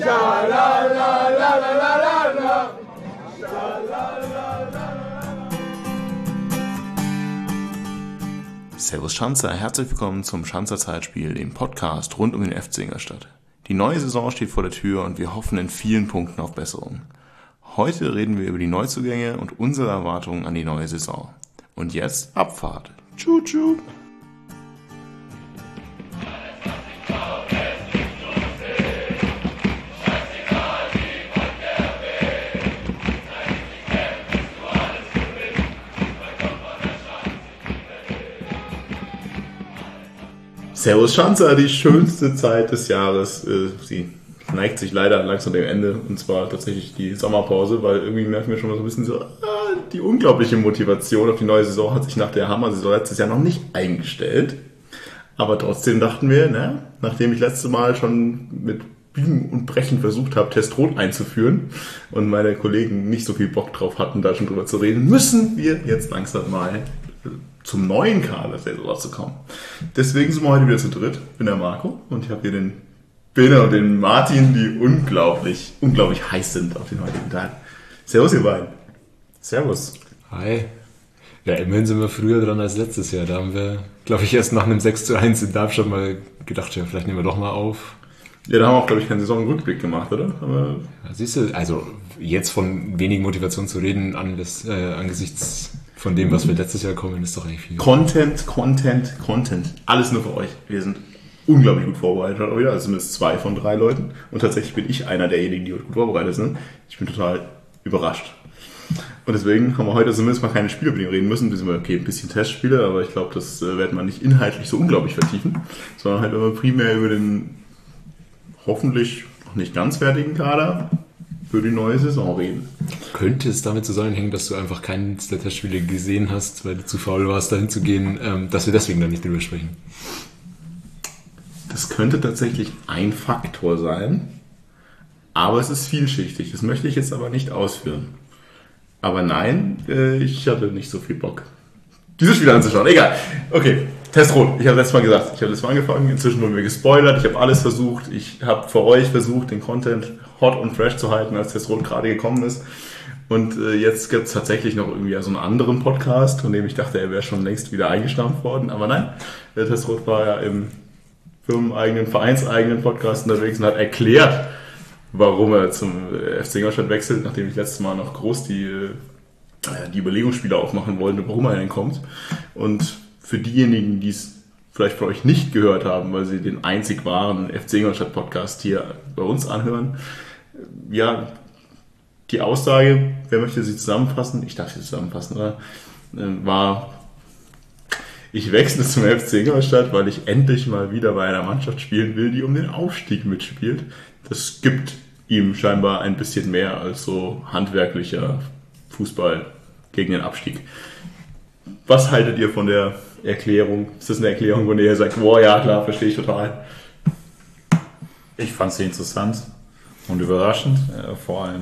Servus Schanzer, herzlich willkommen zum Schanzer Zeitspiel, dem Podcast rund um den FC Ingolstadt. Die neue Saison steht vor der Tür und wir hoffen in vielen Punkten auf Besserung. Heute reden wir über die Neuzugänge und unsere Erwartungen an die neue Saison. Und jetzt Abfahrt. Tschu-tschu. Servus Schanzer, die schönste Zeit des Jahres. Sie neigt sich leider langsam dem Ende, und zwar tatsächlich die Sommerpause, weil irgendwie merken wir schon mal so ein bisschen so, die unglaubliche Motivation auf die neue Saison hat sich nach der Hammer-Saison letztes Jahr noch nicht eingestellt. Aber trotzdem dachten wir, nachdem ich letztes Mal schon mit Biegen und Brechen versucht habe, Testrot einzuführen und meine Kollegen nicht so viel Bock drauf hatten, da schon drüber zu reden, müssen wir jetzt langsam mal zum neuen Kader der Saison zu kommen. Deswegen sind wir heute wieder zu dritt. Ich bin der Marco und ich habe hier den Bene und den Martin, die unglaublich heiß sind auf den heutigen Tag. Servus, ihr beiden. Servus. Hi. Ja, immerhin sind wir früher dran als letztes Jahr. Da haben wir, glaube ich, erst nach einem 6:1 in Darmstadt mal gedacht, ja, vielleicht nehmen wir doch mal auf. Ja, da haben wir auch, glaube ich, keinen Saisonrückblick gemacht, oder? Aber ja, siehst du, also jetzt von wenig Motivation zu reden angesichts von dem, was wir letztes Jahr kommen, ist doch eigentlich viel. Content. Alles nur für euch. Wir sind unglaublich gut vorbereitet heute wieder, also zumindest 2 von 3 Leuten. Und tatsächlich bin ich einer derjenigen, die gut vorbereitet sind. Ich bin total überrascht. Und deswegen haben wir heute zumindest mal keine Spiele, über die wir reden müssen. Okay, ein bisschen Testspiele, aber ich glaube, das werden wir nicht inhaltlich so unglaublich vertiefen, sondern halt immer primär über den hoffentlich noch nicht ganz fertigen Kader für die neue Saison reden. Könnte es damit zusammenhängen, dass du einfach keines der Testspiele gesehen hast, weil du zu faul warst, dahin zu gehen, dass wir deswegen dann nicht drüber sprechen? Das könnte tatsächlich ein Faktor sein, aber es ist vielschichtig. Das möchte ich jetzt aber nicht ausführen. Aber nein, ich hatte nicht so viel Bock, dieses Spiel anzuschauen. Egal. Okay, Testrot. Ich habe letztes Mal gesagt, ich habe letztes Mal angefangen. Inzwischen wurden wir gespoilert. Ich habe alles versucht. Ich habe für euch versucht, den Content hot und fresh zu halten, als Testrot gerade gekommen ist. Und jetzt gibt es tatsächlich noch irgendwie so einen anderen Podcast, von dem ich dachte, er wäre schon längst wieder eingestampft worden. Aber nein, der Testrot war ja im firmeneigenen, vereinseigenen Podcast unterwegs und hat erklärt, warum er zum FC Ingolstadt wechselt, nachdem ich letztes Mal noch groß die Überlegungsspiele aufmachen wollte, warum er denn kommt. Und für diejenigen, die es vielleicht für euch nicht gehört haben, weil sie den einzig wahren FC Ingolstadt Podcast hier bei uns anhören, ja, die Aussage, wer möchte sie zusammenfassen? Ich darf sie zusammenfassen, oder? War, ich wechsle zum FC Ingolstadt, weil ich endlich mal wieder bei einer Mannschaft spielen will, die um den Aufstieg mitspielt. Das gibt ihm scheinbar ein bisschen mehr als so handwerklicher Fußball gegen den Abstieg. Was haltet ihr von der Erklärung? Ist das eine Erklärung, wo ihr sagt, boah, ja klar, verstehe ich total? Ich fand sie interessant und überraschend. Vor allem,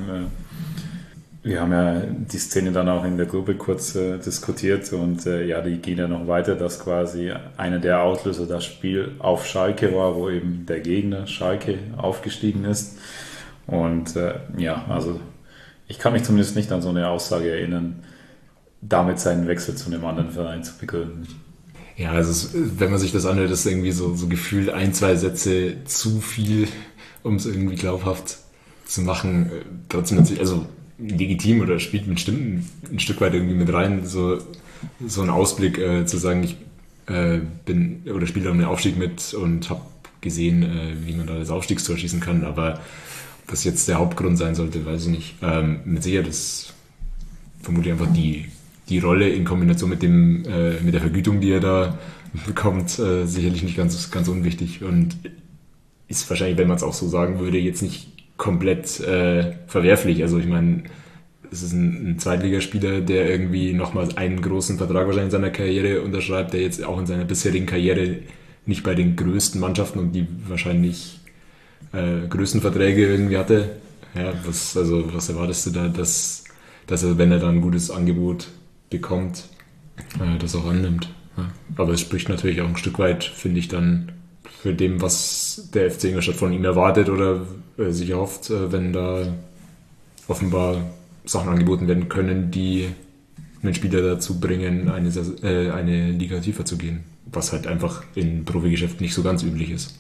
wir haben ja die Szene dann auch in der Gruppe kurz diskutiert und die gehen ja noch weiter, dass quasi einer der Auslöser das Spiel auf Schalke war, wo eben der Gegner Schalke aufgestiegen ist. Und also ich kann mich zumindest nicht an so eine Aussage erinnern, damit seinen Wechsel zu einem anderen Verein zu begründen. Ja, also wenn man sich das anhört, ist irgendwie so gefühlt 1-2 Sätze zu viel, um es irgendwie glaubhaft zu machen. Trotzdem natürlich, also legitim oder spielt mit Stimmen ein Stück weit irgendwie mit rein, so ein Ausblick zu sagen, ich bin oder spiele da um den Aufstieg mit und habe gesehen, wie man da das Aufstiegstor schießen kann, aber ob das jetzt der Hauptgrund sein sollte, weiß ich nicht. Mit Sicherheit ist vermutlich einfach die Rolle in Kombination mit der Vergütung, die er da bekommt, sicherlich nicht ganz unwichtig und ist wahrscheinlich, wenn man es auch so sagen würde, jetzt nicht komplett verwerflich. Also ich meine, es ist ein Zweitligaspieler, der irgendwie nochmal einen großen Vertrag wahrscheinlich in seiner Karriere unterschreibt, der jetzt auch in seiner bisherigen Karriere nicht bei den größten Mannschaften und die wahrscheinlich größten Verträge irgendwie hatte. Ja, was erwartest du da, dass er, wenn er dann ein gutes Angebot bekommt, das auch annimmt. Ja. Aber es spricht natürlich auch ein Stück weit, finde ich, dann für dem, was der FC Ingolstadt von ihm erwartet oder sich erhofft, wenn da offenbar Sachen angeboten werden können, die einen Spieler dazu bringen, eine Liga tiefer zu gehen. Was halt einfach in Profigeschäft nicht so ganz üblich ist.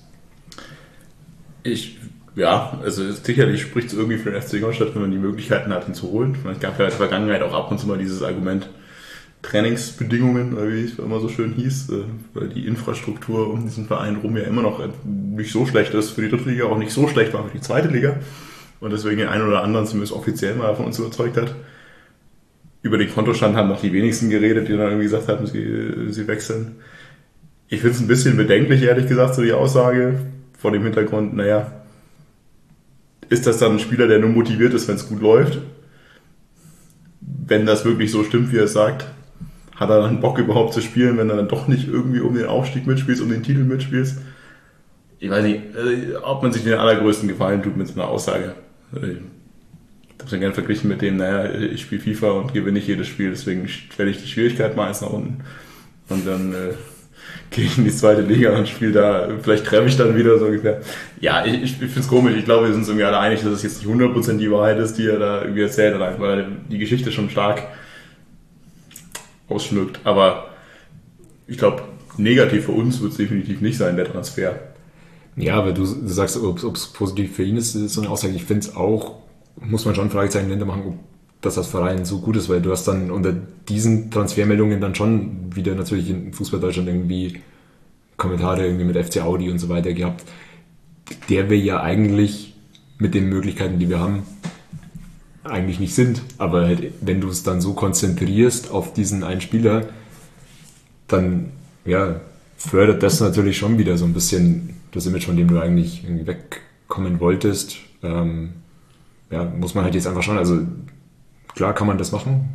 Also sicherlich spricht es irgendwie für den FC Ingolstadt, wenn man die Möglichkeiten hat, ihn zu holen. Es gab ja in der Vergangenheit auch ab und zu mal dieses Argument Trainingsbedingungen, oder wie es immer so schön hieß, weil die Infrastruktur um diesen Verein rum ja immer noch nicht so schlecht ist für die dritte Liga, auch nicht so schlecht war für die zweite Liga und deswegen den einen oder anderen zumindest offiziell mal von uns überzeugt hat. Über den Kontostand haben noch die wenigsten geredet, die dann irgendwie gesagt haben, sie wechseln. Ich finde es ein bisschen bedenklich, ehrlich gesagt, so die Aussage vor dem Hintergrund, ist das dann ein Spieler, der nur motiviert ist, wenn es gut läuft? Wenn das wirklich so stimmt, wie er es sagt, hat er dann Bock überhaupt zu spielen, wenn er dann doch nicht irgendwie um den Aufstieg mitspielt, um den Titel mitspielt? Ich weiß nicht, ob man sich den allergrößten Gefallen tut mit so einer Aussage. Ich habe es ja gerne verglichen mit dem, ich spiele FIFA und gewinne nicht jedes Spiel, deswegen stelle ich die Schwierigkeit mal eins nach unten. Und dann gehe ich in die zweite Liga und spiele da, vielleicht treffe ich dann wieder so ungefähr. Ja, ich finde es komisch. Ich glaube, wir sind uns irgendwie alle einig, dass es jetzt nicht 100% die Wahrheit ist, die er da irgendwie erzählt hat, weil er die Geschichte schon stark ausschmückt. Aber ich glaube, negativ für uns wird es definitiv nicht sein, der Transfer. Ja, aber du sagst, ob es positiv für ihn ist so eine Aussage. Ich finde es auch, muss man schon Fragezeichen dahinter machen, ob das als Verein so gut ist, weil du hast dann unter diesen Transfermeldungen dann schon wieder natürlich in Fußball Deutschland irgendwie Kommentare irgendwie mit FC Audi und so weiter gehabt, der wir ja eigentlich mit den Möglichkeiten, die wir haben, eigentlich nicht sind. Aber halt, wenn du es dann so konzentrierst auf diesen einen Spieler, dann fördert das natürlich schon wieder so ein bisschen das Image, von dem du eigentlich irgendwie wegkommen wolltest. Muss man halt jetzt einfach schauen. Also klar kann man das machen.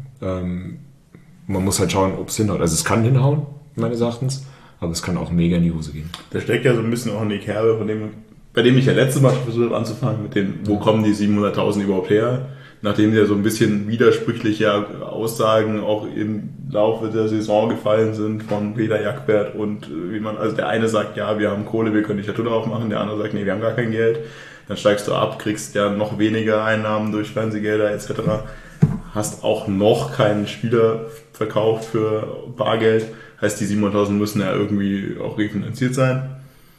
Man muss halt schauen, ob es hinhaut. Also es kann hinhauen, meines Erachtens, aber es kann auch mega in die Hose gehen. Da steckt ja so ein bisschen auch in die Kerbe, bei dem ich ja letztes Mal schon versucht habe anzufangen, mit dem, wo kommen die 700.000 überhaupt her? Nachdem ja so ein bisschen widersprüchliche Aussagen auch im Laufe der Saison gefallen sind von Peter Jackbert und also der eine sagt, ja, wir haben Kohle, wir können die Statue aufmachen, der andere sagt, nee, wir haben gar kein Geld. Dann steigst du ab, kriegst ja noch weniger Einnahmen durch Fernsehgelder etc. Hast auch noch keinen Spieler verkauft für Bargeld. Heißt, die 700.000 müssen ja irgendwie auch refinanziert sein.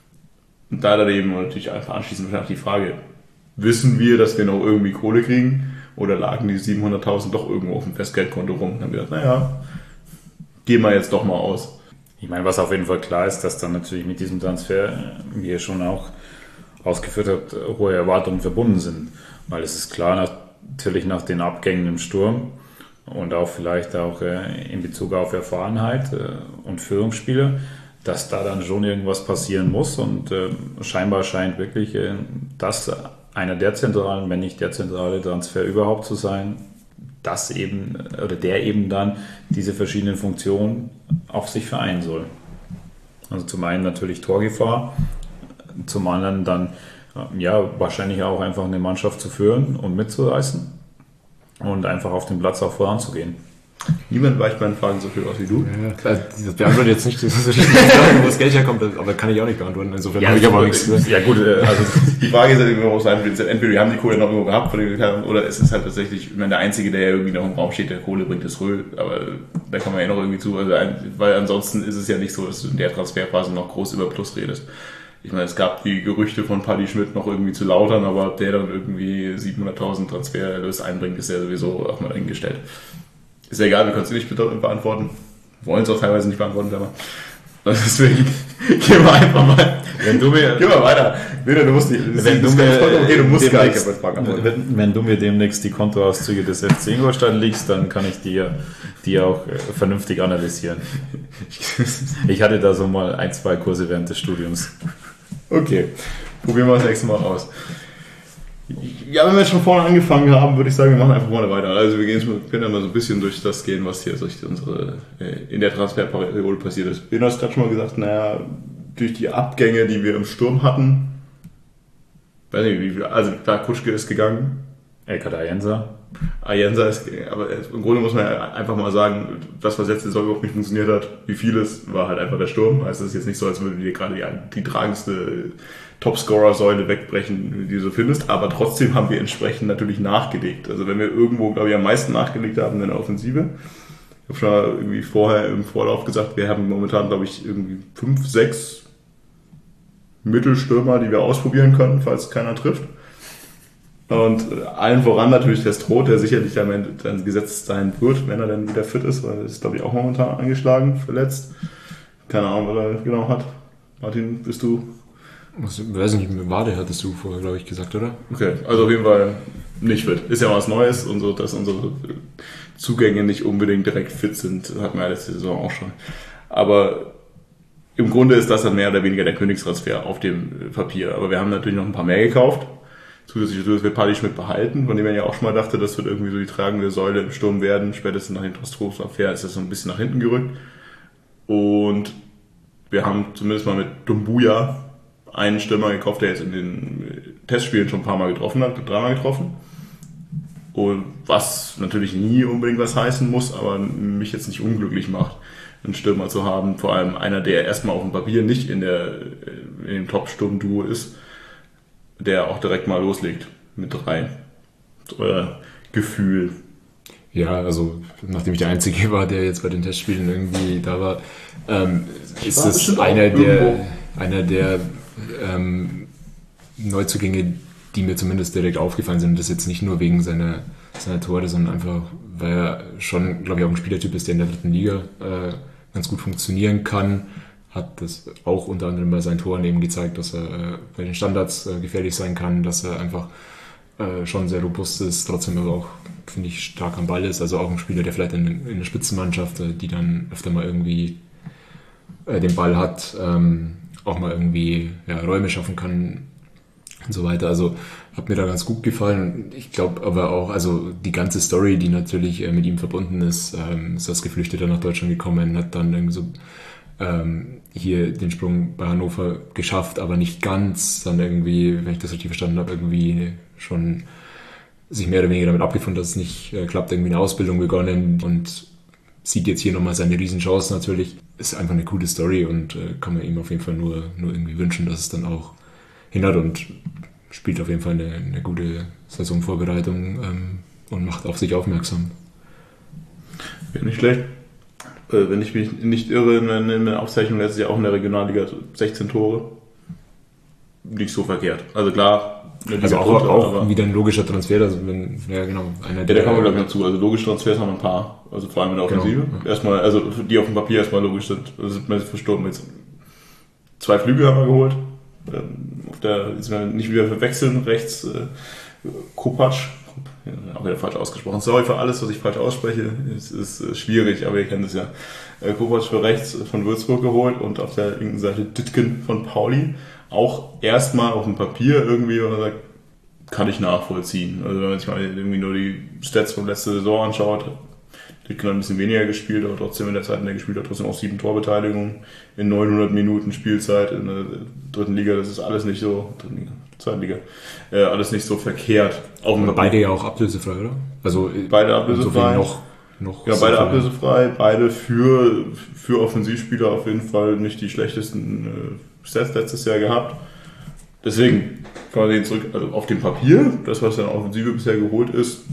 Und da dann eben natürlich einfach anschließend wahrscheinlich die Frage, wissen wir, dass wir noch irgendwie Kohle kriegen? Oder lagen die 700.000 doch irgendwo auf dem Festgeldkonto rum? Und dann haben wir gedacht, gehen wir jetzt doch mal aus. Ich meine, was auf jeden Fall klar ist, dass dann natürlich mit diesem Transfer, wie ihr schon auch ausgeführt habt, hohe Erwartungen verbunden sind. Weil es ist klar, natürlich nach den Abgängen im Sturm und auch vielleicht auch in Bezug auf Erfahrenheit und Führungsspieler, dass da dann schon irgendwas passieren muss und scheinbar scheint wirklich das einer der zentralen, wenn nicht der zentrale Transfer überhaupt zu sein, dass eben oder der eben dann diese verschiedenen Funktionen auf sich vereinen soll. Also zum einen natürlich Torgefahr, zum anderen dann wahrscheinlich auch einfach eine Mannschaft zu führen und mitzureißen und einfach auf dem Platz auch voranzugehen. Niemand weicht meinen Fragen so viel aus wie du. Ja, das beantwortet jetzt nicht, wo das Geld herkommt, aber kann ich auch nicht beantworten. Insofern habe ich aber nichts. Ja gut, also die Frage ist ja immer auch entweder wir haben die Kohle noch irgendwo gehabt, oder es ist halt tatsächlich, ich meine, der Einzige, der ja irgendwie noch im Raum steht, der Kohle bringt, ist Röhl, aber da kommen wir ja noch irgendwie zu, also weil ansonsten ist es ja nicht so, dass du in der Transferphase noch groß über Plus redest. Ich meine, es gab die Gerüchte von Paddy Schmidt noch irgendwie zu Lautern, aber ob der dann irgendwie 700.000 Transfererlös einbringt, ist ja sowieso auch mal eingestellt. Ist ja egal, wir können es nicht beantworten. Wollen es auch teilweise nicht beantworten, aber deswegen gehen wir einfach mal. Gehen wir weiter. Bitte, du musst nicht. Wenn du mir demnächst die Kontoauszüge des FC Ingolstadt legst, dann kann ich die auch vernünftig analysieren. Ich hatte da so mal 1-2 Kurse während des Studiums. Okay, probieren wir das nächste Mal aus. Ja, wenn wir jetzt schon vorne angefangen haben, würde ich sagen, wir machen einfach mal weiter. Also wir können ja mal so ein bisschen durch das gehen, was hier durch unsere in der Transferperiode passiert ist. Ben hat gerade schon mal gesagt, durch die Abgänge, die wir im Sturm hatten, weiß nicht, wie viel, also klar, Kutschke ist gegangen, Elkad Ayensa. Ayensa ist, aber im Grunde muss man ja einfach mal sagen, das, was letzte Saison überhaupt nicht funktioniert hat, wie vieles, war halt einfach der Sturm. Also es ist jetzt nicht so, als würde dir gerade die tragendste Topscorer-Säule wegbrechen, die du so findest, aber trotzdem haben wir entsprechend natürlich nachgelegt. Also wenn wir irgendwo, glaube ich, am meisten nachgelegt haben in der Offensive, ich habe schon mal irgendwie vorher im Vorlauf gesagt, wir haben momentan, glaube ich, irgendwie 5, 6 Mittelstürmer, die wir ausprobieren können, falls keiner trifft. Und allen voran natürlich der Stroh, der sicherlich dann gesetzt sein wird, wenn er dann wieder fit ist, weil er ist, glaube ich, auch momentan angeschlagen, verletzt. Keine Ahnung, was er genau hat. Martin, bist du? Ich weiß nicht, Wade hattest du vorher, glaube ich, gesagt, oder? Okay, also auf jeden Fall nicht fit. Ist ja was Neues und so, dass unsere Zugänge nicht unbedingt direkt fit sind, hatten wir ja letzte Saison auch schon. Aber im Grunde ist das dann mehr oder weniger der Königstransfer auf dem Papier. Aber wir haben natürlich noch ein paar mehr gekauft. Zusätzlich wird Paddy Schmidt behalten, von dem man ja auch schon mal dachte, das wird irgendwie so die tragende Säule im Sturm werden. Spätestens nach dem Transfer ist das so ein bisschen nach hinten gerückt. Und wir haben zumindest mal mit Dumbuya einen Stürmer gekauft, der jetzt in den Testspielen schon ein paar Mal getroffen hat, 3-mal getroffen. Und was natürlich nie unbedingt was heißen muss, aber mich jetzt nicht unglücklich macht, einen Stürmer zu haben. Vor allem einer, der erstmal auf dem Papier nicht in dem Top-Sturm-Duo ist, der auch direkt mal loslegt mit 3. Euer Gefühl. Ja, also nachdem ich der Einzige war, der jetzt bei den Testspielen irgendwie da war, ist es einer der Neuzugänge, die mir zumindest direkt aufgefallen sind. Das jetzt nicht nur wegen seiner Tore, sondern einfach, weil er schon, glaube ich, auch ein Spielertyp ist, der in der 3. Liga ganz gut funktionieren kann. Hat das auch unter anderem bei seinen Toren eben gezeigt, dass er bei den Standards gefährlich sein kann, dass er einfach schon sehr robust ist, trotzdem aber auch, finde ich, stark am Ball ist. Also auch ein Spieler, der vielleicht in der Spitzenmannschaft, die dann öfter mal irgendwie den Ball hat, auch mal irgendwie Räume schaffen kann und so weiter. Also hat mir da ganz gut gefallen. Ich glaube aber auch, also die ganze Story, die natürlich mit ihm verbunden ist, ist als Geflüchteter nach Deutschland gekommen, hat dann irgendwie so hier den Sprung bei Hannover geschafft, aber nicht ganz. Dann irgendwie, wenn ich das richtig verstanden habe, irgendwie schon sich mehr oder weniger damit abgefunden, dass es nicht klappt, irgendwie eine Ausbildung begonnen und sieht jetzt hier nochmal seine Riesenchance natürlich. Ist einfach eine coole Story und kann man ihm auf jeden Fall nur irgendwie wünschen, dass es dann auch hinhaut und spielt auf jeden Fall eine gute Saisonvorbereitung und macht auf sich aufmerksam. Ja, nicht schlecht. Wenn ich mich nicht irre, in der Aufzeichnung letztes Jahr auch in der Regionalliga 16 Tore. Nicht so verkehrt. Also klar, also auch wieder ein logischer Transfer. Also genau, der kommen wir glaube ich noch zu. Also logische Transfers haben wir ein paar. Also vor allem in der Offensive. Genau. Erstmal, also die auf dem Papier erstmal logisch sind. Also sind wir verstorben jetzt. 2 Flügel haben wir geholt. Auf der ist man nicht wieder verwechseln. Rechts Kopacz. Auch wieder falsch ausgesprochen. Sorry für alles, was ich falsch ausspreche. Es ist schwierig, aber ihr kennt es ja. Kopacz für rechts von Würzburg geholt und auf der linken Seite Dittgen von Pauli. Auch erstmal auf dem Papier irgendwie, wo man sagt, kann ich nachvollziehen. Also wenn man sich mal irgendwie nur die Stats von letzter Saison anschaut, Dittgen hat ein bisschen weniger gespielt, aber trotzdem in der Zeit, in der er gespielt hat, trotzdem auch 7 Torbeteiligungen in 900 Minuten Spielzeit in der 3. Liga. Das ist alles nicht so, 2. Liga, alles nicht so verkehrt. Auch aber beide ja auch ablösefrei, oder? Also beide ablösefrei. Noch ja, beide ablösefrei. Beide für Offensivspieler auf jeden Fall nicht die schlechtesten Stats letztes Jahr gehabt. Deswegen kann man sehen zurück, also auf dem Papier, das was in der Offensive bisher geholt ist,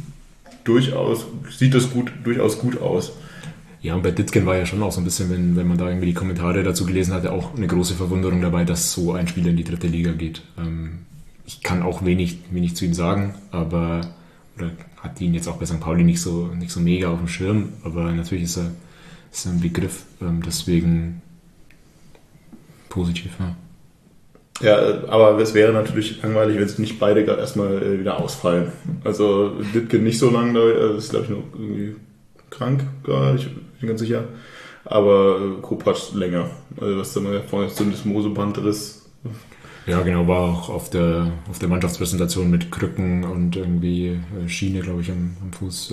sieht das durchaus gut aus. Ja, und bei Dittgen war ja schon auch so ein bisschen, wenn man da irgendwie die Kommentare dazu gelesen hatte, auch eine große Verwunderung dabei, dass so ein Spieler in die 3. Liga geht. Ich kann auch wenig zu ihm sagen, aber oder hat ihn jetzt auch bei St. Pauli nicht so mega auf dem Schirm, aber natürlich ist er ein Begriff, deswegen positiv, ja. Ja, aber es wäre natürlich langweilig, wenn es nicht beide gerade erstmal wieder ausfallen. Also Dittgen nicht so lange, ist glaube ich noch irgendwie krank gerade, ich bin ganz sicher. Aber Kopacz länger. Also was da mal vorne ist, das Mosebandriss. Ja, genau, war auch auf der Mannschaftspräsentation mit Krücken und irgendwie Schiene, glaube ich, am Fuß.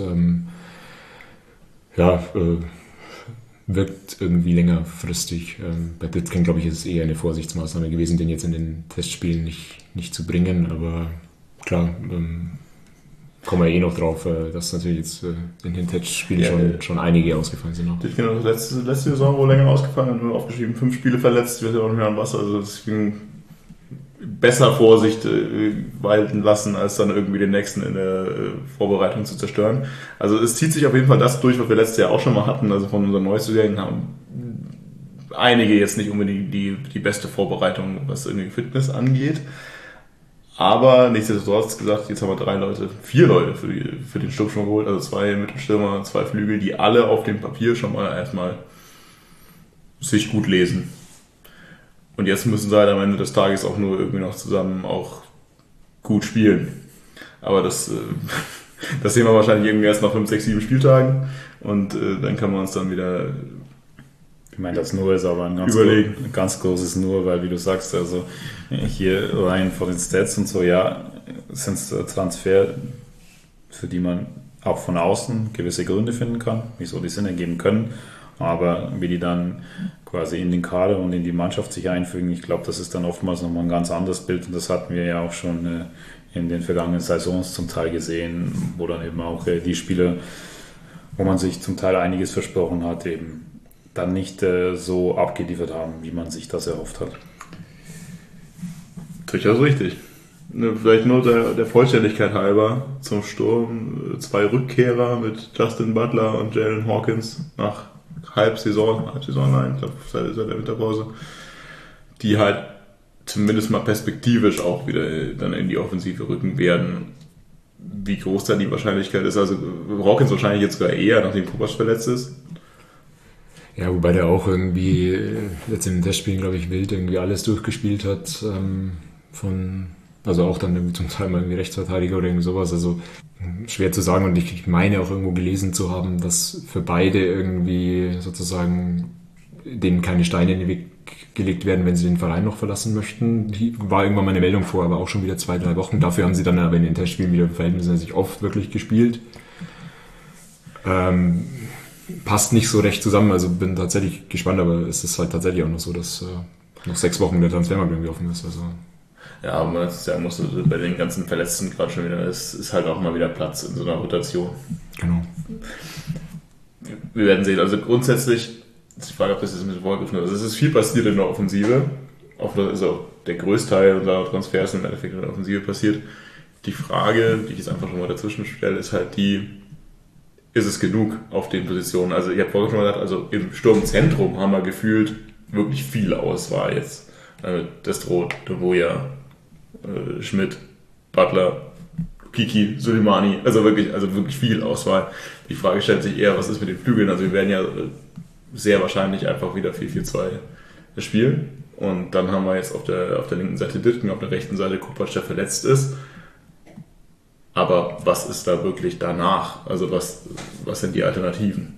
Wirkt irgendwie längerfristig. Bei Dittgen, glaube ich, ist es eher eine Vorsichtsmaßnahme gewesen, den jetzt in den Testspielen nicht zu bringen, aber klar, kommen wir noch drauf, dass natürlich jetzt in den Testspielen schon einige ausgefallen sind. Noch. Ich finde, letzte Saison, wo länger ausgefallen, nur aufgeschrieben, 5 Spiele verletzt, wird ja auch nicht mehr an Wasser. Also deswegen besser Vorsicht walten lassen, als dann irgendwie den nächsten in der Vorbereitung zu zerstören. Also es zieht sich auf jeden Fall das durch, was wir letztes Jahr auch schon mal hatten. Also von unseren Neuzugängen haben einige jetzt nicht unbedingt die beste Vorbereitung, was irgendwie Fitness angeht. Aber nichtsdestotrotz gesagt, jetzt haben wir 4 Leute für den Sturm schon geholt, also 2 Mittelstürmer, 2 Flügel, die alle auf dem Papier schon mal erstmal sich gut lesen. Und jetzt müssen sie halt am Ende des Tages auch nur irgendwie noch zusammen auch gut spielen. Aber das sehen wir wahrscheinlich irgendwie erst nach 5, 6, 7 Spieltagen und dann kann man uns dann wieder ich meine, das Nur ist aber ein ganz großes Nur, weil wie du sagst, also hier rein von den Stats und so, ja, sind es Transfer, für die man auch von außen gewisse Gründe finden kann, wieso die Sinn ergeben können, aber wie die dann quasi in den Kader und in die Mannschaft sich einfügen, ich glaube, das ist dann oftmals nochmal ein ganz anderes Bild und das hatten wir ja auch schon in den vergangenen Saisons zum Teil gesehen, wo dann eben auch die Spieler, wo man sich zum Teil einiges versprochen hat, eben dann nicht so abgeliefert haben, wie man sich das erhofft hat. Durchaus richtig. Vielleicht nur der Vollständigkeit halber zum Sturm 2 Rückkehrer mit Justin Butler und Jalen Hawkins nach Halbsaison, nein, ich glaube seit der Winterpause, die halt zumindest mal perspektivisch auch wieder dann in die Offensive rücken werden. Wie groß da die Wahrscheinlichkeit ist, also Hawkins wahrscheinlich jetzt sogar eher, nachdem Kovac verletzt ist. Ja, wobei der auch irgendwie jetzt in den Testspielen, glaube ich, wild irgendwie alles durchgespielt hat, also auch dann irgendwie zum Teil mal irgendwie Rechtsverteidiger oder irgendwie sowas, also schwer zu sagen und ich meine auch irgendwo gelesen zu haben, dass für beide irgendwie sozusagen denen keine Steine in den Weg gelegt werden, wenn sie den Verein noch verlassen möchten. War irgendwann mal eine Meldung vor, aber auch schon wieder 2, 3 Wochen. Dafür haben sie dann aber in den Testspielen wieder verhältnismäßig oft wirklich gespielt. Passt nicht so recht zusammen, also bin tatsächlich gespannt, aber es ist halt tatsächlich auch noch so, dass noch 6 Wochen der Transfermarkt irgendwie offen ist. Also. Ja, aber man sagen muss, bei den ganzen Verletzten gerade schon wieder, ist halt auch mal wieder Platz in so einer Rotation. Genau. Wir werden sehen, also grundsätzlich, ich frage, ob das jetzt ein bisschen vorgegriffen ist, also es ist viel passiert in der Offensive, also der Größteil unserer Transfers im Endeffekt in der Offensive passiert. Die Frage, die ich jetzt einfach schon mal dazwischen stelle, ist halt ist es genug auf den Positionen? Also ich habe vorhin schon mal gesagt, also im Sturmzentrum haben wir gefühlt wirklich viel Auswahl jetzt. Destro, Doboja, Schmidt, Butler, Kiki, Suleimani, also wirklich viel Auswahl. Die Frage stellt sich eher, was ist mit den Flügeln? Also wir werden ja sehr wahrscheinlich einfach wieder 4-4-2 spielen. Und dann haben wir jetzt auf der linken Seite Dittgen, auf der rechten Seite Kopac, der verletzt ist. Aber was ist da wirklich danach? Also was sind die Alternativen?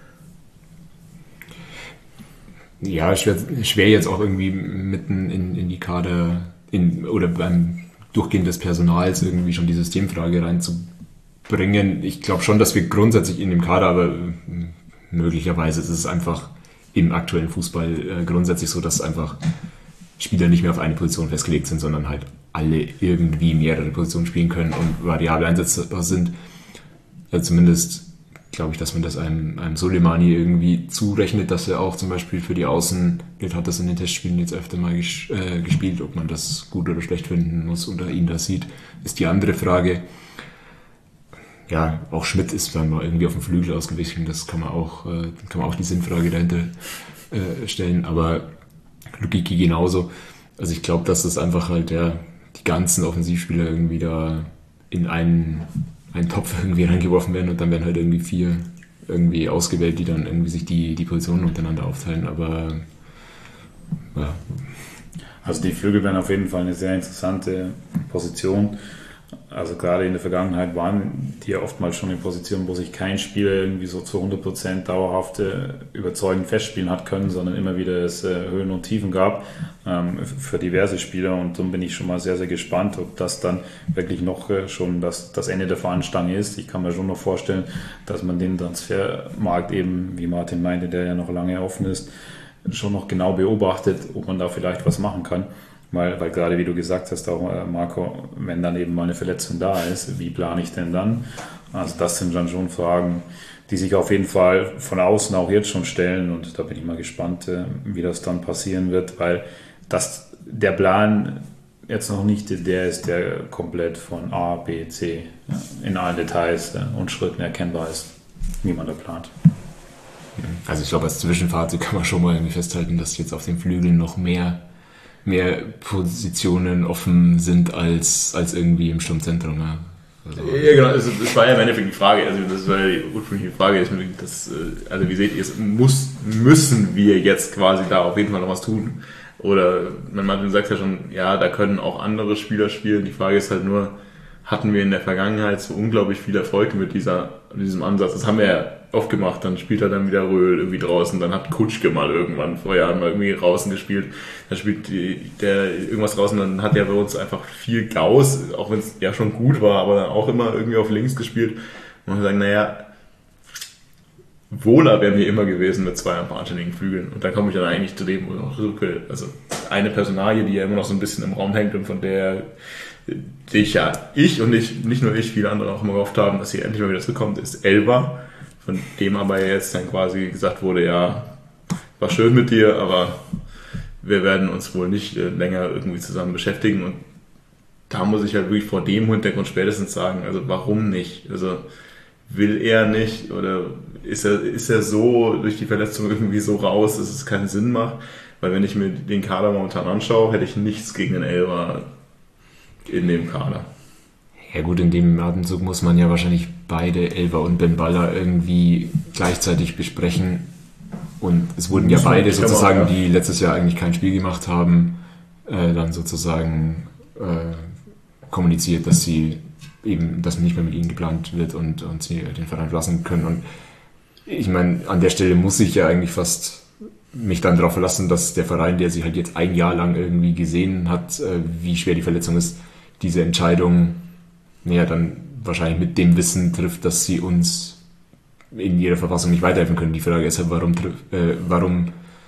Ja, schwer jetzt auch irgendwie mitten in die Kader oder beim Durchgehen des Personals irgendwie schon die Systemfrage reinzubringen. Ich glaube schon, dass wir grundsätzlich in dem Kader, aber möglicherweise ist es einfach im aktuellen Fußball grundsätzlich so, dass einfach Spieler nicht mehr auf eine Position festgelegt sind, sondern halt alle irgendwie mehrere Positionen spielen können und variabel einsetzbar sind. Also zumindest glaube ich, dass man das einem Suleimani irgendwie zurechnet, dass er auch zum Beispiel für die Außen, Bild hat das in den Testspielen jetzt öfter mal gespielt, ob man das gut oder schlecht finden muss oder ihn da sieht, ist die andere Frage. Ja, auch Schmidt ist dann mal irgendwie auf dem Flügel ausgewichen, das kann man auch die Sinnfrage dahinter stellen, aber Lukiki genauso. Also ich glaube, dass das einfach halt die ganzen Offensivspieler irgendwie da in einen Topf irgendwie reingeworfen werden und dann werden halt irgendwie 4 irgendwie ausgewählt, die dann irgendwie sich die Positionen untereinander aufteilen, aber ja. Also die Flügel werden auf jeden Fall eine sehr interessante Position. Also gerade in der Vergangenheit waren die ja oftmals schon in Positionen, wo sich kein Spieler irgendwie so zu 100% dauerhaft überzeugend festspielen hat können, sondern immer wieder es Höhen und Tiefen gab für diverse Spieler und darum bin ich schon mal sehr, sehr gespannt, ob das dann wirklich noch schon das Ende der Fahnenstange ist. Ich kann mir schon noch vorstellen, dass man den Transfermarkt eben, wie Martin meinte, der ja noch lange offen ist, schon noch genau beobachtet, ob man da vielleicht was machen kann. weil gerade wie du gesagt hast, auch Marco, wenn dann eben mal eine Verletzung da ist, wie plane ich denn dann? Also das sind dann schon Fragen, die sich auf jeden Fall von außen auch jetzt schon stellen und da bin ich mal gespannt, wie das dann passieren wird, weil der Plan jetzt noch nicht der ist, der komplett von A, B, C in allen Details und Schritten erkennbar ist, wie man da plant. Also ich glaube, als Zwischenfazit kann man schon mal irgendwie festhalten, dass jetzt auf den Flügeln noch mehr Positionen offen sind als irgendwie im Sturmzentrum. Ja. Also, ja, genau, also das war ja im Endeffekt die Frage, also das war ja die ursprüngliche Frage, also wie seht ihr es, müssen wir jetzt quasi da auf jeden Fall noch was tun? Oder man sagt ja schon, ja, da können auch andere Spieler spielen, die Frage ist halt nur, hatten wir in der Vergangenheit so unglaublich viel Erfolg mit diesem Ansatz. Das haben wir ja oft gemacht. Dann spielt er dann wieder Röhl irgendwie draußen. Dann hat Kutschke mal irgendwann vor Jahren mal irgendwie draußen gespielt. Dann spielt der irgendwas draußen. Dann hat er bei uns einfach viel Gauss, auch wenn es ja schon gut war, aber dann auch immer irgendwie auf links gespielt. Und man sagen, naja, wohler wären wir immer gewesen mit zwei anständigen Flügeln. Und da komme ich dann eigentlich zu dem, wo ich auch zurück, also eine Personalie, die ja immer noch so ein bisschen im Raum hängt und von der ich und nicht nur ich, viele andere auch immer gehofft haben, dass sie endlich mal wieder zurückkommt, ist Elba, von dem aber jetzt dann quasi gesagt wurde, ja, war schön mit dir, aber wir werden uns wohl nicht länger irgendwie zusammen beschäftigen und da muss ich halt wirklich vor dem Hintergrund spätestens sagen, also warum nicht? Also will er nicht oder ist er so durch die Verletzung irgendwie so raus, dass es keinen Sinn macht? Weil wenn ich mir den Kader momentan anschaue, hätte ich nichts gegen den Elba in dem Kader. Ja gut, in dem Atemzug muss man ja wahrscheinlich beide, Elba und Ben Baller, irgendwie gleichzeitig besprechen. Und es wurden ja beide sozusagen, die letztes Jahr eigentlich kein Spiel gemacht haben, dann sozusagen kommuniziert, dass nicht mehr mit ihnen geplant wird und sie den Verein verlassen können. Und ich meine, an der Stelle muss ich ja eigentlich fast mich dann darauf verlassen, dass der Verein, der sie halt jetzt ein Jahr lang irgendwie gesehen hat, wie schwer die Verletzung ist, diese Entscheidung dann wahrscheinlich mit dem Wissen trifft, dass sie uns in ihrer Verfassung nicht weiterhelfen können. Die Frage ist halt, warum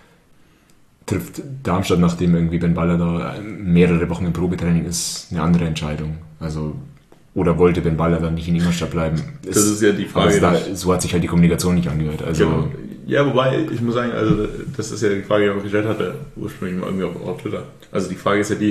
trifft Darmstadt, nachdem irgendwie Ben Baller da mehrere Wochen im Probetraining ist, eine andere Entscheidung? Also, oder wollte Ben Baller dann nicht in Ingolstadt bleiben? Das ist ja die Frage. So hat sich halt die Kommunikation nicht angehört. Also, genau. Ja, wobei, ich muss sagen, also das ist ja die Frage, die ich auch gestellt hatte, ursprünglich mal irgendwie auf Twitter. Also die Frage ist ja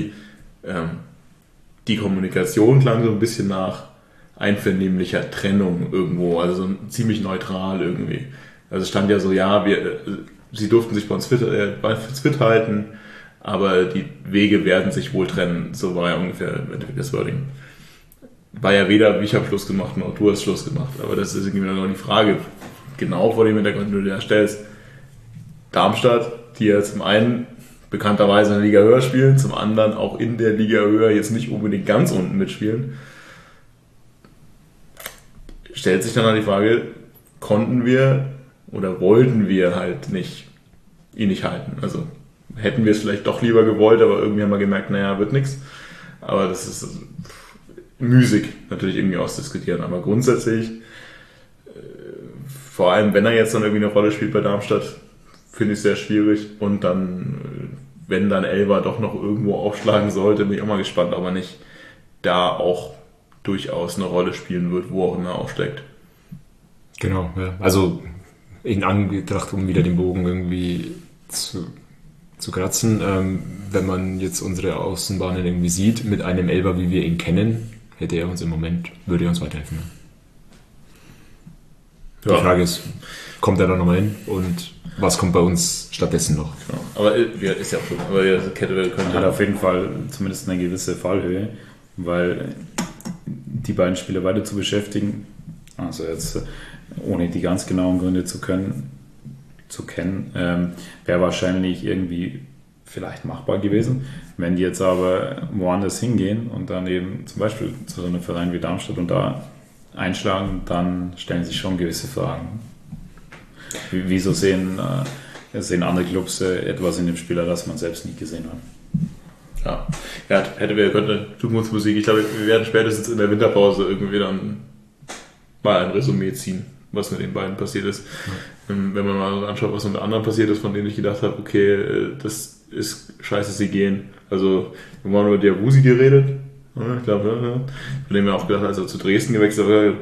die Kommunikation klang so ein bisschen nach einvernehmlicher Trennung irgendwo, also so ziemlich neutral irgendwie. Also es stand ja so, ja, sie durften sich bei uns fit halten, aber die Wege werden sich wohl trennen. So war ja ungefähr das Wording. War ja weder ich habe Schluss gemacht, noch du hast Schluss gemacht. Aber das ist irgendwie noch die Frage, genau vor dem Hintergrund, den du dir stellst. Darmstadt, die ja zum einen bekannterweise in der Liga höher spielen, zum anderen auch in der Liga höher jetzt nicht unbedingt ganz unten mitspielen, stellt sich dann halt die Frage, konnten wir oder wollten wir halt ihn nicht halten. Also hätten wir es vielleicht doch lieber gewollt, aber irgendwie haben wir gemerkt, naja, wird nichts. Aber das ist müßig natürlich irgendwie ausdiskutieren. Aber grundsätzlich, vor allem wenn er jetzt dann irgendwie eine Rolle spielt bei Darmstadt, finde ich sehr schwierig. Und dann, wenn dann Elba doch noch irgendwo aufschlagen sollte, bin ich auch mal gespannt, ob er nicht da auch durchaus eine Rolle spielen wird, wo auch immer er aufsteigt. Genau, ja. Also in Anbetracht, um wieder den Bogen irgendwie zu kratzen, wenn man jetzt unsere Außenbahnen irgendwie sieht, mit einem Elba, wie wir ihn kennen, würde er uns weiterhelfen. Ja. Die Frage ist, kommt er da nochmal hin und was kommt bei uns stattdessen noch? Genau. Aber ist ja auch so. Aber die Kette hat auf jeden Fall zumindest eine gewisse Fallhöhe, weil die beiden Spieler weiter zu beschäftigen, also jetzt ohne die ganz genauen Gründe zu kennen, wäre wahrscheinlich irgendwie vielleicht machbar gewesen. Wenn die jetzt aber woanders hingehen und dann eben zum Beispiel zu so einem Verein wie Darmstadt und da einschlagen, dann stellen sich schon gewisse Fragen. Wieso sehen andere Clubs etwas in dem Spieler, das man selbst nicht gesehen hat? Ja, könnte Zukunftsmusik. Ich glaube, wir werden spätestens in der Winterpause irgendwie dann mal ein Resümee ziehen, was mit den beiden passiert ist. Wenn man mal anschaut, was unter anderem passiert ist, von denen ich gedacht habe, okay, das ist scheiße, sie gehen. Also, wir haben über Diawusi geredet. Ich glaube, von dem wir auch gedacht, als er zu Dresden gewechselt wird,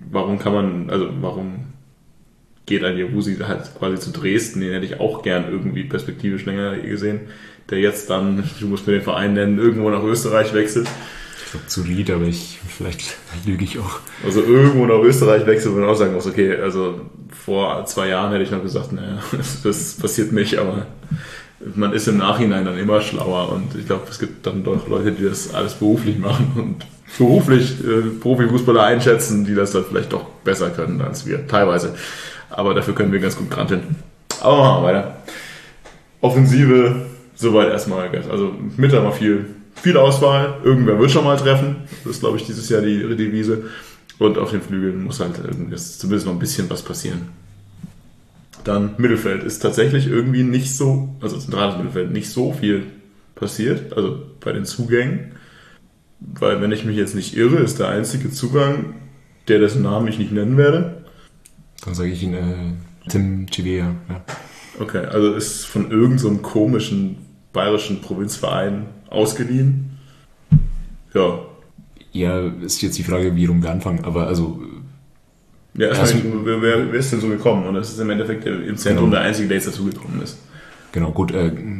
warum geht ein Diawusi halt quasi zu Dresden? Den hätte ich auch gern irgendwie perspektivisch länger gesehen. Der jetzt dann, du musst mir den Verein nennen, irgendwo nach Österreich wechselt. Ich glaube zu Ried, aber vielleicht lüge ich auch. Also irgendwo nach Österreich wechselt, wo man auch sagen muss, okay, also vor 2 Jahren hätte ich noch gesagt, naja, das passiert nicht, aber man ist im Nachhinein dann immer schlauer und ich glaube, es gibt dann doch Leute, die das alles beruflich machen und beruflich Profifußballer einschätzen, die das dann vielleicht doch besser können als wir, teilweise. Aber dafür können wir ganz gut granteln. Aber machen wir weiter. Offensive, soweit erstmal. Also mit haben wir viel Auswahl. Irgendwer wird schon mal treffen. Das ist, glaube ich, dieses Jahr die Devise. Und auf den Flügeln muss halt zumindest noch ein bisschen was passieren. Dann Mittelfeld ist tatsächlich irgendwie nicht so, also zentrales Mittelfeld, nicht so viel passiert. Also bei den Zugängen. Weil, wenn ich mich jetzt nicht irre, ist der einzige Zugang, dessen Namen ich nicht nennen werde. Dann sage ich Ihnen Tim Chivea. Ja. Okay, also ist von irgendeinem so komischen bayerischen Provinzverein ausgeliehen. Ja. Ja, ist jetzt die Frage, wie rum wir anfangen, aber also... Ja, wer ist denn so gekommen? Und das ist im Endeffekt im Zentrum der Einzige, der jetzt dazugekommen ist. Genau, gut.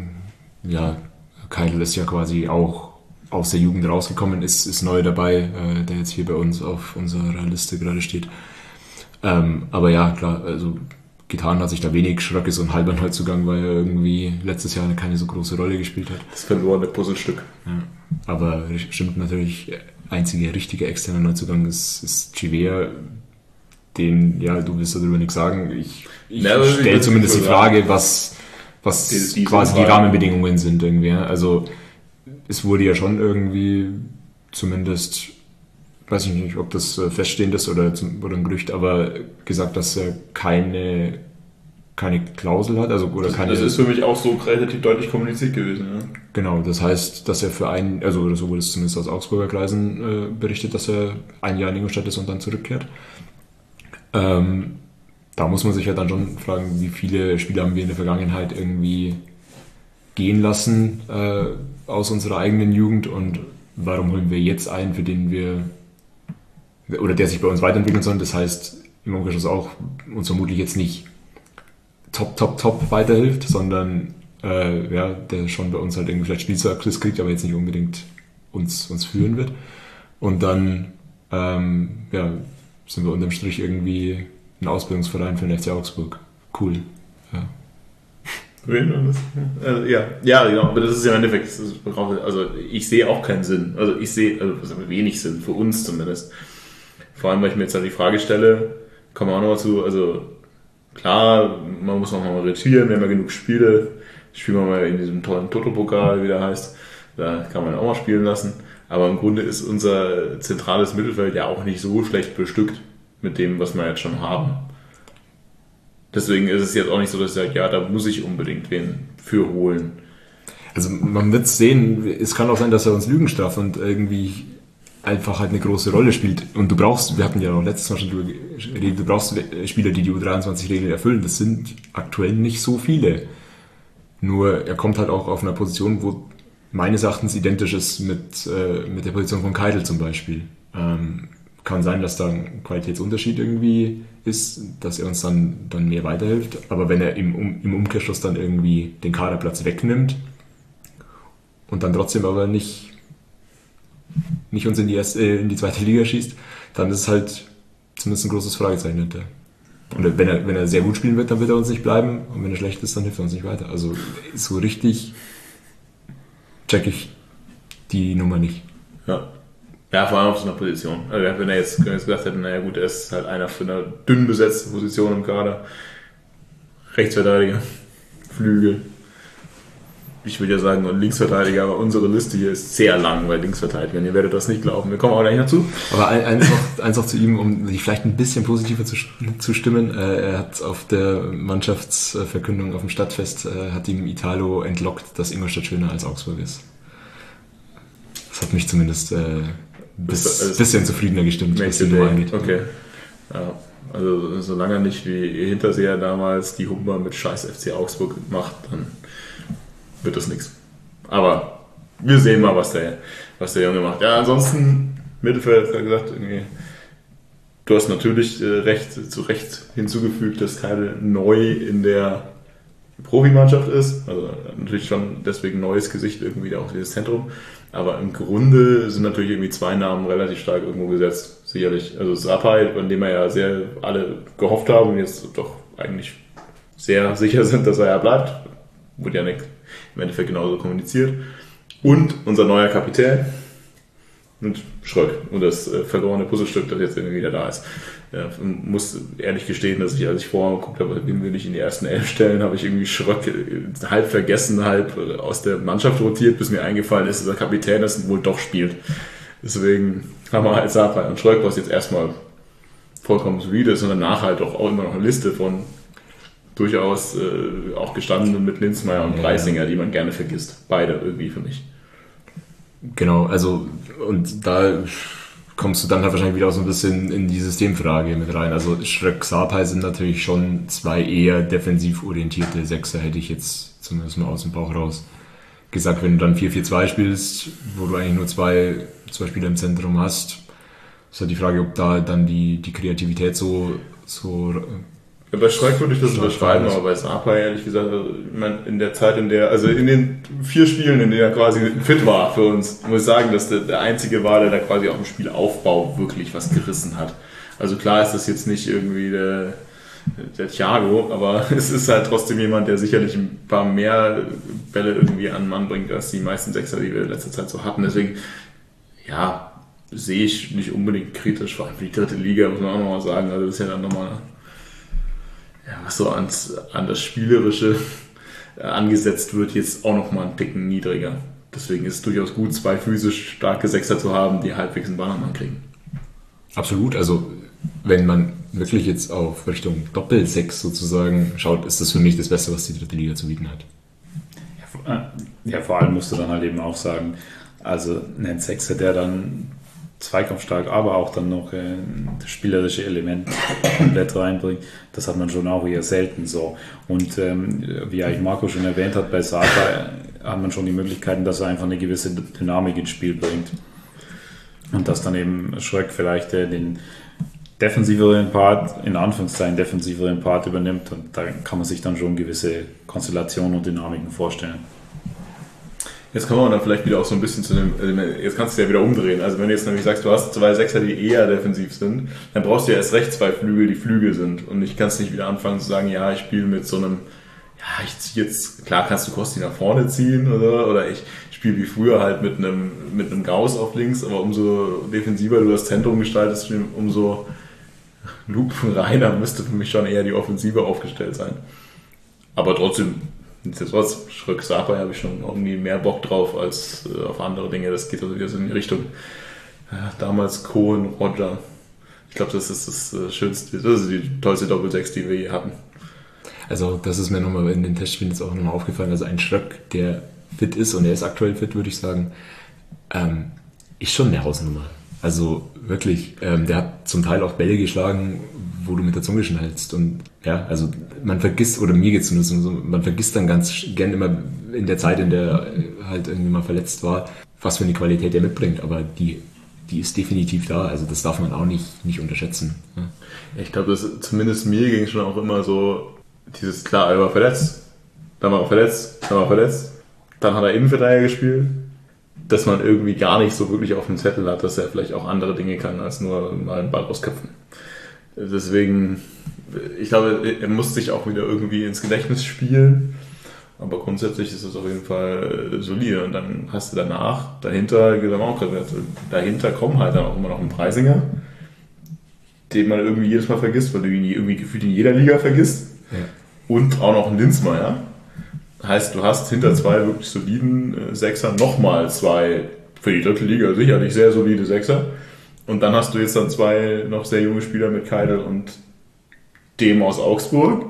Keidl ist ja quasi auch aus der Jugend rausgekommen, ist neu dabei, der jetzt hier bei uns auf unserer Liste gerade steht. Aber ja, klar, also getan hat sich da wenig. Schröck ist so ein halber Neuzugang, weil er irgendwie letztes Jahr keine so große Rolle gespielt hat. Das verlorene Puzzlestück. Ja. Aber stimmt natürlich, einzige richtige externe Neuzugang ist Chivea, den, ja, du willst darüber nichts sagen. Ich stelle zumindest die Frage, was quasi die Rahmenbedingungen sind irgendwie. Also es wurde ja schon irgendwie zumindest, weiß ich nicht, ob das feststehend ist oder ein Gerücht, aber gesagt, dass er keine Klausel hat, also oder keine. Das ist für mich auch so relativ deutlich kommuniziert gewesen. Ja. Genau, das heißt, dass er für also so wurde es zumindest aus Augsburger Kreisen berichtet, dass er 1 Jahr in Ingolstadt ist und dann zurückkehrt. Da muss man sich ja dann schon fragen, wie viele Spieler haben wir in der Vergangenheit irgendwie gehen lassen aus unserer eigenen Jugend und warum holen wir jetzt einen, für den wir oder der sich bei uns weiterentwickeln soll. Das heißt, im Umkehrschluss auch uns vermutlich jetzt nicht top weiterhilft, sondern der schon bei uns halt irgendwie vielleicht Spielpraxis kriegt, aber jetzt nicht unbedingt uns führen wird. Und dann sind wir unterm Strich irgendwie ein Ausbildungsverein für den FC Augsburg. Cool. Ja. Ja, genau, aber das ist ja im Endeffekt, also ich sehe auch keinen Sinn. Also ich sehe wenig Sinn, für uns zumindest. Vor allem, weil ich mir jetzt halt die Frage stelle, kommen wir auch noch zu, also klar, man muss noch mal rotieren, wir haben ja genug Spiele, spielen wir mal in diesem tollen Toto-Pokal, wie der heißt, da kann man auch mal spielen lassen. Aber im Grunde ist unser zentrales Mittelfeld ja auch nicht so schlecht bestückt mit dem, was wir jetzt schon haben. Deswegen ist es jetzt auch nicht so, dass ich sage, ja, da muss ich unbedingt wen für holen. Also man wird es sehen, es kann auch sein, dass er uns Lügen straft und irgendwie einfach halt eine große Rolle spielt. Und wir hatten ja auch letztes Mal schon drüber geredet, du brauchst Spieler, die U23-Regeln erfüllen. Das sind aktuell nicht so viele. Nur er kommt halt auch auf einer Position, wo meines Erachtens identisch ist mit der Position von Keidl zum Beispiel. Kann sein, dass da ein Qualitätsunterschied irgendwie ist, dass er uns dann mehr weiterhilft. Aber wenn er im Umkehrschluss dann irgendwie den Kaderplatz wegnimmt und dann trotzdem aber nicht uns in die zweite Liga schießt, dann ist es halt zumindest ein großes Fragezeichen hinter. Und wenn er sehr gut spielen wird, dann wird er uns nicht bleiben. Und wenn er schlecht ist, dann hilft er uns nicht weiter. Also so richtig check ich die Nummer nicht. Ja, vor allem auf so einer Position. Also wenn wir jetzt gesagt hätten, naja gut, er ist halt einer für eine dünn besetzte Position im Kader. Rechtsverteidiger, Flügel. Ich würde ja sagen, Linksverteidiger, aber unsere Liste hier ist sehr lang bei Linksverteidigern. Ihr werdet das nicht glauben. Wir kommen auch gleich dazu. Aber eins noch zu ihm, um sich vielleicht ein bisschen positiver zu stimmen. Er hat auf der Mannschaftsverkündung auf dem Stadtfest, hat ihm Italo entlockt, dass Ingolstadt schöner als Augsburg ist. Das hat mich zumindest bisschen zufriedener gestimmt, was die Nummer angeht. Okay. Ja, also solange er nicht wie ihr Hinterseher damals die Humber mit scheiß FC Augsburg macht, dann wird das nichts. Aber wir sehen mal, was der Junge macht. Ja, ansonsten, Mittelfeld, hat er gesagt, irgendwie, du hast natürlich zu Recht hinzugefügt, dass Keidel neu in der Profimannschaft ist. Also natürlich schon deswegen neues Gesicht irgendwie auch dieses Zentrum. Aber im Grunde sind natürlich irgendwie 2 Namen relativ stark irgendwo gesetzt, sicherlich. Also Sapai, von dem wir ja sehr alle gehofft haben und jetzt doch eigentlich sehr sicher sind, dass er ja bleibt. Wurde ja nicht im Endeffekt genauso kommuniziert. Und unser neuer Kapitän und Schröck und das verlorene Puzzlestück, das jetzt irgendwie wieder da ist. Ja, muss ehrlich gestehen, dass als ich vorher geguckt habe, wen will ich in die ersten 11 stellen, habe ich irgendwie Schröck halb vergessen, halb aus der Mannschaft rotiert, bis mir eingefallen ist, dass der Kapitän das wohl doch spielt. Deswegen haben wir halt Sapai und Schröck, was jetzt erstmal vollkommen solide ist und danach halt auch immer noch eine Liste von durchaus auch gestandenen mit Linzmeier und Preisinger, die man gerne vergisst. Beide irgendwie für mich. Genau, also und da kommst du dann halt wahrscheinlich wieder auch so ein bisschen in die Systemfrage mit rein. Also Schröck, Sapai sind natürlich schon 2 eher defensiv orientierte Sechser, hätte ich jetzt zumindest mal aus dem Bauch raus gesagt. Wenn du dann 4-4-2 spielst, wo du eigentlich nur zwei Spieler im Zentrum hast, ist halt die Frage, ob da dann die Kreativität so ja, bei Schröck würde ich das unterschreiben, aber bei Sapai ehrlich gesagt, in der Zeit, in den 4 Spielen, in denen er quasi fit war für uns, muss ich sagen, dass der einzige war, der da quasi auch im Spielaufbau wirklich was gerissen hat. Also klar ist das jetzt nicht irgendwie der Thiago, aber es ist halt trotzdem jemand, der sicherlich ein paar mehr Bälle irgendwie an den Mann bringt, als die meisten Sechser, die wir in letzter Zeit so hatten. Deswegen, ja, sehe ich nicht unbedingt kritisch, vor allem für die 3. Liga, muss man auch nochmal sagen. Also das ist ja dann nochmal, ja, was so an das Spielerische angesetzt wird, jetzt auch nochmal einen Ticken niedriger. Deswegen ist es durchaus gut, 2 physisch starke Sechser zu haben, die halbwegs einen Ball am Mann kriegen. Absolut, also wenn man wirklich jetzt auf Richtung Doppel-6 sozusagen schaut, ist das für mich das Beste, was die 3. Liga zu bieten hat. Ja, vor allem musst du dann halt eben auch sagen, also ein Sechser, der dann zweikampfstark, aber auch dann noch das spielerische Element komplett reinbringt, das hat man schon auch eher selten so. Und wie eigentlich Marco schon erwähnt hat, bei Sapai hat man schon die Möglichkeiten, dass er einfach eine gewisse Dynamik ins Spiel bringt. Und dass dann eben Schröck vielleicht den defensiveren Part, in Anführungszeichen defensiveren Part übernimmt und da kann man sich dann schon gewisse Konstellationen und Dynamiken vorstellen. Jetzt kommen wir dann vielleicht wieder auch so ein bisschen zu dem, jetzt kannst du ja wieder umdrehen. Also wenn du jetzt nämlich sagst, du hast 2 Sechser, die eher defensiv sind, dann brauchst du ja erst recht 2 Flügel, die Flügel sind. Und ich kann es nicht wieder anfangen zu sagen, ja, ich spiele mit so einem, ja, ich ziehe jetzt, klar kannst du Kosti nach vorne ziehen oder ich spiele wie früher halt mit einem Gauss auf links, aber umso defensiver du das Zentrum gestaltest, umso lupenreiner müsste für mich schon eher die Offensive aufgestellt sein. Aber trotzdem, nichtsdestotrotz, Schröck, Sapai habe ich schon irgendwie mehr Bock drauf als auf andere Dinge. Das geht also wieder so in die Richtung damals Cohen, Roger. Ich glaube, das ist das Schönste, das ist die tollste Doppel-6, die wir je hatten. Also das ist mir nochmal in den Testspielen jetzt auch nochmal aufgefallen. Also ein Schröck, der fit ist und er ist aktuell fit, würde ich sagen, ist schon eine Hausnummer. Also wirklich, der hat zum Teil auch Bälle geschlagen, wo du mit der Zunge schnallst. Und ja, also man vergisst, oder mir geht es zumindest so, man vergisst dann ganz gern immer in der Zeit, in der er halt irgendwie mal verletzt war, was für eine Qualität er mitbringt. Aber die ist definitiv da. Also das darf man auch nicht unterschätzen. Ja. Ich glaube, zumindest mir ging es schon auch immer so, dieses, klar, er war verletzt, dann war er verletzt, dann war er verletzt, dann hat er Innenverteidiger gespielt, dass man irgendwie gar nicht so wirklich auf dem Zettel hat, dass er vielleicht auch andere Dinge kann, als nur mal einen Ball rausköpfen. Deswegen, ich glaube, er muss sich auch wieder irgendwie ins Gedächtnis spielen, aber grundsätzlich ist es auf jeden Fall solide. Und dann hast du danach, dahinter kommen halt dann auch immer noch ein Preisinger, den man irgendwie jedes Mal vergisst, weil du ihn irgendwie gefühlt in jeder Liga vergisst. Ja. Und auch noch ein Linzmeier. Heißt, du hast hinter 2 wirklich soliden Sechser nochmal 2 für die 3. Liga sicherlich sehr solide Sechser. Und dann hast du jetzt dann 2 noch sehr junge Spieler mit Keidel und dem aus Augsburg.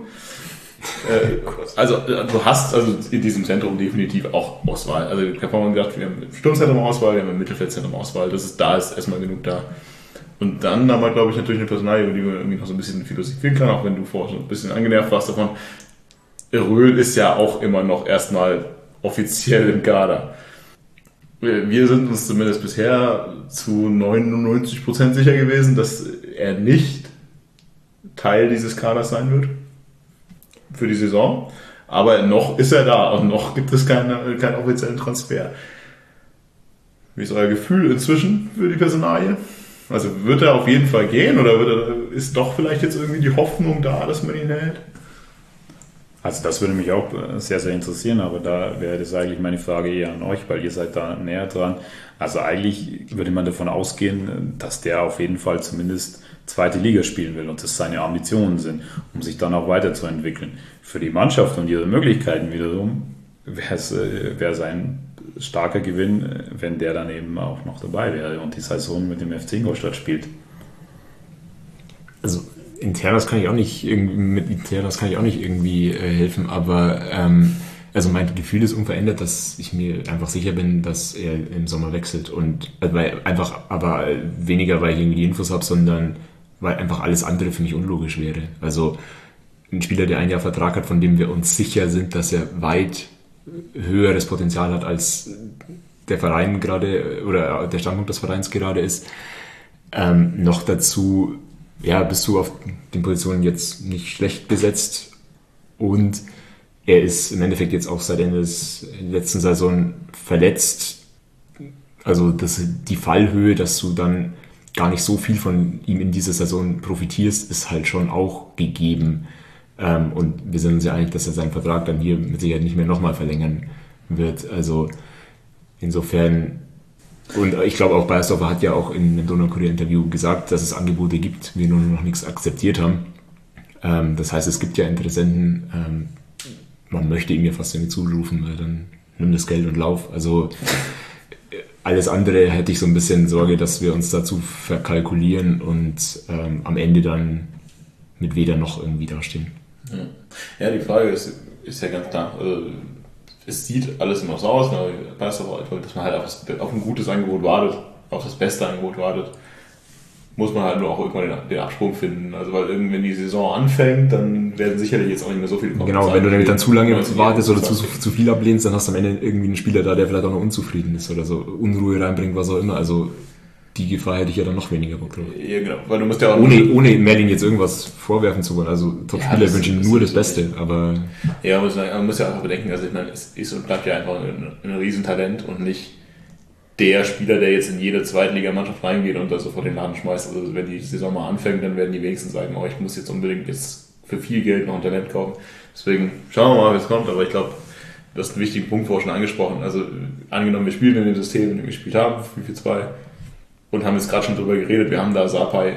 Also du hast also in diesem Zentrum definitiv auch Auswahl. Also ich habe mal gedacht, wir haben im Sturmzentrum Auswahl, wir haben im Mittelfeldzentrum Auswahl. Da ist erstmal genug da. Und dann haben wir, glaube ich, natürlich eine Personalie, über die man irgendwie noch so ein bisschen philosophieren kann, auch wenn du vorher schon ein bisschen angenervt warst davon. Röhl ist ja auch immer noch erstmal offiziell im Kader. Wir sind uns zumindest bisher zu 99% sicher gewesen, dass er nicht Teil dieses Kaders sein wird für die Saison. Aber noch ist er da und noch gibt es keinen offiziellen Transfer. Wie ist euer Gefühl inzwischen für die Personalie? Also wird er auf jeden Fall gehen oder ist doch vielleicht jetzt irgendwie die Hoffnung da, dass man ihn hält? Also das würde mich auch sehr, sehr interessieren, aber da wäre das eigentlich meine Frage eher an euch, weil ihr seid da näher dran. Also eigentlich würde man davon ausgehen, dass der auf jeden Fall zumindest zweite Liga spielen will und das seine Ambitionen sind, um sich dann auch weiterzuentwickeln. Für die Mannschaft und ihre Möglichkeiten wiederum wäre es ein starker Gewinn, wenn der dann eben auch noch dabei wäre und die Saison mit dem FC Ingolstadt spielt. Also Internas kann ich auch nicht irgendwie helfen, aber also mein Gefühl ist unverändert, dass ich mir einfach sicher bin, dass er im Sommer wechselt und aber weniger, weil ich irgendwie die Infos habe, sondern weil einfach alles andere für mich unlogisch wäre. Also ein Spieler, der ein Jahr Vertrag hat, von dem wir uns sicher sind, dass er weit höheres Potenzial hat, als der Verein gerade oder der Standpunkt des Vereins gerade ist. Noch dazu, ja, bist du auf den Positionen jetzt nicht schlecht besetzt und er ist im Endeffekt jetzt auch seit Ende der letzten Saison verletzt. Also die Fallhöhe, dass du dann gar nicht so viel von ihm in dieser Saison profitierst, ist halt schon auch gegeben. Und wir sind uns ja einig, dass er seinen Vertrag dann hier mit Sicherheit nicht mehr nochmal verlängern wird. Also insofern, und ich glaube auch Beiersdorfer hat ja auch in einem Donaukurier-Interview gesagt, dass es Angebote gibt, wir nur noch nichts akzeptiert haben. Das heißt, es gibt ja Interessenten, man möchte ihm ja fast irgendwie zurufen, weil dann nimm das Geld und lauf. Also alles andere hätte ich so ein bisschen Sorge, dass wir uns dazu verkalkulieren und am Ende dann mit weder noch irgendwie dastehen. Ja, die Frage ist ja ganz klar. Also, es sieht alles immer so aus, dass man halt auf ein gutes Angebot wartet, auf das beste Angebot wartet. Muss man halt nur auch irgendwann den Absprung finden. Also, weil wenn die Saison anfängt, dann werden sicherlich jetzt auch nicht mehr so viele kommen. Genau, wenn du nämlich dann zu lange wartest oder zu viel ablehnst, dann hast du am Ende irgendwie einen Spieler da, der vielleicht auch noch unzufrieden ist oder so Unruhe reinbringt, was auch immer. Also die Gefahr hätte ich ja dann noch weniger Bock drauf. Ja, genau. Weil du musst ja auch ohne Merlin jetzt irgendwas vorwerfen zu wollen. Also Top-Spieler ja, wünschen nur das Beste, aber... Ja, man muss ja einfach bedenken, also ich meine, es ist und bleibt ja einfach ein Riesentalent und nicht der Spieler, der jetzt in jede Zweitligamannschaft reingeht und da sofort den Laden schmeißt. Also wenn die Saison mal anfängt, dann werden die wenigsten sagen, oh, ich muss jetzt unbedingt jetzt für viel Geld noch ein Talent kaufen. Deswegen schauen wir mal, wie es kommt, aber ich glaube, du hast einen wichtigen Punkt vorher schon angesprochen. Also angenommen, wir spielen in dem System, in dem wir gespielt haben, 4-4-2, und haben jetzt gerade schon drüber geredet, wir haben da Sapai,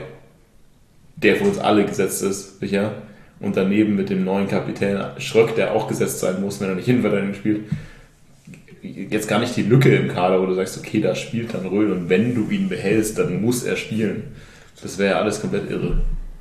der für uns alle gesetzt ist, sicher, und daneben mit dem neuen Kapitän Schröck, der auch gesetzt sein muss, wenn er nicht Innenverteidigung spielt. Jetzt gar nicht die Lücke im Kader, wo du sagst, okay, da spielt dann Röhl und wenn du ihn behältst, dann muss er spielen. Das wäre ja alles komplett irre.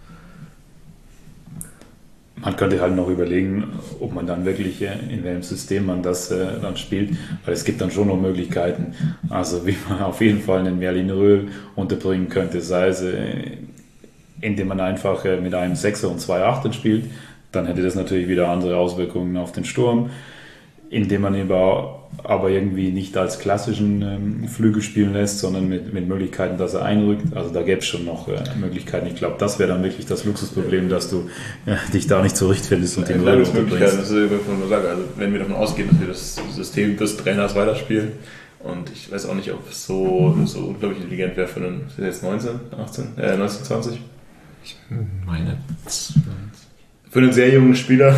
Man könnte halt noch überlegen, ob man dann wirklich in welchem System man das dann spielt, weil es gibt dann schon noch Möglichkeiten, also wie man auf jeden Fall einen Merlin Röhl unterbringen könnte, sei es indem man einfach mit einem Sechser und zwei Achtern spielt, dann hätte das natürlich wieder andere Auswirkungen auf den Sturm, indem man ihn aber irgendwie nicht als klassischen Flügel spielen lässt, sondern mit Möglichkeiten, dass er einrückt. Also da gäbe es schon noch Möglichkeiten. Ich glaube, das wäre dann wirklich das Luxusproblem, dass du dich da nicht zurechtfindest und den Röhl unterbringst. Das ist sagen. Also wenn wir davon ausgehen, dass wir das System des Trainers weiterspielen, und ich weiß auch nicht, ob es so unglaublich intelligent wäre für einen, jetzt 19, 20? Ich meine, für einen sehr jungen Spieler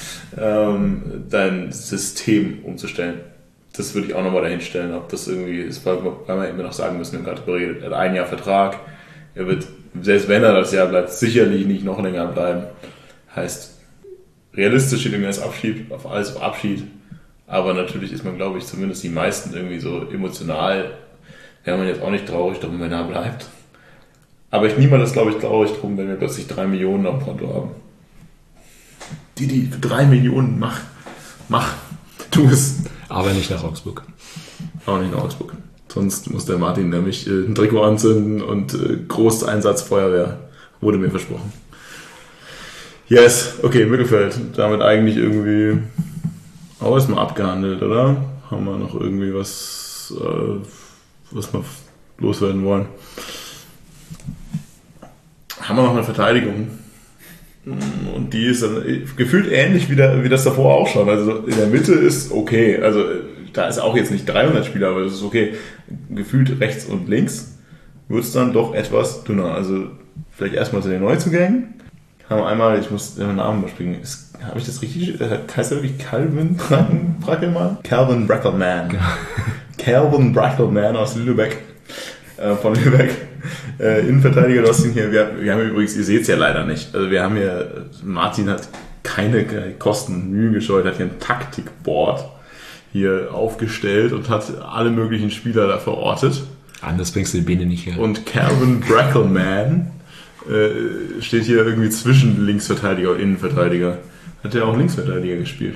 dein System umzustellen. Das würde ich auch nochmal dahin stellen, ob das irgendwie ist, weil wir immer noch sagen müssen, wir haben gerade darüber geredet, er hat ein Jahr Vertrag, er wird, selbst wenn er das Jahr bleibt, sicherlich nicht noch länger bleiben. Heißt, realistisch steht irgendwie alles auf Abschied, aber natürlich ist man, glaube ich, zumindest die meisten irgendwie so emotional, wäre man jetzt auch nicht traurig drum, wenn er bleibt. Aber niemand ist, glaube ich, traurig drum, wenn wir plötzlich 3 Millionen auf dem Konto haben. Die für 3 Millionen, mach, tu es. Aber nicht nach Augsburg. Auch nicht nach Augsburg. Sonst muss der Martin nämlich ein Trikot anzünden und Großeinsatzfeuerwehr. Wurde mir versprochen. Yes, okay, Mittelfeld. Damit eigentlich irgendwie auch erstmal abgehandelt, oder? Haben wir noch irgendwie was was wir loswerden wollen. Haben wir noch eine Verteidigung. Und die ist dann gefühlt ähnlich wie das davor auch schon. Also in der Mitte ist okay. Also da ist auch jetzt nicht 300 Spieler, aber das ist okay. Gefühlt rechts und links wird es dann doch etwas dünner. Also vielleicht erstmal zu den Neuzugängen. Haben wir einmal, ich muss den Namen überspringen. Habe ich das richtig? Heißt er wirklich Calvin Brackelmann? Calvin Brackelmann. Calvin Brackelmann aus Lübeck. Von Lübeck. Innenverteidiger, du hast ihn hier. Wir haben übrigens, ihr seht es ja leider nicht. Also wir haben hier, Martin hat keine Kosten, Mühen gescheut, hat hier ein Taktikboard hier aufgestellt und hat alle möglichen Spieler da verortet. Anders bringst du die Beine nicht her. Und Calvin Brackelmann steht hier irgendwie zwischen Linksverteidiger und Innenverteidiger. Hat der auch Linksverteidiger gespielt?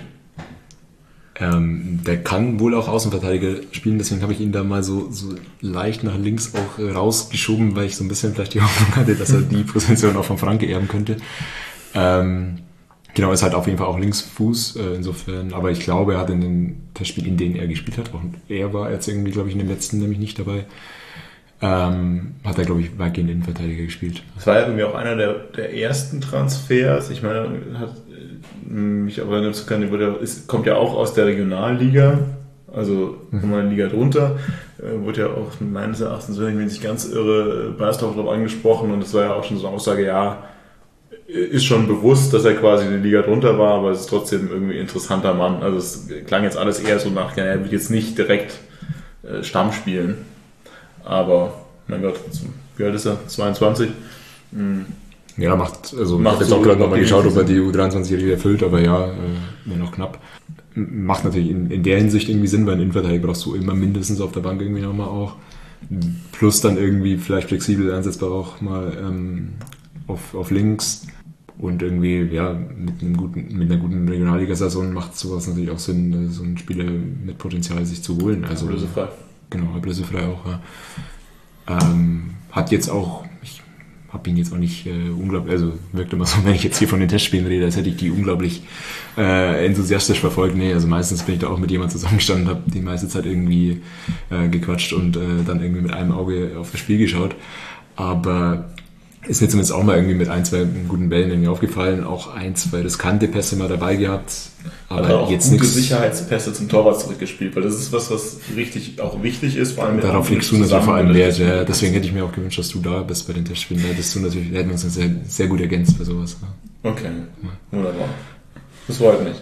Der kann wohl auch Außenverteidiger spielen, deswegen habe ich ihn da mal so leicht nach links auch rausgeschoben, weil ich so ein bisschen vielleicht die Hoffnung hatte, dass er die Position auch von Franke erben könnte. Genau, ist halt auf jeden Fall auch Linksfuß, insofern, aber ich glaube, er hat in den Testspielen, in denen er gespielt hat, auch er war jetzt irgendwie, glaube ich, in den letzten nämlich nicht dabei, hat er, glaube ich, weitgehend Innenverteidiger gespielt. Das war ja irgendwie auch einer der ersten Transfers. Ich meine, hat mich aber nicht so kann, kommt ja auch aus der Regionalliga, also nochmal eine Liga drunter. Wurde ja auch meines Erachtens, wenn ich mich nicht ganz irre, Beistorf drauf angesprochen und es war ja auch schon so eine Aussage, ja, ist schon bewusst, dass er quasi eine Liga drunter war, aber es ist trotzdem irgendwie ein interessanter Mann. Also es klang jetzt alles eher so nach, ja, er wird jetzt nicht direkt Stamm spielen. Aber, mein Gott, wie alt ist er? 22? Ja, macht ich habe jetzt auch gerade nochmal geschaut, ob er die U23 erfüllt, aber ja, nur noch knapp. Macht natürlich in der Hinsicht irgendwie Sinn, weil einen Innenverteidiger brauchst du immer mindestens auf der Bank irgendwie nochmal auch. Plus dann irgendwie vielleicht flexibel einsetzbar auch mal auf links. Und irgendwie, ja, mit einer guten Regionalliga-Saison macht sowas natürlich auch Sinn, so einen Spieler mit Potenzial sich zu holen. Also, ablösefrei. Genau, ablösefrei auch, ja. Hat jetzt auch, ich habe ihn jetzt auch nicht unglaublich, also wirkt immer so, wenn ich jetzt hier von den Testspielen rede, als hätte ich die unglaublich enthusiastisch verfolgt. Nee, also meistens bin ich da auch mit jemandem zusammengestanden, habe die meiste Zeit irgendwie gequatscht und dann irgendwie mit einem Auge auf das Spiel geschaut. Aber ist mir zumindest auch mal irgendwie mit 1, 2 guten Bällen irgendwie aufgefallen, auch 1, 2 riskante Pässe mal dabei gehabt. Aber hat auch jetzt gute nichts. Sicherheitspässe zum Torwart zurückgespielt, weil das ist was richtig auch wichtig ist. Vor allem Darauf legst du natürlich vor allem Wert. Ja. Deswegen hätte ich mir auch gewünscht, dass du da bist bei den Testspielen. Da hätten wir uns sehr, sehr gut ergänzt bei sowas. Ja. Okay, wunderbar. Das freut mich.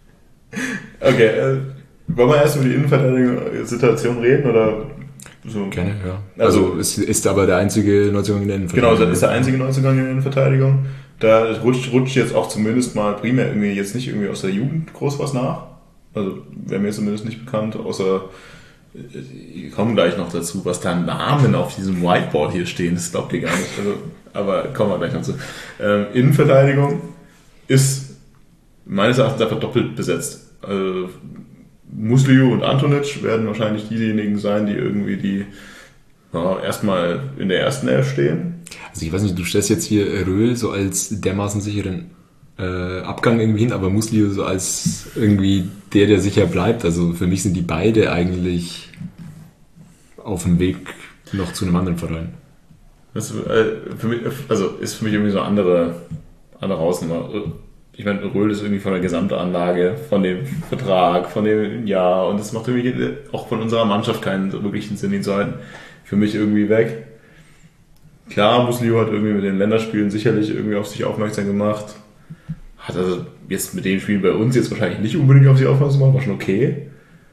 Okay, wollen wir erst über die Innenverteidigung-Situation reden oder so? Gerne, ja. Also es ist aber der einzige Neuzugang in der Innenverteidigung. Genau, das ist der einzige Neuzugang in der Innenverteidigung. Da rutscht jetzt auch zumindest mal primär irgendwie jetzt nicht irgendwie aus der Jugend groß was nach. Also wäre mir zumindest nicht bekannt, außer wir kommen gleich noch dazu, was da Namen auf diesem Whiteboard hier stehen, das glaubt ihr gar nicht. Also, aber kommen wir gleich noch zu. Innenverteidigung ist meines Erachtens einfach doppelt besetzt. Also Musliu und Antonic werden wahrscheinlich diejenigen sein, die irgendwie erstmal in der ersten Elf stehen. Also ich weiß nicht, du stellst jetzt hier Röhl so als dermaßen sicheren Abgang irgendwie hin, aber Musliu so als irgendwie der sicher bleibt. Also für mich sind die beide eigentlich auf dem Weg noch zu einem anderen Verein. Das, für mich, also ist für mich irgendwie so eine andere Hausnummer. Ich meine, Röhl ist irgendwie von der Gesamtanlage, von dem Vertrag, von dem Jahr und das macht irgendwie auch von unserer Mannschaft keinen so wirklichen Sinn, ihn zu halten. Für mich irgendwie weg. Klar, Musliu hat irgendwie mit den Länderspielen sicherlich irgendwie auf sich aufmerksam gemacht. Hat also jetzt mit dem Spiel bei uns jetzt wahrscheinlich nicht unbedingt auf sich aufmerksam gemacht, war schon okay.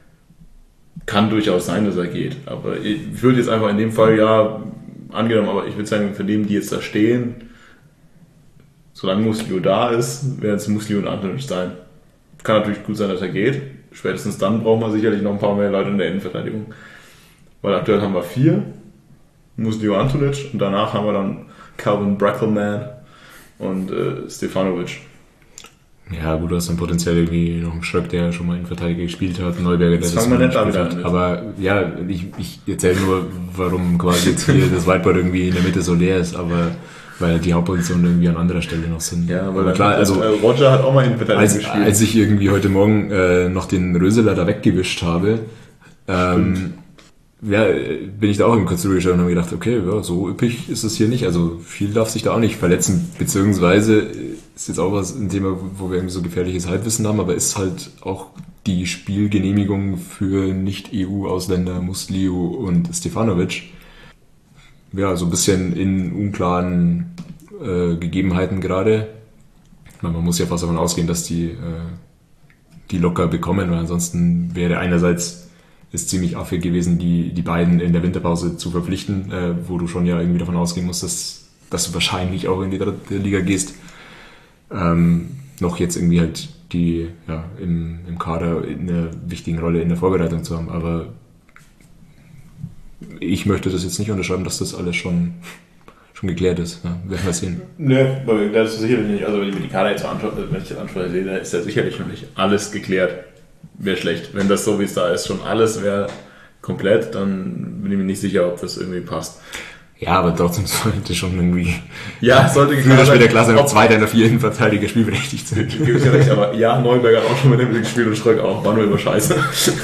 Kann durchaus sein, dass er geht. Aber ich würde jetzt einfach in dem Fall, ja, angenommen, aber ich würde sagen, für den, die jetzt da stehen, solange Musliu da ist, werden es Musliu und Antonic sein. Kann natürlich gut sein, dass er geht. Spätestens dann braucht man sicherlich noch ein paar mehr Leute in der Innenverteidigung. Weil aktuell haben wir 4. Musliu, Antonic und danach haben wir dann Calvin Brackelmann und Stefanovic. Ja gut, du hast dann potenziell irgendwie noch einen Schröck, der schon mal Innenverteidiger gespielt hat, Neuberger, der das fangen wir nicht damit an. Aber ja, ich erzähle nur, warum quasi jetzt hier das Whiteboard irgendwie in der Mitte so leer ist, aber weil die Hauptpositionen irgendwie an anderer Stelle noch sind. Ja, aber klar, also Roger hat auch mal Innenverteidiger gespielt. Als ich irgendwie heute Morgen noch den Röseler da weggewischt habe, ja, bin ich da auch im kurz drüber geschaut und habe gedacht, okay, ja, so üppig ist es hier nicht. Also viel darf sich da auch nicht verletzen, beziehungsweise ist jetzt auch ein Thema, wo wir irgendwie so gefährliches Halbwissen haben, aber ist halt auch die Spielgenehmigung für Nicht-EU-Ausländer Musliu und Stefanovic ja so ein bisschen in unklaren Gegebenheiten gerade. Man muss ja fast davon ausgehen, dass die locker bekommen, weil ansonsten wäre einerseits ist ziemlich affig gewesen, die beiden in der Winterpause zu verpflichten, wo du schon ja irgendwie davon ausgehen musst, dass du wahrscheinlich auch in die dritte Liga gehst. Noch jetzt irgendwie halt die im Kader eine wichtige Rolle in der Vorbereitung zu haben. Aber ich möchte das jetzt nicht unterschreiben, dass das alles schon geklärt ist. Ja, werden wir sehen. Ne, das ist sicherlich nicht. Also wenn ich mir die Kader jetzt anschaue, wenn ich das anschaue, sehe, da ist ja sicherlich noch nicht alles geklärt. Wäre schlecht. Wenn das so, wie es da ist, schon alles wäre komplett, dann bin ich mir nicht sicher, ob das irgendwie passt. Ja, aber trotzdem sollte schon irgendwie... Ja, sollte früher oder später klar sein, ob 2 deiner 4 Innenverteidiger spielberechtigt sind. Gebe ich ja recht, aber ja, Neuberger hat auch schon mit dem gespielt und Schröck auch. War nur immer scheiße.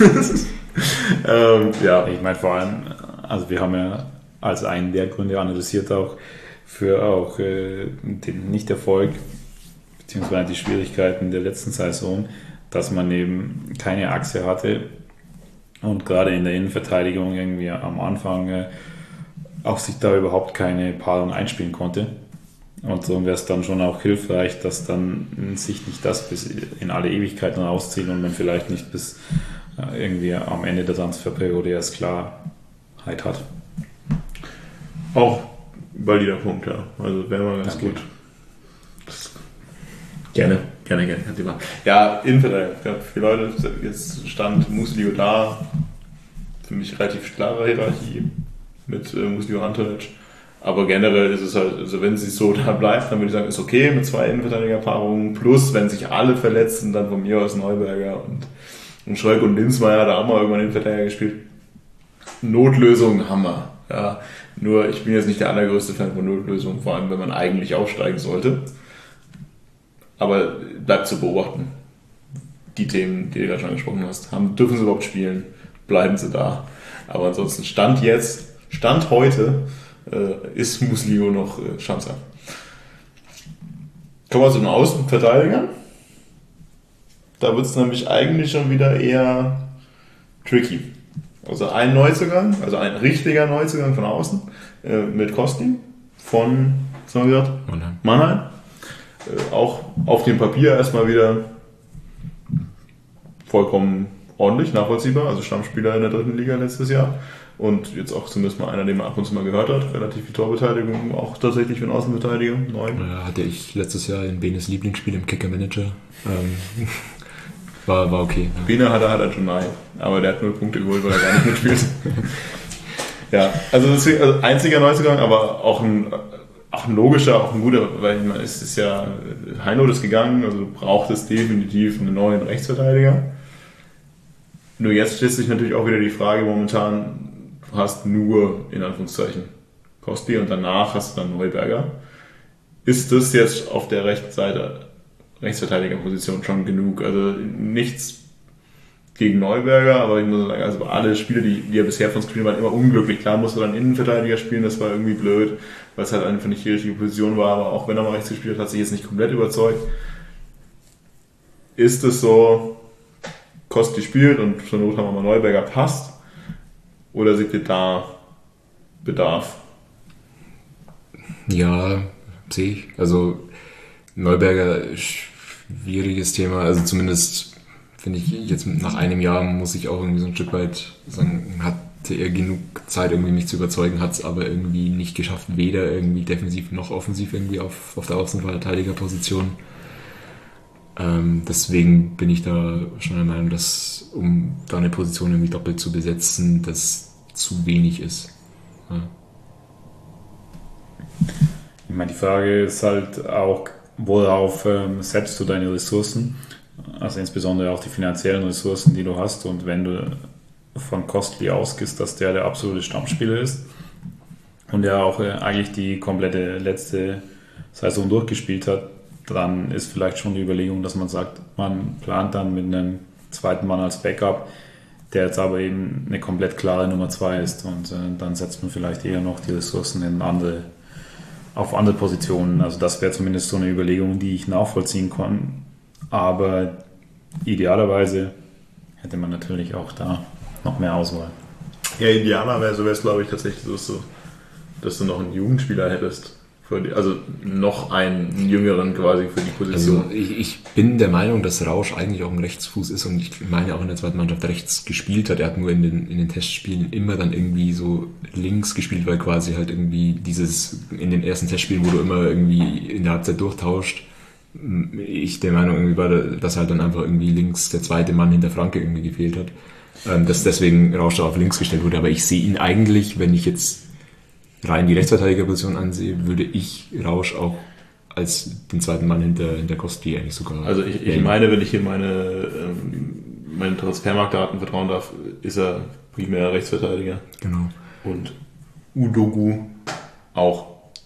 Ja. Ich meine vor allem, also wir haben ja als einen der Gründe analysiert auch für auch den Nichterfolg beziehungsweise die Schwierigkeiten der letzten Saison, dass man eben keine Achse hatte und gerade in der Innenverteidigung irgendwie am Anfang auch sich da überhaupt keine Paarung einspielen konnte. Und so wäre es dann schon auch hilfreich, dass dann sich nicht das bis in alle Ewigkeiten rauszieht und man vielleicht nicht bis irgendwie am Ende der Transferperiode erst Klarheit hat. Auch valider Punkt, ja. Also wäre mal ganz gut. Gerne. Ja, Innenverteidigung. Ich glaube, viele Leute, jetzt stand Musliu da, für mich relativ klare Hierarchie mit Musliu Antonic. Aber generell ist es halt, also wenn sie so da bleibt, dann würde ich sagen, ist okay mit 2 Innenverteidigerpaarungen. Plus, wenn sich alle verletzen, dann von mir aus Neuberger und Schröck und Linzmeier, da haben wir irgendwann Innenverteidiger gespielt. Notlösung, Hammer. Ja, nur ich bin jetzt nicht der allergrößte Fan von Notlösungen, vor allem wenn man eigentlich aufsteigen sollte. Aber bleibt zu beobachten. Die Themen, die du gerade schon angesprochen hast. Dürfen sie überhaupt spielen? Bleiben sie da? Aber ansonsten Stand heute ist Musliu noch Schanzer. Kommen wir zu den Außenverteidigern. Da wird es nämlich eigentlich schon wieder eher tricky. Also ein Neuzugang, also ein richtiger Neuzugang von außen mit Kostin von, was haben wir gesagt? Mannheim. Auch auf dem Papier erstmal wieder vollkommen ordentlich, nachvollziehbar. Also Stammspieler in der dritten Liga letztes Jahr. Und jetzt auch zumindest mal einer, den man ab und zu mal gehört hat. Relativ viel Torbeteiligung, auch tatsächlich für den Außenverteidiger. 9. Ja, hatte ich letztes Jahr in Benes Lieblingsspiel im Kicker-Manager. War okay. Ja. Bene hat er schon nein. Aber der hat 0 Punkte geholt, weil er gar nicht mitspielt. Ja, also deswegen, also einziger Neuzugang, aber auch ein logischer, auch ein guter, weil es ist ja, Heino ist gegangen, also du brauchtest definitiv einen neuen Rechtsverteidiger. Nur jetzt stellt sich natürlich auch wieder die Frage momentan, du hast nur, in Anführungszeichen, Kosti und danach hast du dann Neuberger. Ist das jetzt auf der rechten Seite, Rechtsverteidigerposition schon genug? Also nichts gegen Neuberger, aber ich muss sagen, also alle Spiele, die ja bisher von uns gespielt waren, immer unglücklich. Klar musste dann Innenverteidiger spielen, das war irgendwie blöd, weil es halt einfach nicht die richtige Position war, aber auch wenn er mal rechts gespielt hat, hat sich jetzt nicht komplett überzeugt. Ist es so, Kosti spielt und zur Not haben wir mal Neuberger, passt? Oder seht ihr da Bedarf? Ja, sehe ich. Also Neuberger, schwieriges Thema, also zumindest finde ich, jetzt nach einem Jahr muss ich auch irgendwie so ein Stück weit sagen, hatte er genug Zeit, irgendwie mich zu überzeugen, hat es aber irgendwie nicht geschafft, weder irgendwie defensiv noch offensiv irgendwie auf der Außenverteidigerposition. Deswegen bin ich da schon der Meinung, dass, um da eine Position irgendwie doppelt zu besetzen, das zu wenig ist. Ja. Ich meine, die Frage ist halt auch, worauf setzt du deine Ressourcen? Also insbesondere auch die finanziellen Ressourcen, die du hast. Und wenn du von Kostli ausgehst, dass der absolute Stammspieler ist und der auch eigentlich die komplette letzte Saison durchgespielt hat, dann ist vielleicht schon die Überlegung, dass man sagt, man plant dann mit einem zweiten Mann als Backup der jetzt aber eben eine komplett klare Nummer 2 ist und dann setzt man vielleicht eher noch die Ressourcen auf andere Positionen. Also das wäre zumindest so eine Überlegung, die ich nachvollziehen kann. Aber idealerweise hätte man natürlich auch da noch mehr Auswahl. Ja, idealerweise wäre es, glaube ich, tatsächlich so, dass du noch einen Jugendspieler hättest. Also noch einen Jüngeren quasi für die Position. Also ich bin der Meinung, dass Rausch eigentlich auch ein Rechtsfuß ist und ich meine auch in der zweiten Mannschaft rechts gespielt hat. Er hat nur in den Testspielen immer dann irgendwie so links gespielt, weil quasi halt irgendwie in den ersten Testspielen, wo du immer irgendwie in der Halbzeit durchtauscht, ich der Meinung irgendwie war, dass halt dann einfach irgendwie links der zweite Mann hinter Franke irgendwie gefehlt hat. Dass deswegen Rausch da auf links gestellt wurde. Aber ich sehe ihn eigentlich, wenn ich jetzt rein die Rechtsverteidigerposition ansehe, würde ich Rausch auch als den zweiten Mann hinter Kostli eigentlich sogar. Also ich meine, wenn ich hier meine Transfermarktdaten vertrauen darf, ist er primär Rechtsverteidiger. Genau. Und Udogu auch.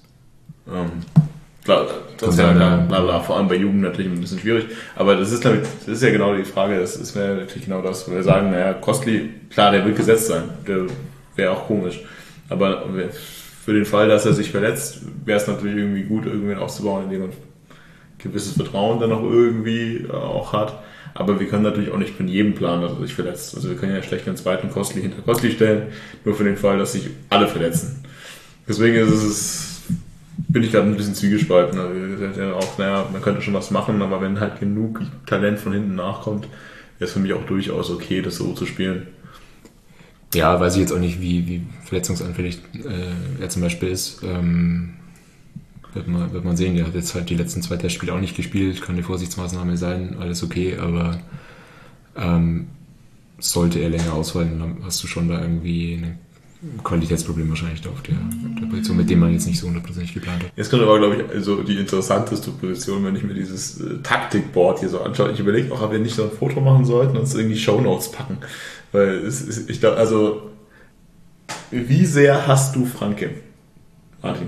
Klar, das ist ja vor allem bei Jugend natürlich ein bisschen schwierig, aber das ist ja genau die Frage, das wäre natürlich genau das, wo wir sagen, naja, Kostli, klar, der wird gesetzt sein, der wäre auch komisch, aber für den Fall, dass er sich verletzt, wäre es natürlich irgendwie gut, irgendwen aufzubauen, indem man gewisses Vertrauen dann noch irgendwie auch hat. Aber wir können natürlich auch nicht von jedem planen, dass er sich verletzt. Also wir können ja schlecht einen zweiten Kostli hinter Kostli stellen, nur für den Fall, dass sich alle verletzen. Deswegen bin ich gerade ein bisschen zwiegespalten. Also ja auch, naja, man könnte schon was machen, aber wenn halt genug Talent von hinten nachkommt, wäre es für mich auch durchaus okay, das so zu spielen. Ja, weiß ich jetzt auch nicht, wie verletzungsanfällig er zum Beispiel ist. Wird man sehen. Er hat jetzt halt die letzten 2 Testspiele auch nicht gespielt. Kann eine Vorsichtsmaßnahme sein, alles okay. Aber sollte er länger ausfallen, dann hast du schon da irgendwie ein Qualitätsproblem wahrscheinlich auf der Position, mit dem man jetzt nicht so 100% geplant hat. Jetzt kommt aber, glaube ich, also die interessanteste Position, wenn ich mir dieses Taktikboard hier so anschaue. Ich überlege auch, ob wir nicht so ein Foto machen sollten und uns irgendwie Shownotes packen. Weil ich glaube, also wie sehr hast du Franke, Martin?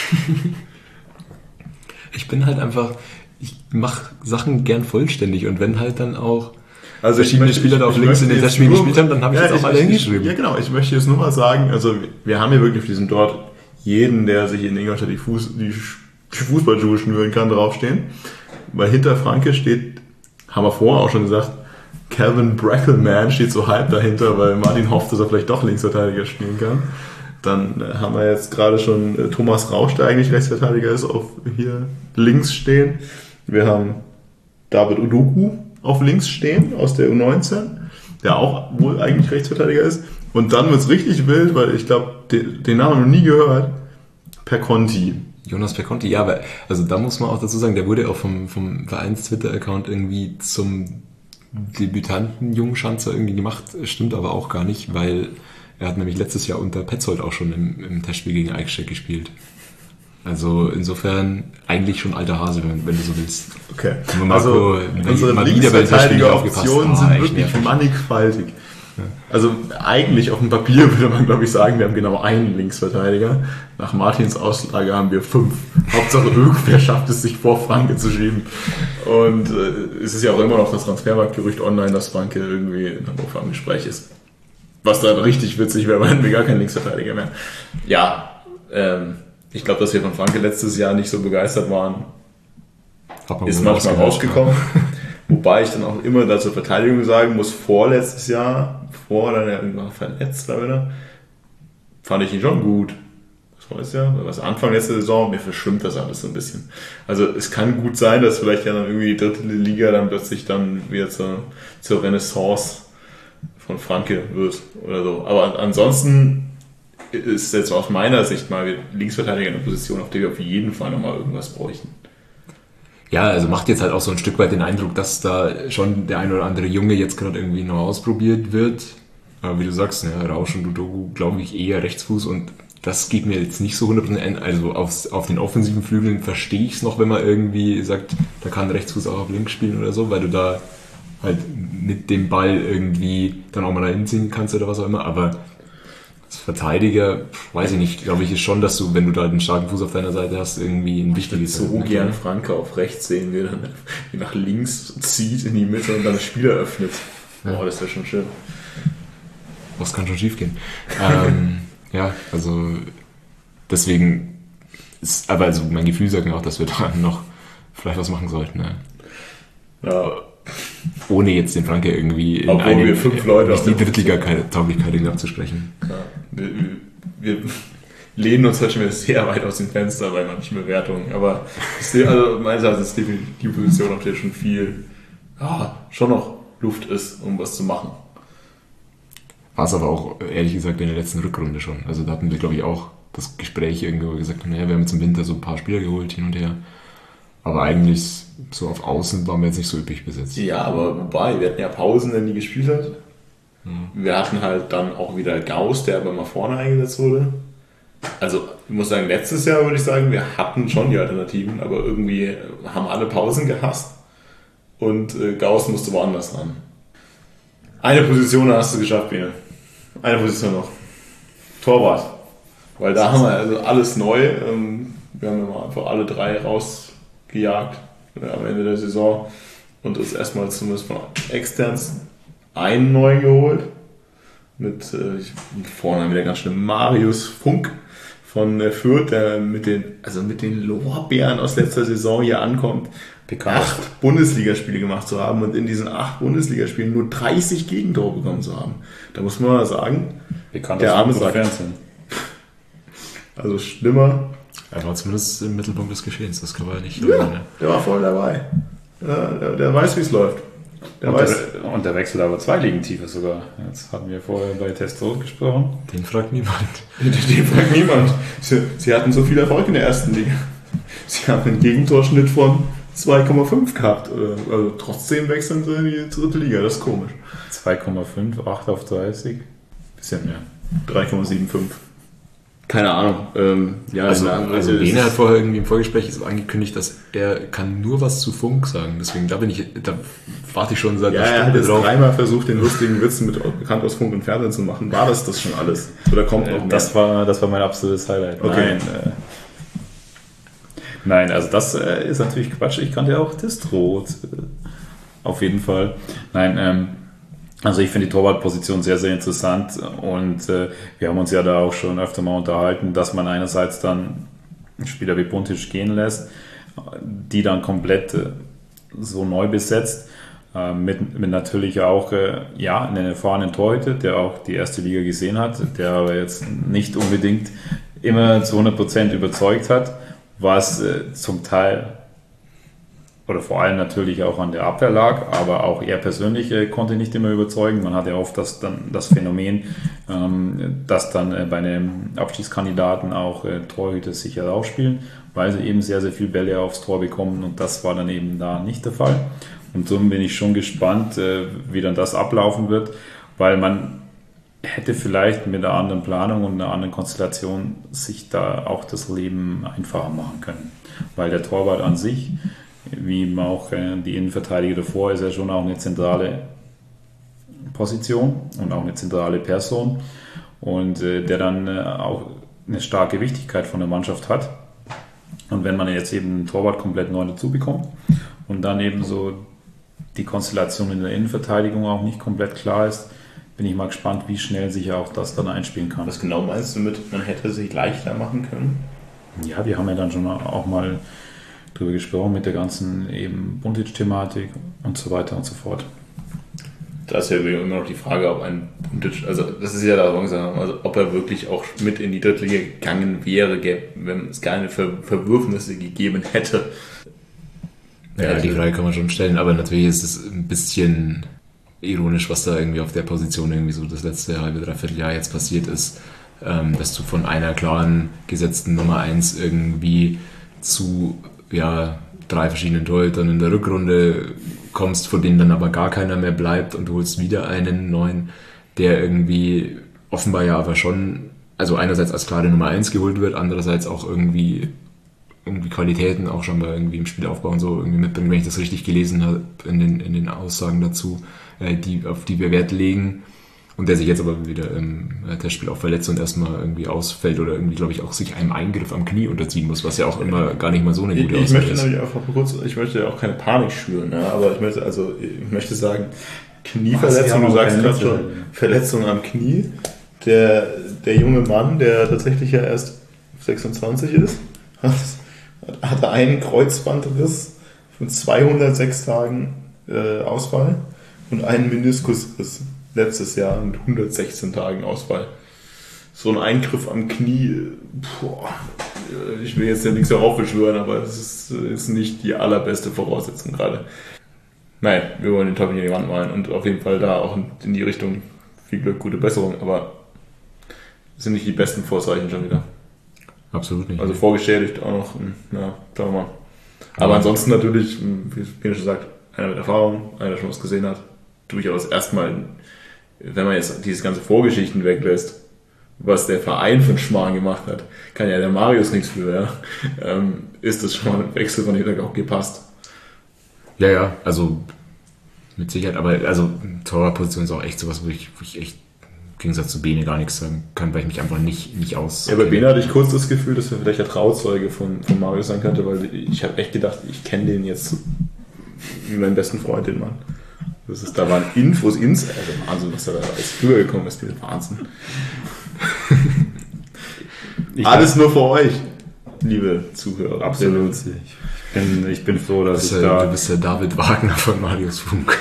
Ich bin halt einfach, ich mache Sachen gern vollständig und wenn halt dann auch verschiedene Spieler da auf links in den Testspielen gespielt haben, dann habe ich jetzt auch alle hingeschrieben. Ja genau, ich möchte jetzt nur mal sagen, also wir haben hier wirklich auf diesem Dort jeden, der sich in Ingolstadt die Fußballschuhe schnüren kann, draufstehen. Weil hinter Franke steht, haben wir vorher auch schon gesagt, Kevin Brackelman steht so halb dahinter, weil Martin hofft, dass er vielleicht doch Linksverteidiger spielen kann. Dann haben wir jetzt gerade schon Thomas Rausch, der eigentlich Rechtsverteidiger ist, auf hier links stehen. Wir haben David Udogu auf links stehen aus der U19, der auch wohl eigentlich Rechtsverteidiger ist. Und dann wird es richtig wild, weil ich glaube, den Namen noch nie gehört. Perconti. Jonas Perconti, ja, aber also da muss man auch dazu sagen, der wurde auch vom Vereins-Twitter-Account irgendwie zum Debütanten Jungschanzer irgendwie gemacht, stimmt aber auch gar nicht, weil er hat nämlich letztes Jahr unter Petzold auch schon im Testspiel gegen Eichstätt gespielt. Also insofern eigentlich schon alter Hase, wenn du so willst. Okay. Also unsere Linksverteidiger-Optionen sind wirklich mannigfaltig. Ja. Also eigentlich auf dem Papier würde man, glaube ich, sagen, wir haben genau einen Linksverteidiger. Nach Martins Auslage haben wir 5. Hauptsache irgendwer schafft es, sich vor Franke zu schieben. Und es ist ja auch immer noch das Transfermarktgerücht online, dass Franke irgendwie in Hannover am Gespräch ist. Was dann richtig witzig wäre, weil hätten wir gar keinen Linksverteidiger mehr. Ja, ich glaube, dass wir von Franke letztes Jahr nicht so begeistert waren, ist manchmal rausgekommen. Wobei ich dann auch immer da zur Verteidigung sagen muss, vorletztes Jahr, bevor er dann irgendwann verletzt war wieder, fand ich ihn schon gut. Das war ja, Anfang letzter Saison, mir verschwimmt das alles so ein bisschen. Also es kann gut sein, dass vielleicht ja dann irgendwie die 3. Liga dann plötzlich dann wieder zur Renaissance von Franke wird oder so. Aber ansonsten ist jetzt aus meiner Sicht mal Linksverteidiger eine Position, auf der wir auf jeden Fall nochmal irgendwas bräuchten. Ja, also macht jetzt halt auch so ein Stück weit den Eindruck, dass da schon der ein oder andere Junge jetzt gerade irgendwie noch ausprobiert wird. Aber wie du sagst, ne, Rausch und Udogu, glaube ich, eher Rechtsfuß und das geht mir jetzt nicht so 100%. Also auf den offensiven Flügeln verstehe ich es noch, wenn man irgendwie sagt, da kann Rechtsfuß auch auf links spielen oder so, weil du da halt mit dem Ball irgendwie dann auch mal dahin ziehen kannst oder was auch immer. Aber als Verteidiger, weiß ich nicht, glaube ich, ist schon, dass du, wenn du da einen starken Fuß auf deiner Seite hast, irgendwie ein wichtiges... Ich würde so gern Franke auf rechts sehen, wie er dann nach links zieht in die Mitte und dann das Spiel eröffnet. Boah, das wäre schon schön. Was kann schon schief gehen? Ja, also deswegen ist, aber also mein Gefühl sagt mir auch, dass wir da noch vielleicht was machen sollten. Ne? Ja. Ohne jetzt den Franke irgendwie in Obwohl wir 5 Leute die Drittliga-Tauglichkeit irgendwie abzusprechen. Ja, wir lehnen uns halt schon wieder sehr weit aus dem Fenster bei manchen Bewertungen, aber also meines Erachtens ist definitiv die Position, auf der schon viel, schon noch Luft ist, um was zu machen. War es aber auch, ehrlich gesagt, in der letzten Rückrunde schon. Also da hatten wir, glaube ich, auch das Gespräch irgendwo gesagt, naja, wir haben jetzt im Winter so ein paar Spieler geholt, hin und her. Aber eigentlich so auf Außen waren wir jetzt nicht so üppig besetzt. Ja, aber wobei, wir hatten ja Pausen, wenn die gespielt hat. Wir hatten halt dann auch wieder Gauss, der aber mal vorne eingesetzt wurde. Also ich muss sagen, letztes Jahr würde ich sagen, wir hatten schon die Alternativen, aber irgendwie haben alle Pausen gehasst und Gauss musste woanders ran. Eine Position hast du geschafft, Bene. Eine Position noch. Torwart. Weil da haben wir also alles neu. Wir haben immer einfach alle 3 rausgejagt am Ende der Saison und uns erstmal zumindest von extern einen neu geholt. Mit vorne wieder ganz schön Marius Funk von Fürth, der mit den Lorbeeren aus letzter Saison hier ankommt, 8 Bundesligaspiele gemacht zu haben und in diesen 8 Bundesligaspielen nur 30 Gegentore bekommen zu haben. Da muss man mal sagen, der arme Sack. Also schlimmer. Er war zumindest im Mittelpunkt des Geschehens, das kann man ja nicht. Ja, der war voll dabei. Ja, der weiß, wie es läuft. Und der wechselt aber 2 Ligen tiefer sogar. Jetzt hatten wir vorher bei Testrot gesprochen. Den fragt niemand. Den fragt niemand. Sie hatten so viel Erfolg in der ersten Liga. Sie haben einen Gegentorschnitt von 2,5 gehabt. Also trotzdem wechseln sie in die dritte Liga. Das ist komisch. 2,5, 8 auf 30. Bisschen mehr. 3,75. Keine Ahnung. Also Lene hat vorher irgendwie im Vorgespräch angekündigt, dass er kann nur was zu Funk sagen. Deswegen da warte ich schon seit einer Stunde Stunde drauf. Er hat 3-mal versucht, den lustigen Witz mit bekannt aus Funk und Fernsehen zu machen. War das schon alles? Oder kommt noch mehr? Das war mein absolutes Highlight. Okay. Nein, also das ist natürlich Quatsch. Ich kannte ja auch Testrot. Auf jeden Fall. Nein, also ich finde die Torwartposition sehr, sehr interessant und wir haben uns ja da auch schon öfter mal unterhalten, dass man einerseits dann Spieler wie Buntic gehen lässt, die dann komplett so neu besetzt, mit natürlich auch einen erfahrenen Torhüter, der auch die erste Liga gesehen hat, der aber jetzt nicht unbedingt immer zu 100% überzeugt hat, was zum Teil oder vor allem natürlich auch an der Abwehr lag, aber auch er persönlich konnte nicht immer überzeugen. Man hat ja oft das Phänomen, dass dann bei einem Abstiegskandidaten auch Torhüter sich herausspielen, weil sie eben sehr, sehr viele Bälle aufs Tor bekommen und das war dann eben da nicht der Fall. Und so bin ich schon gespannt, wie dann das ablaufen wird, weil man hätte vielleicht mit einer anderen Planung und einer anderen Konstellation sich da auch das Leben einfacher machen können. Weil der Torwart an sich, wie eben auch die Innenverteidiger davor, ist ja schon auch eine zentrale Position und auch eine zentrale Person und der dann auch eine starke Wichtigkeit von der Mannschaft hat. Und wenn man jetzt eben einen Torwart komplett neu dazu bekommt und dann eben so die Konstellation in der Innenverteidigung auch nicht komplett klar ist, bin ich mal gespannt, wie schnell sich auch das dann einspielen kann. Was genau meinst du mit, man hätte sich leichter machen können? Ja, wir haben ja dann schon auch mal drüber gesprochen mit der ganzen eben Buntic-Thematik und so weiter und so fort. Da ist ja immer noch die Frage, ob ein Buntic, also das ist ja da also ob er wirklich auch mit in die Drittliga gegangen wäre, wenn es keine Verwürfnisse gegeben hätte. Ja, die Frage kann man schon stellen, aber natürlich ist es ein bisschen ironisch, was da irgendwie auf der Position irgendwie so das letzte halbe, dreiviertel Jahr jetzt passiert ist, dass du von einer klaren gesetzten Nummer 1 irgendwie zu 3 verschiedenen Torhütern in der Rückrunde kommst, von denen dann aber gar keiner mehr bleibt und du holst wieder einen neuen, der irgendwie offenbar ja aber schon, also einerseits als klare Nummer 1 geholt wird, andererseits auch irgendwie Qualitäten auch schon mal irgendwie im Spielaufbau und so irgendwie mitbringen, wenn ich das richtig gelesen habe in den Aussagen dazu, auf die wir Wert legen. Und der sich jetzt aber wieder im Testspiel auch verletzt und erstmal irgendwie ausfällt oder irgendwie, glaube ich, auch sich einem Eingriff am Knie unterziehen muss, was ja auch immer gar nicht mal so eine gute Aussage ist. Ich möchte auch keine Panik schüren, ja, aber ich möchte sagen, Knieverletzung, du sagst gerade schon, Verletzung am Knie. Der junge Mann, der tatsächlich ja erst 26 ist, hatte einen Kreuzbandriss von 206 Tagen Ausfall und einen Meniskusriss letztes Jahr mit 116 Tagen Ausfall. So ein Eingriff am Knie, ich will jetzt ja nichts darauf beschwören, aber das ist nicht die allerbeste Voraussetzung gerade. Nein, wir wollen den Teufel nicht in die Wand malen und auf jeden Fall da auch in die Richtung viel Glück, gute Besserung, aber das sind nicht die besten Vorzeichen schon wieder. Absolut nicht. Also vorgeschädigt auch noch, schauen wir mal. Aber ansonsten natürlich, wie Peter schon sagt, einer mit Erfahrung, einer, der schon was gesehen hat, durchaus erstmal, wenn man jetzt diese ganze Vorgeschichten weglässt, was der Verein für einen Schmarrn gemacht hat, kann ja der Marius nichts für, ja. Ist das schon mal ein Wechsel, von dem er auch gepasst. Ja, also mit Sicherheit, aber also Torwartposition ist auch echt sowas, wo ich echt im Gegensatz zu Bene gar nichts sagen kann, weil ich mich einfach nicht aus... Ja, bei Bene hatte ich kurz das Gefühl, dass er vielleicht der Trauzeuge von Marius sein könnte, weil ich habe echt gedacht, ich kenne den jetzt wie meinen besten Freund, den Mann. Da waren Infos also Wahnsinn, was da alles rübergekommen ist, dieser Wahnsinn. Alles nur für euch, liebe Zuhörer. Absolut. Ich bin froh, dass ich da... Du bist der David Wagner von Marius Funk.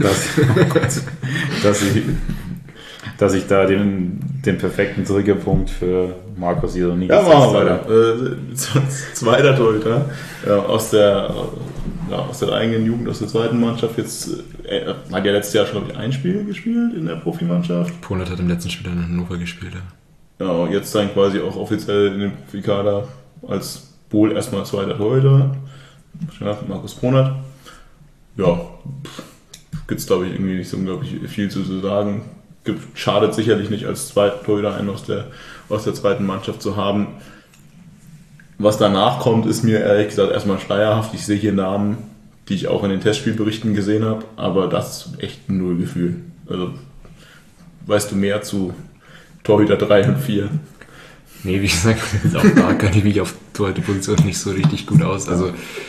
dass ich da den perfekten Triggerpunkt für Markus Ironie gesetzt habe. Ja, machen wir. Zweiter Torhüter aus der eigenen Jugend, aus der zweiten Mannschaft. Jetzt hat ja letztes Jahr schon, glaube ich, ein Spiel gespielt in der Profimannschaft. Polat hat im letzten Spiel in Hannover gespielt, ja. Ja, jetzt dann quasi auch offiziell in den Profikader als wohl erstmal zweiter Torhüter. Markus Polat. Ja, gibt es, glaube ich, irgendwie nicht so unglaublich viel zu sagen. Schadet sicherlich nicht, als zweiter Torhüter einen aus der zweiten Mannschaft zu haben. Was danach kommt, ist mir ehrlich gesagt erstmal schleierhaft. Ich sehe hier Namen, die ich auch in den Testspielberichten gesehen habe, aber das ist echt ein Nullgefühl. Also, weißt du mehr zu Torhüter 3 und 4? Nee, wie gesagt, auch da kann ich mich auf Torhüterposition nicht so richtig gut aus. Also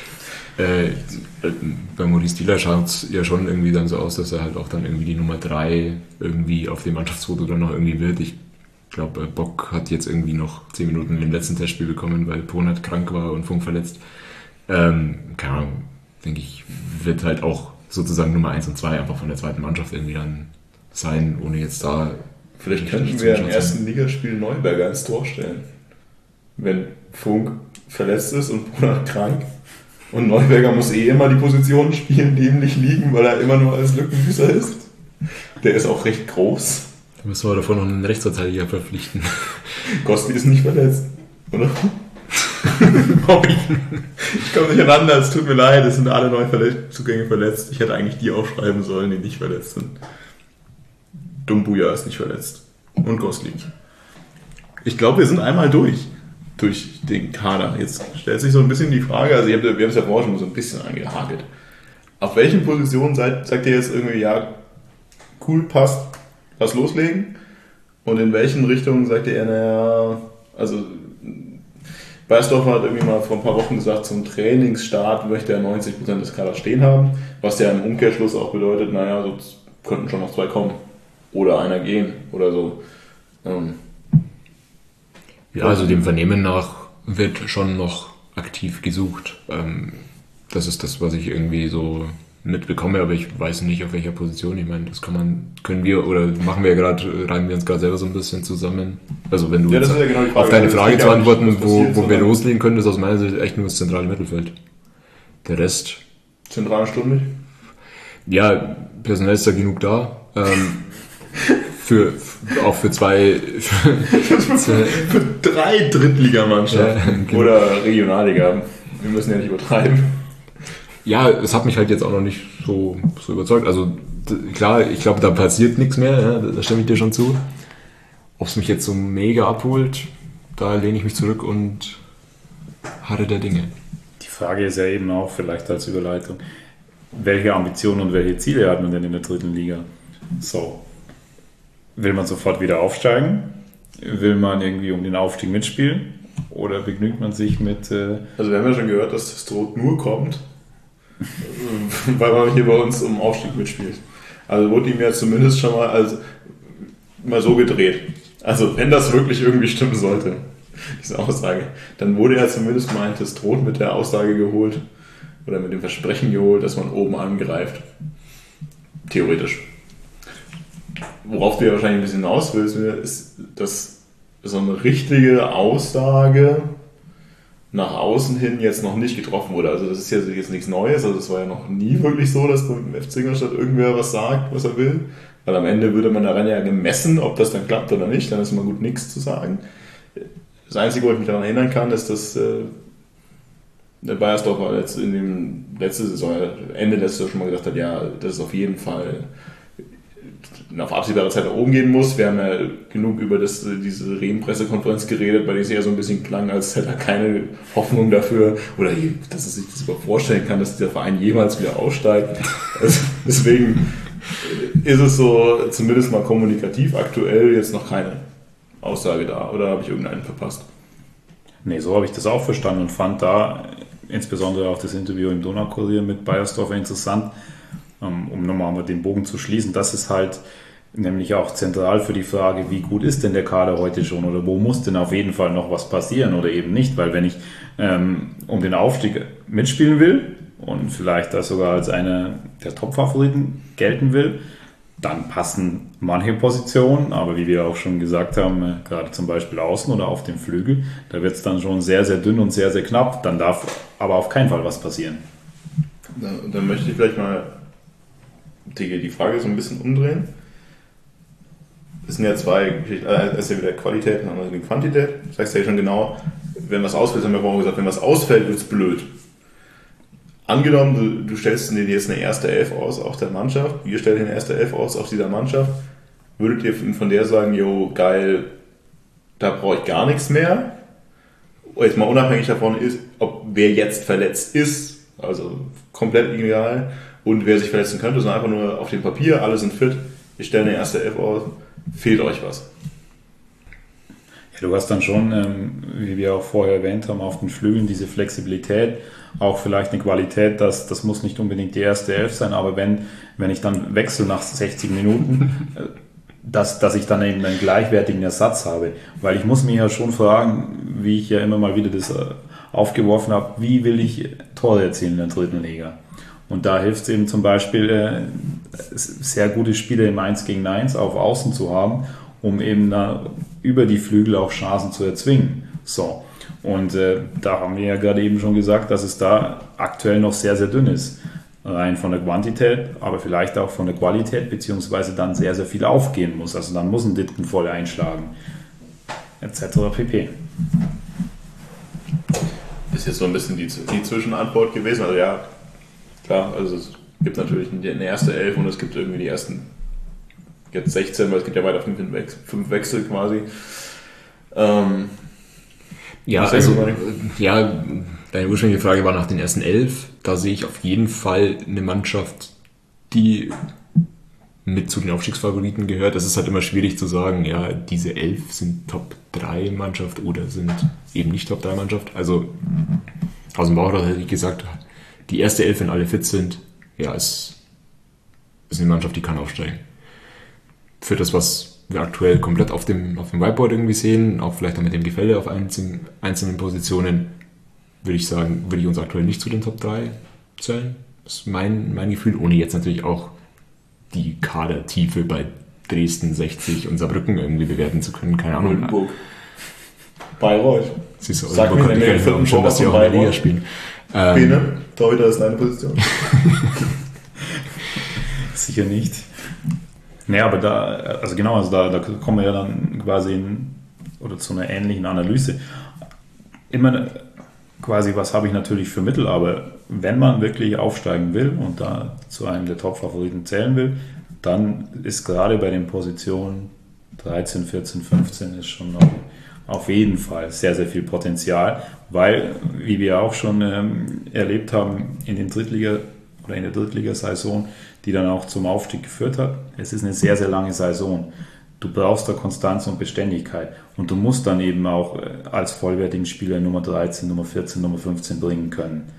bei Maurice Dieler schaut es ja schon irgendwie dann so aus, dass er halt auch dann irgendwie die Nummer 3 irgendwie auf dem Mannschaftsfoto dann noch irgendwie wird. Ich glaube, Bock hat jetzt irgendwie noch 10 Minuten im letzten Testspiel bekommen, weil Ponat krank war und Funk verletzt. Keine Ahnung, denke ich, wird halt auch sozusagen Nummer 1 und 2 einfach von der zweiten Mannschaft irgendwie dann sein, ohne jetzt da... Vielleicht könnten wir im ersten Ligaspiel Neuberger ins Tor stellen. Wenn Funk verletzt ist und Ponat krank. Und Neuberger muss immer die Positionen spielen, die ihm nicht liegen, weil er immer nur als Lückenbüßer ist. Der ist auch recht groß. Da müssen wir davor noch einen Rechtsverteidiger verpflichten. Gosti ist nicht verletzt, oder? Ich komme nicht aneinander, es tut mir leid, es sind alle Neuzugänge verletzt. Ich hätte eigentlich die aufschreiben sollen, die nicht verletzt sind. Dumbuya ist nicht verletzt. Und Gosling. Ich glaube, wir sind einmal durch den Kader. Jetzt stellt sich so ein bisschen die Frage, also wir haben es ja vorhin schon so ein bisschen angehakelt. Auf welchen Positionen sagt ihr jetzt irgendwie, ja, cool, passt, lass loslegen? Und in welchen Richtungen sagt ihr, naja, also Beisdorfer hat irgendwie mal vor ein paar Wochen gesagt, zum Trainingsstart möchte er 90% des Kaders stehen haben, was ja im Umkehrschluss auch bedeutet, naja, so könnten schon noch 2 kommen. Oder einer gehen oder so. Ja, also dem Vernehmen nach wird schon noch aktiv gesucht. Das ist das, was ich irgendwie so mitbekomme, aber ich weiß nicht, auf welcher Position. Ich meine, das können wir oder machen wir ja gerade, reimen wir uns gerade selber so ein bisschen zusammen. Also wenn du ja, genau auf deine Frage zu antworten, wo wir loslegen können, ist aus meiner Sicht echt nur das zentrale Mittelfeld. Der Rest... Zentrale Stunde? Ja, personell ist da genug da. Auch für 2... Für 3 Drittligamannschaften genau. Oder Regionalliga. Wir müssen ja nicht übertreiben. Ja, es hat mich halt jetzt auch noch nicht so überzeugt. Also klar, ich glaube, da passiert nichts mehr, ja, da stimme ich dir schon zu. Ob es mich jetzt so mega abholt, da lehne ich mich zurück und harre der Dinge. Die Frage ist ja eben auch vielleicht als Überleitung, welche Ambitionen und welche Ziele hat man denn in der dritten Liga? So, will man sofort wieder aufsteigen? Will man irgendwie um den Aufstieg mitspielen? Oder begnügt man sich mit... Also wir haben ja schon gehört, dass das Tod nur kommt, weil man hier bei uns um Aufstieg mitspielt. Also wurde ihm ja zumindest schon mal so gedreht. Also wenn das wirklich irgendwie stimmen sollte, diese Aussage, dann wurde er zumindest mal ein Testosteron mit der Aussage geholt oder mit dem Versprechen geholt, dass man oben angreift. Theoretisch. Worauf du ja wahrscheinlich ein bisschen hinaus willst, ist, dass so eine richtige Aussage nach außen hin jetzt noch nicht getroffen wurde. Also das ist ja jetzt nichts Neues, also es war ja noch nie wirklich so, dass beim FC Ingolstadt irgendwer was sagt, was er will. Weil am Ende würde man daran ja gemessen, ob das dann klappt oder nicht, dann ist immer gut, nichts zu sagen. Das Einzige, wo ich mich daran erinnern kann, ist, dass der Beiersdorfer letzte Saison, Ende letztes Jahr schon mal gesagt hat, ja, dass es auf jeden Fall auf absehbare Zeit nach oben gehen muss. Wir haben ja genug über diese Rehm-Pressekonferenz geredet, bei der es eher so ein bisschen klang, als hätte er keine Hoffnung dafür, oder dass er sich das überhaupt vorstellen kann, dass dieser Verein jemals wieder aufsteigt. Also deswegen ist es so, zumindest mal kommunikativ aktuell jetzt noch keine Aussage da, oder habe ich irgendeinen verpasst? Nee, so habe ich das auch verstanden und fand da insbesondere auch das Interview im Donaukurier mit Beiersdorfer interessant, um nochmal den Bogen zu schließen. Das ist halt nämlich auch zentral für die Frage, wie gut ist denn der Kader heute schon oder wo muss denn auf jeden Fall noch was passieren oder eben nicht, weil wenn ich um den Aufstieg mitspielen will und vielleicht da sogar als einer der Top-Favoriten gelten will, dann passen manche Positionen, aber wie wir auch schon gesagt haben, gerade zum Beispiel außen oder auf dem Flügel, da wird es dann schon sehr, sehr dünn und sehr, sehr knapp. Dann darf aber auf keinen Fall was passieren. Dann möchte ich vielleicht mal die Frage so ein bisschen umdrehen. Es sind ja zwei Geschichten, das ist ja wieder Qualität und andere Quantität. Das heißt ja schon genau, wenn was ausfällt, haben wir vorhin gesagt, wenn was ausfällt, wird es blöd. Angenommen, du stellst dir jetzt eine erste Elf aus auf der Mannschaft, ihr stellt eine erste Elf aus auf dieser Mannschaft, würdet ihr von der sagen, jo, geil, da brauche ich gar nichts mehr? Jetzt mal unabhängig davon ist, ob wer jetzt verletzt ist, also komplett egal, und wer sich verletzen könnte, sondern einfach nur auf dem Papier, alle sind fit, ich stelle eine erste Elf aus, fehlt euch was? Ja, du hast dann schon, wie wir auch vorher erwähnt haben, auf den Flügeln diese Flexibilität, auch vielleicht eine Qualität, das muss nicht unbedingt die erste Elf sein, aber wenn ich dann wechsle nach 60 Minuten, dass ich dann eben einen gleichwertigen Ersatz habe. Weil ich muss mich ja schon fragen, wie ich ja immer mal wieder das aufgeworfen habe, wie will ich Tore erzielen in der dritten Liga? Und da hilft es eben zum Beispiel, sehr gute Spiele im 1 gegen 1 auf Außen zu haben, um eben da über die Flügel auch Chancen zu erzwingen. So. Und da haben wir ja gerade eben schon gesagt, dass es da aktuell noch sehr, sehr dünn ist. Rein von der Quantität, aber vielleicht auch von der Qualität, beziehungsweise dann sehr, sehr viel aufgehen muss. Also dann muss ein Ditken voll einschlagen, etc. pp. Ist jetzt so ein bisschen die Zwischenantwort gewesen. Also ja, klar, also es gibt natürlich eine erste Elf und es gibt irgendwie die ersten jetzt 16, weil es gibt ja weiter 5 Wechsel quasi. Ja, also, ja, deine ursprüngliche Frage war nach den ersten 11. Da sehe ich auf jeden Fall eine Mannschaft, die mit zu den Aufstiegsfavoriten gehört. Es ist halt immer schwierig zu sagen, ja, diese 11 sind Top-3-Mannschaft oder sind eben nicht Top-3-Mannschaft. Also aus dem Bauch hätte ich gesagt, die erste 11, wenn alle fit sind, ja, ist eine Mannschaft, die kann aufsteigen. Für das, was wir aktuell komplett auf dem Whiteboard irgendwie sehen, auch vielleicht auch mit dem Gefälle auf einzelnen Positionen, würde ich uns aktuell nicht zu den Top 3 zählen. Das ist mein Gefühl, ohne jetzt natürlich auch die Kadertiefe bei Dresden, 60 und Saarbrücken irgendwie bewerten zu können. Keine Ahnung. Oldenburg. Bayreuth. Siehst du, Oldenburg konnte ich gar nicht schon, dass die auch in der Liga spielen. Bene, Torhüter ist deine Position. Sicher nicht. Naja, aber da kommen wir ja dann quasi zu einer ähnlichen Analyse. Immer quasi, was habe ich natürlich für Mittel, aber wenn man wirklich aufsteigen will und da zu einem der Top-Favoriten zählen will, dann ist gerade bei den Positionen 13, 14, 15 ist schon noch auf jeden Fall sehr, sehr viel Potenzial, weil, wie wir auch schon erlebt haben in der Drittligasaison, die dann auch zum Aufstieg geführt hat, es ist eine sehr, sehr lange Saison. Du brauchst da Konstanz und Beständigkeit und du musst dann eben auch als vollwertigen Spieler Nummer 13, Nummer 14, Nummer 15 bringen können.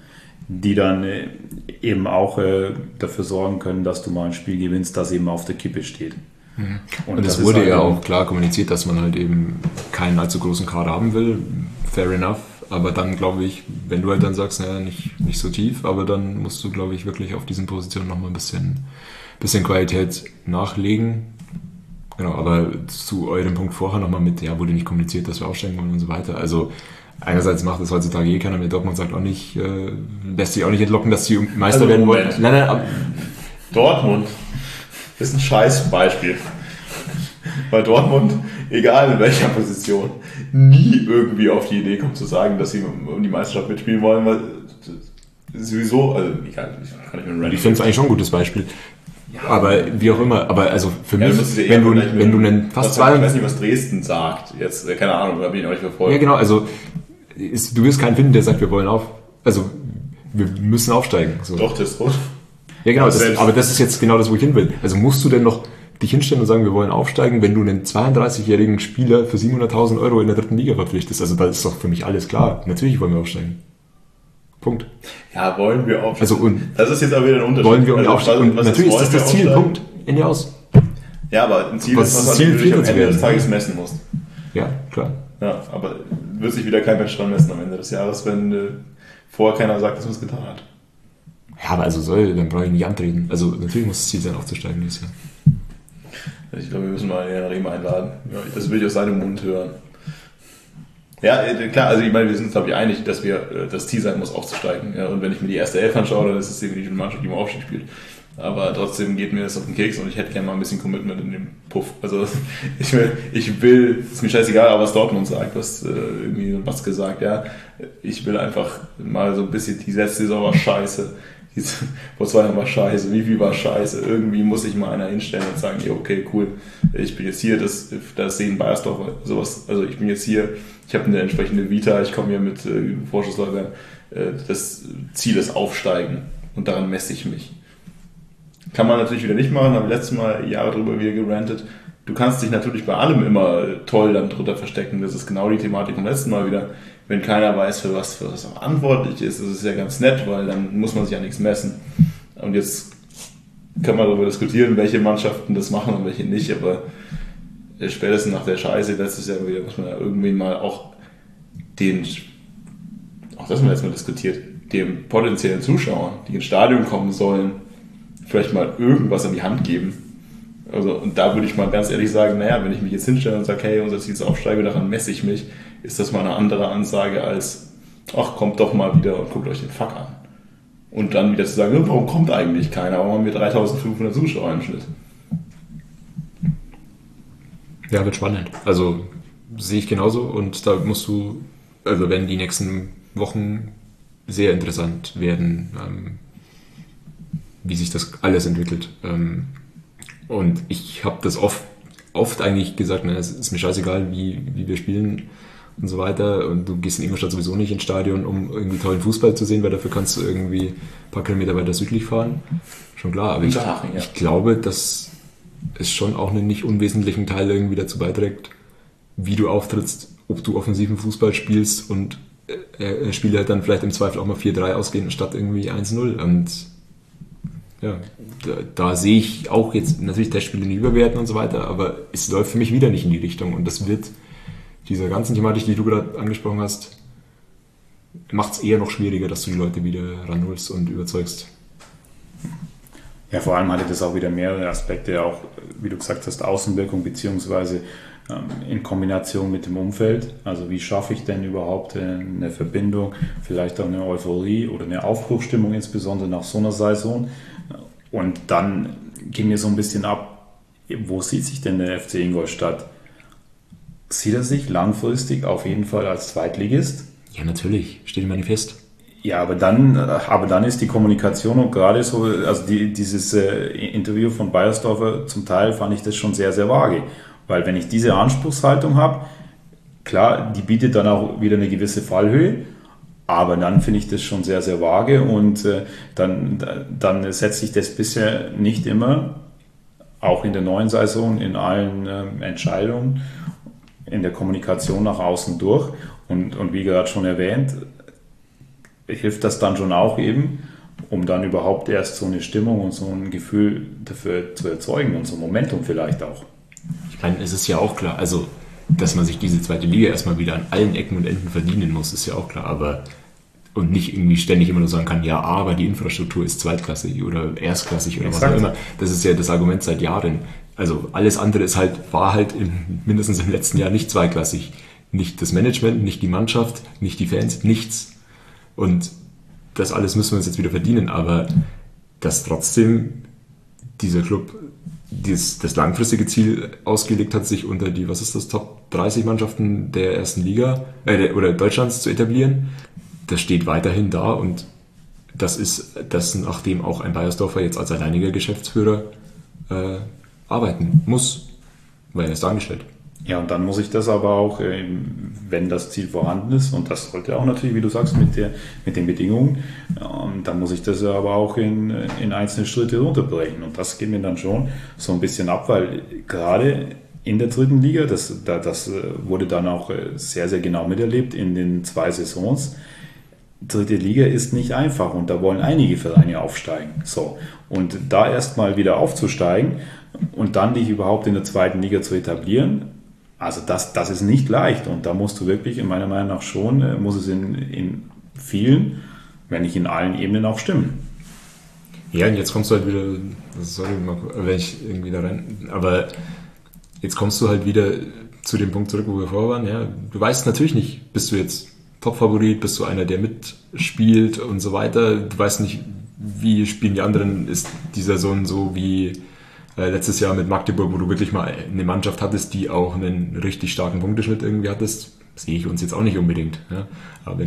die dann eben auch dafür sorgen können, dass du mal ein Spiel gewinnst, das eben auf der Kippe steht. Und es wurde ja auch klar kommuniziert, dass man halt eben keinen allzu großen Kader haben will. Fair enough. Aber dann glaube ich, wenn du halt dann sagst, naja, nicht so tief, aber dann musst du, glaube ich, wirklich auf diesen Positionen nochmal ein bisschen Qualität nachlegen. Genau, aber zu eurem Punkt vorher nochmal mit, ja, wurde nicht kommuniziert, dass wir aufsteigen wollen und so weiter. Also einerseits macht das heutzutage eh keiner mehr. Dortmund sagt auch nicht, lässt sich auch nicht entlocken, dass sie Meister werden wollen. Nein, Dortmund ist ein Scheißbeispiel. Weil Dortmund, egal in welcher Position, nie irgendwie auf die Idee kommt zu sagen, dass sie um die Meisterschaft mitspielen wollen, weil sowieso, also egal, ich finde es eigentlich schon ein gutes Beispiel. Ja, aber wie auch immer, aber also für mich, wenn du einen fast ich weiß nicht, was Dresden sagt, jetzt, keine Ahnung, da bin ich auch nicht verfolgt. Ja, genau, also du wirst keinen finden, der sagt, wir wollen also wir müssen aufsteigen. So. Doch, das ist rot. Ja, genau, aber das ist jetzt genau das, wo ich hin will. Also musst du denn noch dich hinstellen und sagen, wir wollen aufsteigen, wenn du einen 32-jährigen Spieler für 700.000 Euro in der 3. Liga verpflichtest? Also da ist doch für mich alles klar. Natürlich wollen wir aufsteigen. Punkt. Ja, wollen wir aufsteigen. Also, und das ist jetzt aber wieder ein Unterschied. Wollen wir aufsteigen? Und natürlich ist das Ziel. Punkt. Ende aus. Ja, aber ein Ziel ist, was du am Ende des Tages messen musst. Ja, klar. Ja, aber wird sich wieder kein Mensch dran messen am Ende des Jahres, wenn vorher keiner sagt, dass man es getan hat. Ja, aber also dann brauche ich nicht antreten. Also natürlich muss das Ziel sein, aufzusteigen dieses Jahr. Ich glaube, wir müssen mal Herrn Rehmer einladen. Ja, das will ich aus seinem Mund hören. Ja, klar, also ich meine, wir sind uns, glaube ich, einig, dass wir das Ziel sein muss, aufzusteigen. Ja, und wenn ich mir die erste Elf anschaue, dann ist es definitiv eine Mannschaft, die im Aufstieg spielt. Aber trotzdem geht mir das auf den Keks und ich hätte gerne mal ein bisschen Commitment in dem Puff. Also ich will, ist mir scheißegal, was Dortmund sagt, was irgendwie so was gesagt, ja. Ich will einfach mal so ein bisschen, die letzte Saison war scheiße. Vor 2 Jahren war scheiße, wie viel war scheiße, irgendwie muss sich mal einer hinstellen und sagen, ja, okay, cool, ich bin jetzt hier, das sehen Bayersdorf, sowas, also ich bin jetzt hier, ich habe eine entsprechende Vita, ich komme hier mit Vorschusslorbeeren, das Ziel ist Aufsteigen und daran messe ich mich. Kann man natürlich wieder nicht machen, haben wir letztes Mal Jahre drüber wieder gerantet. Du kannst dich natürlich bei allem immer toll dann drunter verstecken, das ist genau die Thematik vom letzten Mal wieder. Wenn keiner weiß, für was auch verantwortlich ist, das ist ja ganz nett, weil dann muss man sich ja nichts messen. Und jetzt kann man darüber diskutieren, welche Mannschaften das machen und welche nicht, aber spätestens nach der Scheiße letztes Jahr wieder muss man ja irgendwie mal auch auch das haben wir jetzt mal diskutiert, dem potenziellen Zuschauern, die ins Stadion kommen sollen, vielleicht mal irgendwas an die Hand geben. Also, und da würde ich mal ganz ehrlich sagen, naja, wenn ich mich jetzt hinstelle und sage, hey, unser Ziel ist Aufsteigen, daran messe ich mich, ist das mal eine andere Ansage als, ach, kommt doch mal wieder und guckt euch den Fuck an. Und dann wieder zu sagen, warum kommt eigentlich keiner? Warum haben wir 3.500 Zuschauer im Schnitt? Ja, wird spannend. Also sehe ich genauso und da musst du, also werden die nächsten Wochen sehr interessant werden, wie sich das alles entwickelt. Und ich habe das oft eigentlich gesagt, es ist mir scheißegal, wie wir spielen und so weiter. Und du gehst in Ingolstadt sowieso nicht ins Stadion, um irgendwie tollen Fußball zu sehen, weil dafür kannst du irgendwie ein paar Kilometer weiter südlich fahren. Schon klar, aber ich glaube, dass es schon auch einen nicht unwesentlichen Teil irgendwie dazu beiträgt, wie du auftrittst, ob du offensiven Fußball spielst und Spiele halt dann vielleicht im Zweifel auch mal 4-3 ausgehen, statt irgendwie 1-0. Und ja, da sehe ich auch jetzt natürlich Testspiele nie überwerten und so weiter, aber es läuft für mich wieder nicht in die Richtung und das wird dieser ganzen Thematik, die du gerade angesprochen hast, macht es eher noch schwieriger, dass du die Leute wieder ranholst und überzeugst. Ja, vor allem hatte das auch wieder mehrere Aspekte, auch wie du gesagt hast, Außenwirkung beziehungsweise in Kombination mit dem Umfeld. Also wie schaffe ich denn überhaupt eine Verbindung, vielleicht auch eine Euphorie oder eine Aufbruchsstimmung, insbesondere nach so einer Saison. Und dann ging mir so ein bisschen ab, wo sieht sich denn der FC Ingolstadt? Sieht er sich langfristig auf jeden Fall als Zweitligist? Ja, natürlich, steht im Manifest. Ja, aber dann ist die Kommunikation und gerade so, also dieses Interview von Beiersdorfer, zum Teil fand ich das schon sehr, sehr vage. Weil wenn ich diese Anspruchshaltung habe, klar, die bietet dann auch wieder eine gewisse Fallhöhe, aber dann finde ich das schon sehr, sehr vage und dann setzt sich das bisher nicht immer, auch in der neuen Saison, in allen Entscheidungen, in der Kommunikation nach außen durch. Und wie gerade schon erwähnt, hilft das dann schon auch eben, um dann überhaupt erst so eine Stimmung und so ein Gefühl dafür zu erzeugen und so ein Momentum vielleicht auch. Ich meine, es ist ja auch klar, also, dass man sich diese zweite Liga erstmal wieder an allen Ecken und Enden verdienen muss, ist ja auch klar, aber und nicht irgendwie ständig immer nur sagen kann, ja, aber die Infrastruktur ist zweitklassig oder erstklassig oder Exakt. was auch immer. Das ist ja das Argument seit Jahren. Also alles andere war halt mindestens im letzten Jahr nicht zweiklassig. Nicht das Management, nicht die Mannschaft, nicht die Fans, nichts. Und das alles müssen wir uns jetzt wieder verdienen, aber dass trotzdem dieser Club das langfristige Ziel ausgelegt hat, sich unter die, was ist das, Top 30 Mannschaften der ersten Liga oder Deutschlands zu etablieren, das steht weiterhin da und das ist das, nachdem auch ein Beiersdorfer jetzt als alleiniger Geschäftsführer arbeiten muss, weil er ist angestellt. Ja, und dann muss ich das aber auch, wenn das Ziel vorhanden ist, und das sollte auch natürlich, wie du sagst, mit den Bedingungen, dann muss ich das aber auch in einzelne Schritte runterbrechen. Und das geht mir dann schon so ein bisschen ab, weil gerade in der dritten Liga, das wurde dann auch sehr, sehr genau miterlebt in den 2 Saisons. Dritte Liga ist nicht einfach und da wollen einige Vereine aufsteigen. So. Und da erstmal wieder aufzusteigen und dann dich überhaupt in der zweiten Liga zu etablieren, also das ist nicht leicht und da musst du wirklich, in meiner Meinung nach schon, muss es in vielen, wenn nicht in allen Ebenen auch stimmen. Ja, und jetzt kommst du halt wieder, sorry, wenn ich irgendwie da rein, aber jetzt kommst du halt wieder zu dem Punkt zurück, wo wir vorher waren, ja, du weißt natürlich nicht, bist du jetzt Top-Favorit, bist du einer, der mitspielt und so weiter, du weißt nicht, wie spielen die anderen, ist die Saison so wie letztes Jahr mit Magdeburg, wo du wirklich mal eine Mannschaft hattest, die auch einen richtig starken Punkteschnitt irgendwie hattest, sehe ich uns jetzt auch nicht unbedingt. Ja. Aber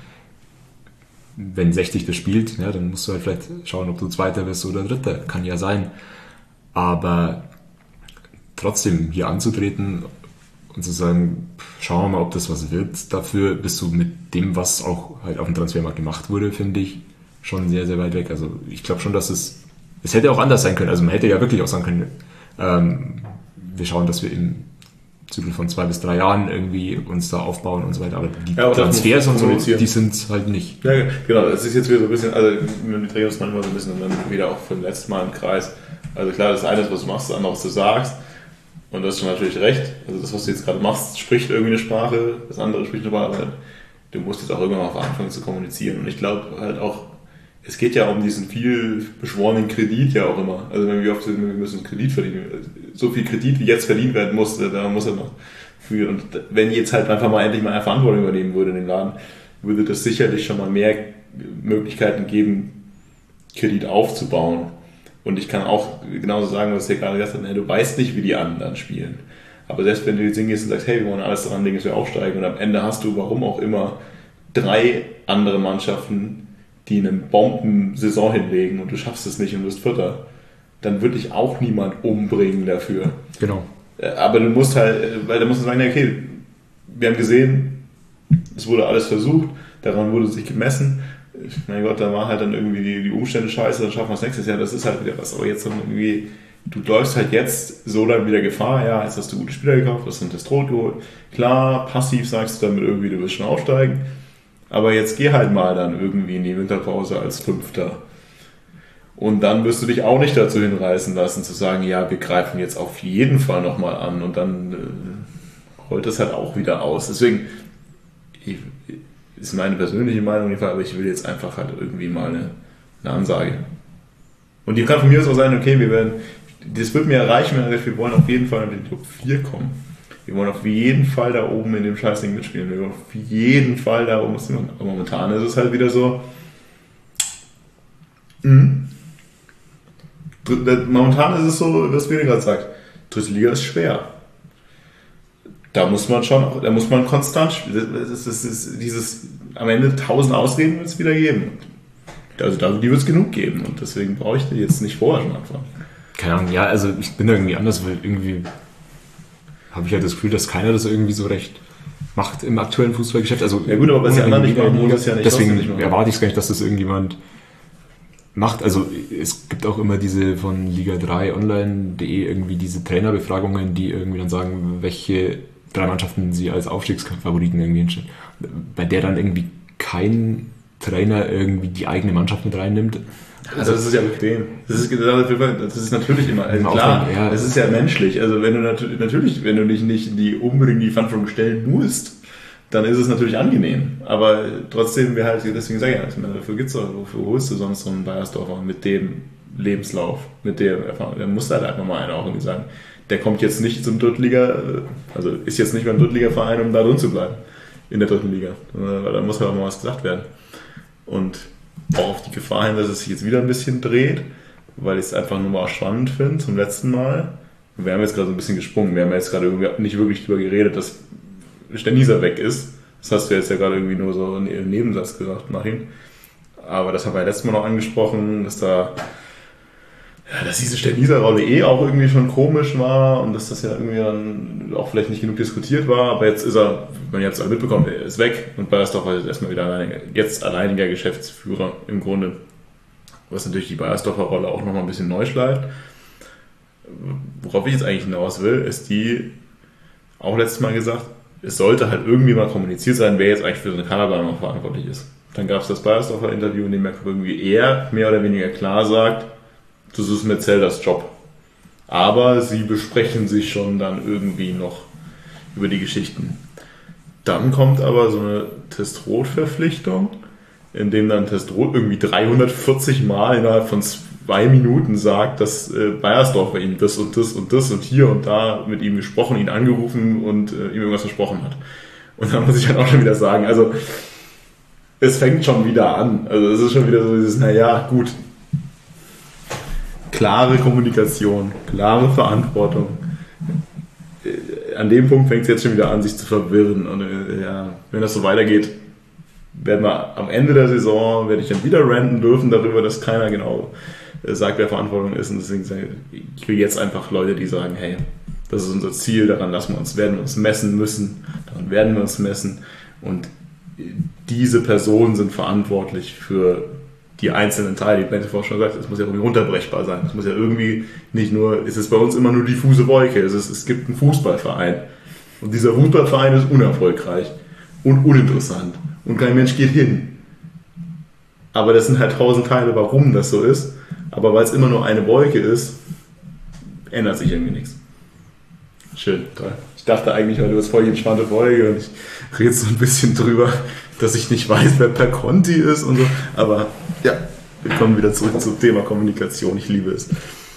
wenn 60 das spielt, ja, dann musst du halt vielleicht schauen, ob du Zweiter bist oder Dritter. Kann ja sein. Aber trotzdem hier anzutreten und zu sagen, schauen wir mal, ob das was wird, dafür bist du mit dem, was auch halt auf dem Transfermarkt gemacht wurde, finde ich, schon sehr, sehr weit weg. Also ich glaube schon, dass es hätte auch anders sein können. Also man hätte ja wirklich auch sagen können, wir schauen, dass wir im Zyklus von 2 bis 3 Jahren irgendwie uns da aufbauen und so weiter. Aber die Transfers und so, die sind halt nicht. Ja, genau. Das ist jetzt wieder so ein bisschen, also wir drehen uns manchmal so ein bisschen dann wieder auch vom letzten Mal im Kreis. Also klar, das eine ist, was du machst, das andere, was du sagst. Und du hast schon natürlich recht. Also das, was du jetzt gerade machst, spricht irgendwie eine Sprache, das andere spricht eine Sprache. Aber du musst jetzt auch irgendwann mal anfangen zu kommunizieren. Und ich glaube halt auch, es geht ja um diesen viel beschworenen Kredit ja auch immer. Also wenn wir oft sagen, wir müssen Kredit verdienen. So viel Kredit, wie jetzt verdient werden musste, da muss er noch für. Und wenn jetzt halt einfach mal endlich mal eine Verantwortung übernehmen würde in den Laden, würde das sicherlich schon mal mehr Möglichkeiten geben, Kredit aufzubauen. Und ich kann auch genauso sagen, was ich gerade gesagt habe, du weißt nicht, wie die anderen spielen. Aber selbst wenn du jetzt hingehst und sagst, hey, wir wollen alles daran legen, dass wir aufsteigen und am Ende hast du, warum auch immer, 3 andere Mannschaften, die eine Bomben-Saison hinlegen und du schaffst es nicht und wirst Vierter, dann wird dich auch niemand umbringen dafür. Genau. Aber du musst halt, weil da musst du sagen, okay, wir haben gesehen, es wurde alles versucht, daran wurde sich gemessen. Mein Gott, da war halt dann irgendwie die Umstände scheiße, dann schaffen wir es nächstes Jahr, das ist halt wieder was. Aber jetzt dann irgendwie, du läufst halt jetzt so lange wieder Gefahr, ja, jetzt hast du gute Spieler gekauft, hast du das Trot geholt. Klar, passiv sagst du damit irgendwie, du wirst schon aufsteigen. Aber jetzt geh halt mal dann irgendwie in die Winterpause als Fünfter. Und dann wirst du dich auch nicht dazu hinreißen lassen, zu sagen, ja, wir greifen jetzt auf jeden Fall nochmal an und dann rollt das halt auch wieder aus. Deswegen ist meine persönliche Meinung, aber ich will jetzt einfach halt irgendwie mal eine Ansage. Und die kann von mir aus auch sein, okay, das wird mir erreichen, wenn wir wollen auf jeden Fall in den Top 4 kommen. Wir wollen auf jeden Fall da oben in dem Scheißding mitspielen. Wir wollen auf jeden Fall da oben. Momentan ist es halt wieder so. Momentan ist es so, was Bene gerade sagt. Dritte Liga ist schwer. Da muss man konstant spielen. Das ist dieses, am Ende 1000 Ausreden wird es wieder geben. Also die wird es genug geben. Und deswegen brauche ich jetzt nicht vorher schon anfangen. Keine Ahnung, ja, also ich bin da irgendwie anders, weil irgendwie habe ich halt das Gefühl, dass keiner das irgendwie so recht macht im aktuellen Fußballgeschäft. Also, ja gut, aber was die anderen nicht machen, muss es ja nicht. Deswegen erwarte ich es gar nicht, dass das irgendjemand macht. Also es gibt auch immer diese von Liga3online.de irgendwie diese Trainerbefragungen, die irgendwie dann sagen, welche 3 Mannschaften sie als Aufstiegsfavoriten irgendwie hinstellen. Bei der dann irgendwie kein Trainer irgendwie die eigene Mannschaft mit reinnimmt. Also das ist ja bequem. Das ist natürlich immer, also klar, ja. das ist ja menschlich. Also wenn du natürlich, wenn du dich nicht unbedingt die Verantwortung stellen musst, dann ist es natürlich angenehm. Aber trotzdem wäre halt, deswegen sage ich ja, dafür gibt's doch, wofür holst du sonst so einen Beiersdorfer mit dem Lebenslauf, mit der Erfahrung? Da muss halt einfach mal einer auch irgendwie sagen, der kommt jetzt nicht zum Drittliga, also ist jetzt nicht beim Drittligaverein, um da drin zu bleiben, in der dritten Liga. Da muss halt auch mal was gesagt werden. Und auch auf die Gefahr hin, dass es sich jetzt wieder ein bisschen dreht, weil ich es einfach nur mal spannend finde, zum letzten Mal. Wir haben jetzt gerade so ein bisschen gesprungen, wir haben jetzt gerade nicht wirklich darüber geredet, dass Stenisa weg ist. Das hast du jetzt ja gerade irgendwie nur so einen Nebensatz gesagt, Martin. Aber das haben wir ja letztes Mal noch angesprochen, dass diese Stenisa-Rolle auch irgendwie schon komisch war und dass das ja irgendwie dann auch vielleicht nicht genug diskutiert war. Aber jetzt ist er, wenn ihr jetzt alle mitbekommen, er ist weg und Beiersdorfer ist erstmal wieder alleiniger Geschäftsführer im Grunde. Was natürlich die Beiersdorfer-Rolle auch nochmal ein bisschen neu schleift. Worauf ich jetzt eigentlich hinaus will, ist die, auch letztes Mal gesagt, es sollte halt irgendwie mal kommuniziert sein, wer jetzt eigentlich für so eine Kaderplanung verantwortlich ist. Dann gab es das Beiersdorfer-Interview, in dem er irgendwie eher mehr oder weniger klar sagt, das ist Metzelders Job. Aber sie besprechen sich schon dann irgendwie noch über die Geschichten. Dann kommt aber so eine Testroth-Verpflichtung, in dem dann Testroth irgendwie 340 Mal innerhalb von 2 Minuten sagt, dass Beiersdorfer ihm das und das und das und hier und da mit ihm gesprochen, ihn angerufen und ihm irgendwas versprochen hat. Und dann muss ich dann auch schon wieder sagen, also es fängt schon wieder an. Also es ist schon wieder so dieses, naja, gut, klare Kommunikation, klare Verantwortung. An dem Punkt fängt es jetzt schon wieder an, sich zu verwirren. Und wenn das so weitergeht, werden wir am Ende der Saison, werde ich dann wieder ranten dürfen darüber, dass keiner genau sagt, wer Verantwortung ist. Und deswegen sage ich will jetzt einfach Leute, die sagen, hey, das ist unser Ziel, daran werden wir uns messen müssen, daran werden wir uns messen. Und diese Personen sind verantwortlich für die einzelnen Teile, die Bente vorhin schon gesagt hat, es muss ja irgendwie runterbrechbar sein. Es muss ja irgendwie nicht nur, es ist bei uns immer nur diffuse Wolke. Es gibt einen Fußballverein. Und dieser Fußballverein ist unerfolgreich und uninteressant. Und kein Mensch geht hin. Aber das sind halt 1000 Teile, warum das so ist. Aber weil es immer nur eine Wolke ist, ändert sich irgendwie nichts. Schön, toll. Ich dachte eigentlich, weil du hast voll die entspannte Folge und ich rede so ein bisschen drüber, dass ich nicht weiß, wer Per Conti ist und so. Aber ja, wir kommen wieder zurück zum Thema Kommunikation. Ich liebe es.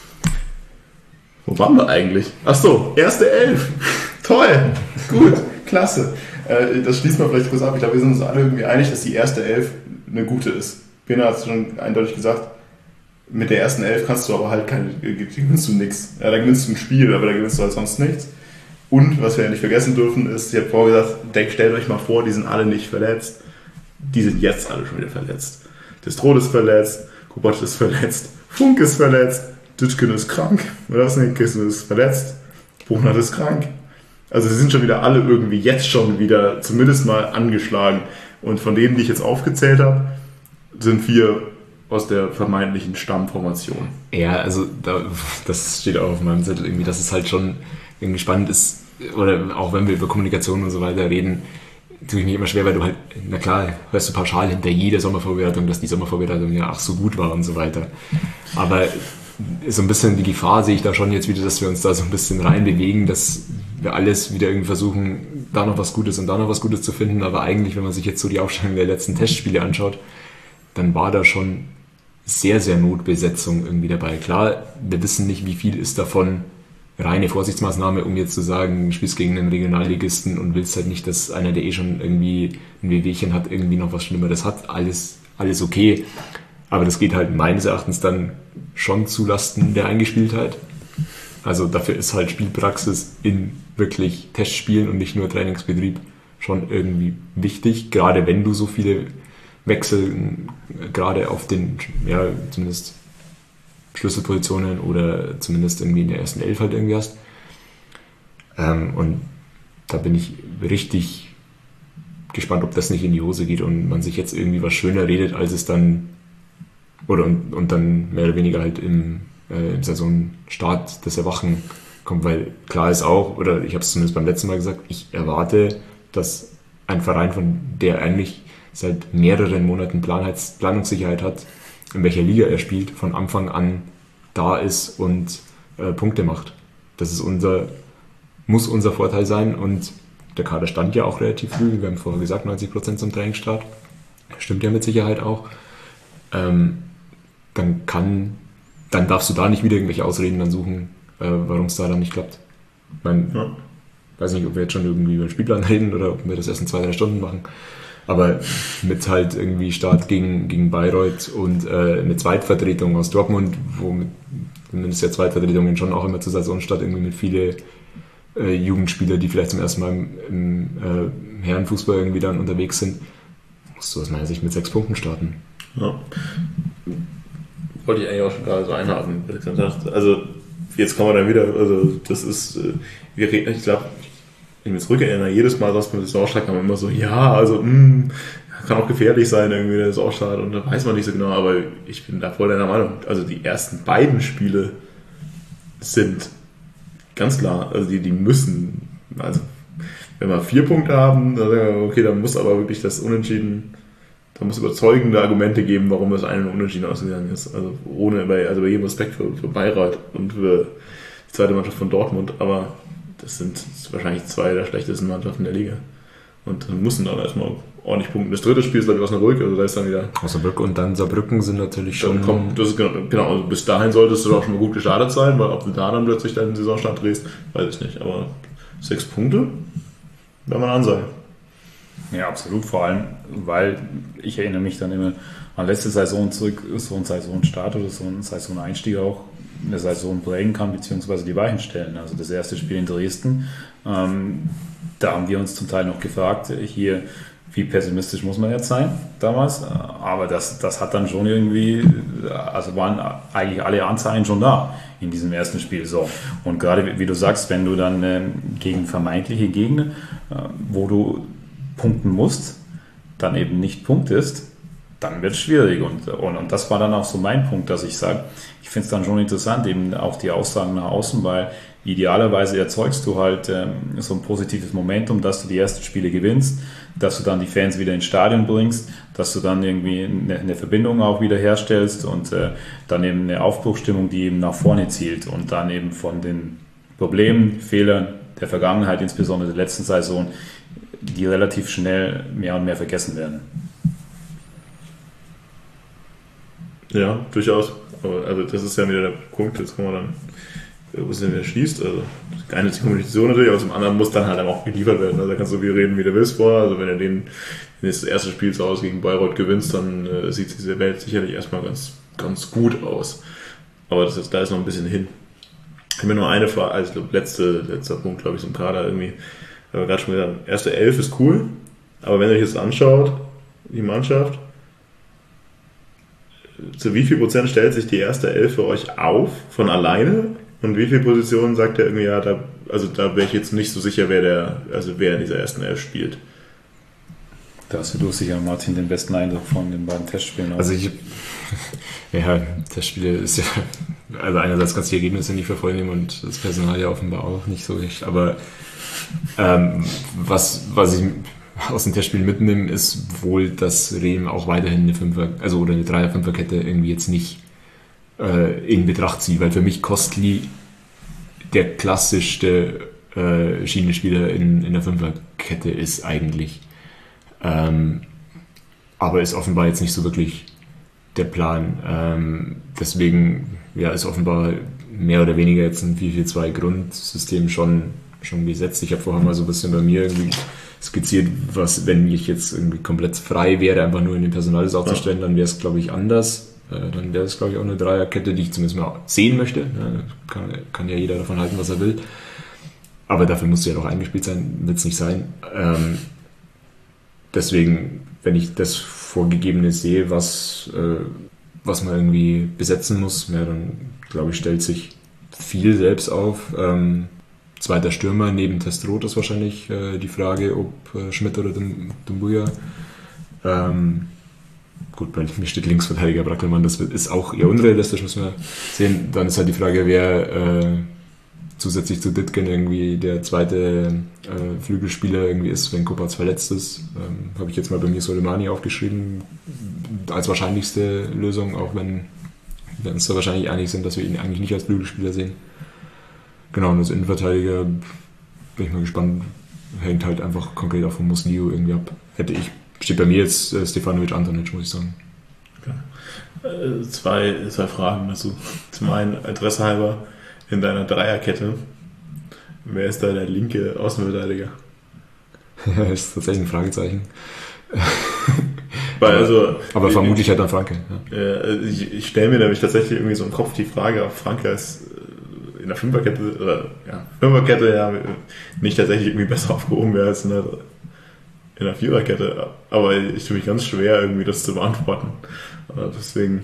Wo waren wir eigentlich? Ach so, erste Elf. Toll, gut, klasse. Das schließt man vielleicht kurz ab. Ich glaube, wir sind uns alle irgendwie einig, dass die erste Elf eine gute ist. Bena hat es schon eindeutig gesagt, mit der ersten Elf kannst du aber halt gewinnst du nichts. Ja, da gewinnst du ein Spiel, aber da gewinnst du halt sonst nichts. Und, was wir ja nicht vergessen dürfen, ist, ich habe vorher gesagt, stellt euch mal vor, die sind alle nicht verletzt. Die sind jetzt alle schon wieder verletzt. Testroth ist verletzt, Kubatsch ist verletzt, Funk ist verletzt, Dütschken ist krank, Kissen ist verletzt, Buchnert ist krank. Also sie sind schon wieder alle irgendwie jetzt schon wieder zumindest mal angeschlagen. Und von denen, die ich jetzt aufgezählt habe, sind 4 aus der vermeintlichen Stammformation. Ja, also das steht auch auf meinem Zettel irgendwie, dass es halt schon irgendwie spannend ist, oder auch wenn wir über Kommunikation und so weiter reden, tue ich mich immer schwer, weil du halt, na klar, hörst du pauschal hinter jeder Sommervorbereitung, dass die Sommervorbereitung ja ach so gut war und so weiter. Aber so ein bisschen die Gefahr sehe ich da schon jetzt wieder, dass wir uns da so ein bisschen reinbewegen, dass wir alles wieder irgendwie versuchen, da noch was Gutes und da noch was Gutes zu finden. Aber eigentlich, wenn man sich jetzt so die Aufstellung der letzten Testspiele anschaut, dann war da schon sehr, sehr Notbesetzung irgendwie dabei. Klar, wir wissen nicht, wie viel ist davon reine Vorsichtsmaßnahme, um jetzt zu sagen, du spielst gegen einen Regionalligisten und willst halt nicht, dass einer, der schon irgendwie ein Wehwehchen hat, irgendwie noch was Schlimmeres hat. Alles okay. Aber das geht halt meines Erachtens dann schon zulasten der Eingespieltheit. Also dafür ist halt Spielpraxis in wirklich Testspielen und nicht nur Trainingsbetrieb schon irgendwie wichtig, gerade wenn du so viele Wechsel gerade auf den, ja, zumindest Schlüsselpositionen oder zumindest irgendwie in der ersten Elf halt irgendwie hast. Und da bin ich richtig gespannt, ob das nicht in die Hose geht und man sich jetzt irgendwie was schöner redet, als es dann und dann mehr oder weniger halt im Saisonstart das Erwachen kommt, weil klar ist auch, oder ich habe es zumindest beim letzten Mal gesagt, ich erwarte, dass ein Verein, von der eigentlich seit mehreren Monaten Planungssicherheit hat, in welcher Liga er spielt, von Anfang an da ist und Punkte macht. Das ist muss unser Vorteil sein und der Kader stand ja auch relativ früh, wir haben vorher gesagt 90% zum Trainingsstart, stimmt ja mit Sicherheit auch. Dann darfst du da nicht wieder irgendwelche Ausreden dann suchen, warum es da dann nicht klappt. Ich meine, weiß nicht, ob wir jetzt schon irgendwie über den Spielplan reden oder ob wir das erst in 2-3 Stunden machen. Aber mit halt irgendwie Start gegen Bayreuth und eine Zweitvertretung aus Dortmund, wo zumindest ja Zweitvertretungen schon auch immer zur Saisonstart irgendwie mit viele Jugendspieler, die vielleicht zum ersten Mal im Herrenfußball irgendwie dann unterwegs sind, musst du aus meiner Sicht mit 6 Punkten starten. Ja. Wollte ich eigentlich auch schon gerade so einhaken. Also jetzt kommen wir dann wieder, also das ist, ich glaube, wenn ich mich zurückerinnere, jedes Mal, dass man das Saisonstart kann man immer so, ja, also kann auch gefährlich sein, irgendwie der Saisonstart und da weiß man nicht so genau, aber ich bin da voll deiner Meinung. Also die ersten beiden Spiele sind ganz klar, also die müssen, also wenn wir 4 Punkte haben, dann sagen wir, okay, dann muss aber wirklich das Unentschieden, da muss überzeugende Argumente geben, warum das eine Unentschieden ausgegangen ist. Also bei jedem Respekt für Bayreuth und für die zweite Mannschaft von Dortmund, aber das sind wahrscheinlich 2 der schlechtesten Mannschaften der Liga. Und dann müssen dann erstmal ordentlich punkten. Das dritte Spiel ist, glaube ich, Osnabrück, also da ist dann wieder... Osnabrück und dann Saarbrücken sind natürlich schon... Das ist genau, also bis dahin solltest du auch schon mal gut gestartet sein, weil ob du da dann plötzlich deinen Saisonstart drehst, weiß ich nicht. Aber 6 Punkte, werden wir ansagen. Ja, absolut, vor allem, weil ich erinnere mich dann immer an letzte Saison zurück, so ein Saisonstart oder so ein Saisoneinstieg auch eine Saison prägen kann, beziehungsweise die Weichen stellen. Also das erste Spiel in Dresden, da haben wir uns zum Teil noch gefragt, hier, wie pessimistisch muss man jetzt sein damals, aber das hat dann schon irgendwie, also waren eigentlich alle Anzeichen schon da in diesem ersten Spiel. So. Und gerade wie du sagst, wenn du dann gegen vermeintliche Gegner, wo du punkten musst, dann eben nicht punktest, dann wird es schwierig. Und das war dann auch so mein Punkt, dass ich sage, ich finde es dann schon interessant, eben auch die Aussagen nach außen, weil idealerweise erzeugst du halt so ein positives Momentum, dass du die ersten Spiele gewinnst, dass du dann die Fans wieder ins Stadion bringst, dass du dann irgendwie eine Verbindung auch wieder herstellst und dann eben eine Aufbruchsstimmung, die eben nach vorne zielt und dann eben von den Problemen, Fehlern der Vergangenheit, insbesondere der letzten Saison, die relativ schnell mehr und mehr vergessen werden. Ja, durchaus. Aber also das ist ja wieder der Punkt, jetzt kommen wir dann, wo es denn wieder schließt. Also eine ist die Kommunikation natürlich, aber zum anderen muss dann halt auch geliefert werden. Also da kannst du so viel reden, wie du willst vorher. Also wenn das erste Spiel zu Hause gegen Bayreuth gewinnst, dann sieht diese Welt sicherlich erstmal ganz, ganz gut aus. Aber da ist noch ein bisschen hin. Ich habe mir nur eine Frage, also ich glaube, letzter Punkt, glaube ich, zum Kader irgendwie. Aber gerade schon gesagt, erste 11 ist cool, aber wenn ihr euch jetzt anschaut, die Mannschaft, zu wie viel Prozent stellt sich die erste 11 für euch auf von alleine und wie viele Positionen sagt ihr irgendwie, ja, da wäre ich jetzt nicht so sicher, wer in dieser ersten 11 spielt. Da hast du sicher, Martin, den besten Eindruck von den beiden Testspielen. Also Testspiele ist ja, also einerseits kannst du die Ergebnisse nicht verfolgen und das Personal ja offenbar auch nicht so richtig, aber was ich aus den Testspielen mitnehme, ist wohl, dass Rehm auch weiterhin eine Dreier-Fünfer-Kette irgendwie jetzt nicht in Betracht zieht, weil für mich Kostli der klassischste Schienenspieler in der Fünferkette ist eigentlich. Aber ist offenbar jetzt nicht so wirklich der Plan. Deswegen ist offenbar mehr oder weniger jetzt ein 4-4-2 Grundsystem schon gesetzt. Ich habe vorher mal so ein bisschen bei mir irgendwie skizziert, was, wenn ich jetzt irgendwie komplett frei wäre, einfach nur in den Personal aufzustellen, dann wäre es, glaube ich, anders. Dann wäre es, glaube ich, auch eine Dreierkette, die ich zumindest mal sehen möchte. Kann ja jeder davon halten, was er will. Aber dafür muss ja doch eingespielt sein, wird es nicht sein. Deswegen, wenn ich das Vorgegebene sehe, was man irgendwie besetzen muss, dann, glaube ich, stellt sich viel selbst auf. Zweiter Stürmer neben Testroth ist wahrscheinlich die Frage, ob Schmidt oder Dumbuya. Gut, bei mir steht Linksverteidiger Brackelmann, das ist auch eher unrealistisch, müssen wir sehen. Dann ist halt die Frage, wer zusätzlich zu Ditgen irgendwie der zweite Flügelspieler irgendwie ist, wenn Kopac verletzt ist. Habe ich jetzt mal bei mir Soleimani aufgeschrieben, als wahrscheinlichste Lösung, auch wenn wir uns da wahrscheinlich einig sind, dass wir ihn eigentlich nicht als Flügelspieler sehen. Genau, und als Innenverteidiger bin ich mal gespannt, hängt halt einfach konkret auch von Musliu irgendwie ab. Steht bei mir jetzt Stefanovic Antonic, muss ich sagen. Okay. Zwei Fragen dazu. Zum einen, Adresse halber, in deiner Dreierkette, wer ist da der linke Außenverteidiger? Das ist tatsächlich ein Fragezeichen. Aber vermutlich halt dann Franke. Ja. Ich stelle mir nämlich tatsächlich irgendwie so im Kopf die Frage, ob Franke ist in der Fünferkette nicht tatsächlich irgendwie besser aufgehoben wäre als in der Viererkette. Aber ich tue mich ganz schwer, irgendwie das zu beantworten. Deswegen,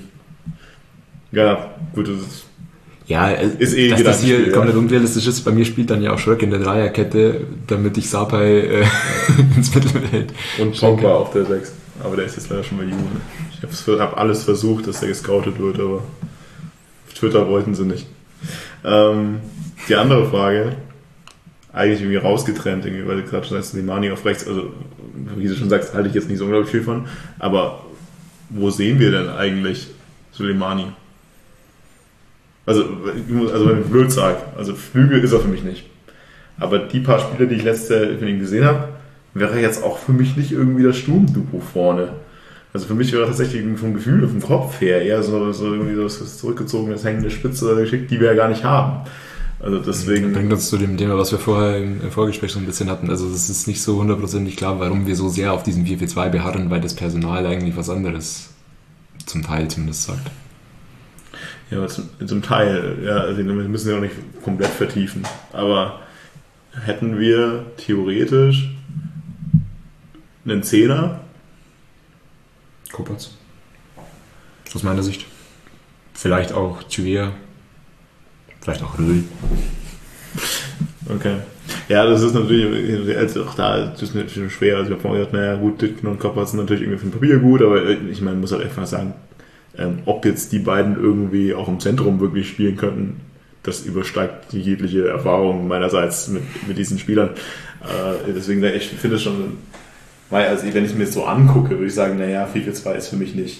ja, gut, das ist dass das hier komplett unrealistisch ist. Bei mir spielt dann ja auch Schröck in der Dreierkette, damit ich Sapai ins Mittelfeld. Und Pogba auf der 6. Aber der ist jetzt leider schon mal jung. Ich habe alles versucht, dass der gescoutet wird, aber auf Twitter wollten sie nicht. Die andere Frage, eigentlich irgendwie rausgetrennt, irgendwie, weil du gerade schon sagst, Slimani auf rechts, also wie du schon sagst, halte ich jetzt nicht so unglaublich viel von, aber wo sehen wir denn eigentlich Slimani? Also wenn ich blöd sage, also Flügel ist er für mich nicht. Aber die paar Spiele, die ich letztes Jahr gesehen habe, wäre jetzt auch für mich nicht irgendwie das Sturmduo vorne. Also für mich wäre tatsächlich vom Gefühl, vom Kopf her eher so irgendwie das zurückgezogenes hängende Spitze geschickt, die wir ja gar nicht haben. Also deswegen. Das bringt uns zu dem Thema, was wir vorher im Vorgespräch so ein bisschen hatten. Also es ist nicht so hundertprozentig klar, warum wir so sehr auf diesen 4-4-2 beharren, weil das Personal eigentlich was anderes zum Teil zumindest sagt. Ja, aber zum Teil, ja, also wir müssen ja auch nicht komplett vertiefen. Aber hätten wir theoretisch einen Zehner? Kopac. Aus meiner Sicht. Vielleicht auch Thyrea. Vielleicht auch Röhl. Okay. Ja, das ist natürlich, also auch da ist es natürlich schwer. Also ich habe vorhin gesagt, naja gut, Ditken und Kopac sind natürlich irgendwie für ein Papier gut, aber ich meine, muss halt einfach sagen, ob jetzt die beiden irgendwie auch im Zentrum wirklich spielen könnten, das übersteigt jegliche Erfahrung meinerseits mit diesen Spielern. Deswegen, ich finde es schon, weil, also wenn ich mir das so angucke, würde ich sagen, naja, 4-4-2 ist für mich nicht,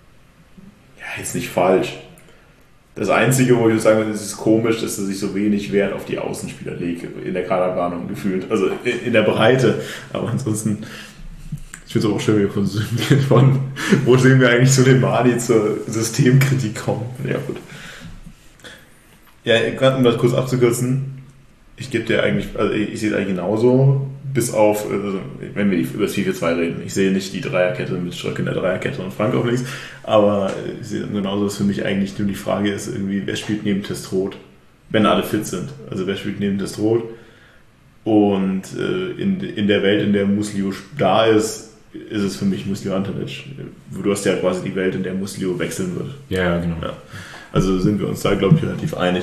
ja, ist nicht falsch. Das Einzige, wo ich sagen würde, es ist komisch, dass er sich so wenig Wert auf die Außenspieler legt, in der Kaderplanung gefühlt, also in der Breite. Aber ansonsten, ich finde es auch schön, von wo sehen wir eigentlich Soleimani zur Systemkritik kommen. Ja, gut. Ja, gerade um das kurz abzukürzen, ich gebe dir eigentlich, also ich sehe es eigentlich genauso, bis auf, also wenn wir über das 4-4-2 reden. Ich sehe nicht die Dreierkette mit Schröck in der Dreierkette und Frank auf links, aber ich sehe genauso, dass für mich eigentlich nur die Frage ist, irgendwie, wer spielt neben Testroth, wenn alle fit sind. Also wer spielt neben Testroth und in der Welt, in der Musliu da ist es für mich Musliu Antonic. Du hast ja quasi die Welt, in der Musliu wechseln wird. Ja, genau. Ja. Also sind wir uns da, glaube ich, relativ einig.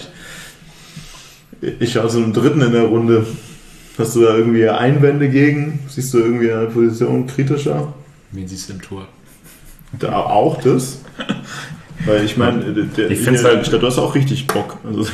Ich schaue zu einem dritten in der Runde. Hast du da irgendwie Einwände gegen? Siehst du irgendwie eine Position kritischer? Wen siehst du im Tor? Da auch das? Weil ich meine, ich finde halt, du hast auch richtig Bock. Also,